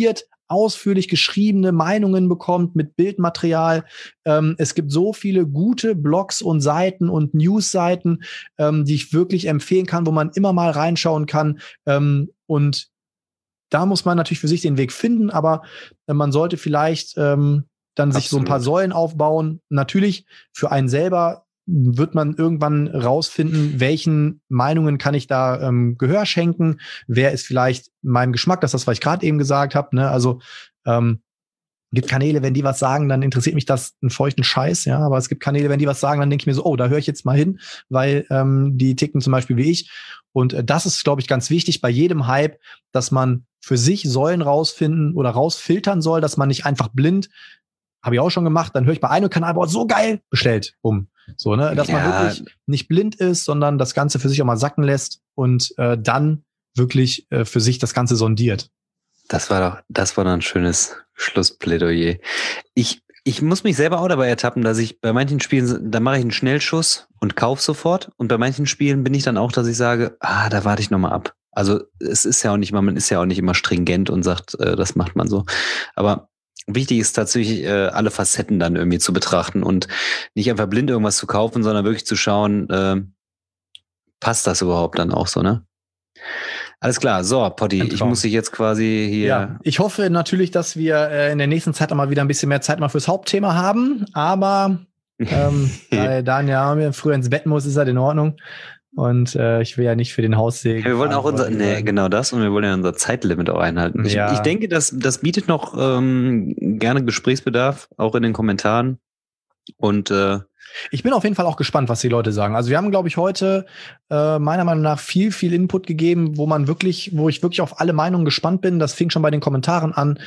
ausführlich geschriebene Meinungen bekommt mit Bildmaterial. Es gibt so viele gute Blogs und Seiten und Newsseiten, die ich wirklich empfehlen kann, wo man immer mal reinschauen kann. Und da muss man natürlich für sich den Weg finden, aber man sollte vielleicht dann sich so ein paar Säulen aufbauen. Natürlich für einen selber wird man irgendwann rausfinden, welchen Meinungen kann ich da Gehör schenken, wer ist vielleicht meinem Geschmack, das ist das, was ich gerade eben gesagt habe, ne? Also gibt Kanäle, wenn die was sagen, dann interessiert mich das einen feuchten Scheiß, ja, aber es gibt Kanäle, wenn die was sagen, dann denke ich mir so, oh, da höre ich jetzt mal hin, weil die ticken zum Beispiel wie ich. Und das ist, glaube ich, ganz wichtig bei jedem Hype, dass man für sich Säulen rausfinden oder rausfiltern soll, dass man nicht einfach blind, habe ich auch schon gemacht, dann höre ich bei einem Kanal, boah, so geil, bestellt, so, ne, dass man wirklich nicht blind ist, sondern das Ganze für sich auch mal sacken lässt und dann wirklich für sich das Ganze sondiert. Das war doch ein schönes Schlussplädoyer. Ich muss mich selber auch dabei ertappen, dass ich bei manchen Spielen, da mache ich einen Schnellschuss und kaufe sofort. Und bei manchen Spielen bin ich dann auch, dass ich sage, da warte ich nochmal ab. Also es ist ja auch nicht mal, man ist ja auch nicht immer stringent und sagt, das macht man so. Aber wichtig ist tatsächlich, alle Facetten dann irgendwie zu betrachten und nicht einfach blind irgendwas zu kaufen, sondern wirklich zu schauen, passt das überhaupt dann auch so, ne? Alles klar, so, Potti, ich muss dich jetzt quasi hier... Ja, ich hoffe natürlich, dass wir in der nächsten Zeit auch mal wieder ein bisschen mehr Zeit mal fürs Hauptthema haben, aber weil Daniel früher ins Bett muss, ist halt in Ordnung. Und ich will ja nicht für den Haussegen. Wir wollen auch genau das, und wir wollen ja unser Zeitlimit auch einhalten. Ja. Ich denke, das bietet noch gerne Gesprächsbedarf, auch in den Kommentaren. Und ich bin auf jeden Fall auch gespannt, was die Leute sagen. Also wir haben, glaube ich, heute meiner Meinung nach viel Input gegeben, wo ich wirklich auf alle Meinungen gespannt bin. Das fing schon bei den Kommentaren an.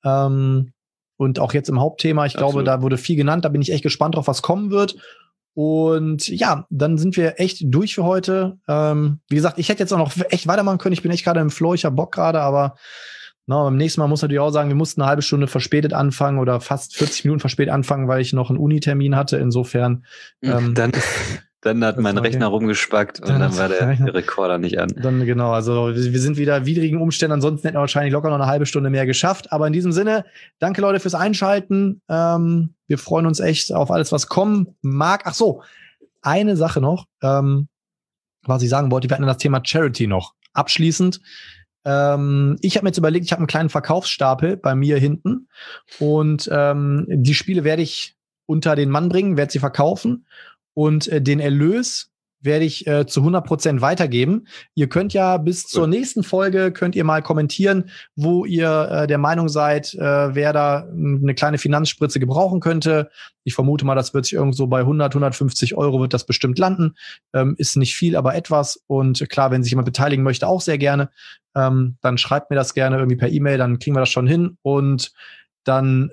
Und auch jetzt im Hauptthema. Ich glaube, da wurde viel genannt. Da bin ich echt gespannt drauf, was kommen wird. Und ja, dann sind wir echt durch für heute. Wie gesagt, ich hätte jetzt auch noch echt weitermachen können. Ich bin echt gerade im Flow, ich habe Bock gerade, aber beim nächsten Mal muss natürlich auch sagen, wir mussten eine halbe Stunde verspätet anfangen oder fast 40 Minuten verspätet anfangen, weil ich noch einen Uni-Termin hatte. Insofern Dann hat mein Rechner rumgespackt und dann war der Rekorder nicht an. Dann genau, also wir sind wieder widrigen Umständen, ansonsten hätten wir wahrscheinlich locker noch eine halbe Stunde mehr geschafft. Aber in diesem Sinne, danke Leute fürs Einschalten. Wir freuen uns echt auf alles, was kommen mag. Ach so, eine Sache noch, was ich sagen wollte, wir hatten das Thema Charity noch. Abschließend, ich habe mir jetzt überlegt, ich habe einen kleinen Verkaufsstapel bei mir hinten und die Spiele werde ich unter den Mann bringen, werde sie verkaufen. Und den Erlös werde ich zu 100% weitergeben. Ihr könnt ja bis zur nächsten Folge, könnt ihr mal kommentieren, wo ihr der Meinung seid, wer da eine kleine Finanzspritze gebrauchen könnte. Ich vermute mal, das wird sich irgendwo bei 150 Euro wird das bestimmt landen. Ist nicht viel, aber etwas. Und klar, wenn sich jemand beteiligen möchte, auch sehr gerne. Dann schreibt mir das gerne irgendwie per E-Mail, dann kriegen wir das schon hin. Und dann,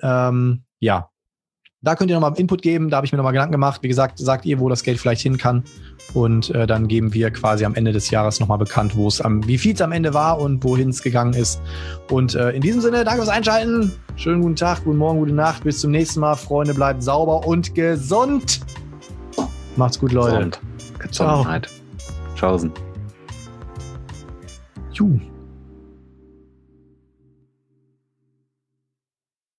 da könnt ihr nochmal Input geben, da habe ich mir nochmal Gedanken gemacht. Wie gesagt, sagt ihr, wo das Geld vielleicht hin kann. Und dann geben wir quasi am Ende des Jahres nochmal bekannt, wie viel es am Ende war und wohin es gegangen ist. Und in diesem Sinne, danke fürs Einschalten. Schönen guten Tag, guten Morgen, gute Nacht. Bis zum nächsten Mal. Freunde, bleibt sauber und gesund. Macht's gut, Leute. Gesundheit. Tschaußen. Juhu.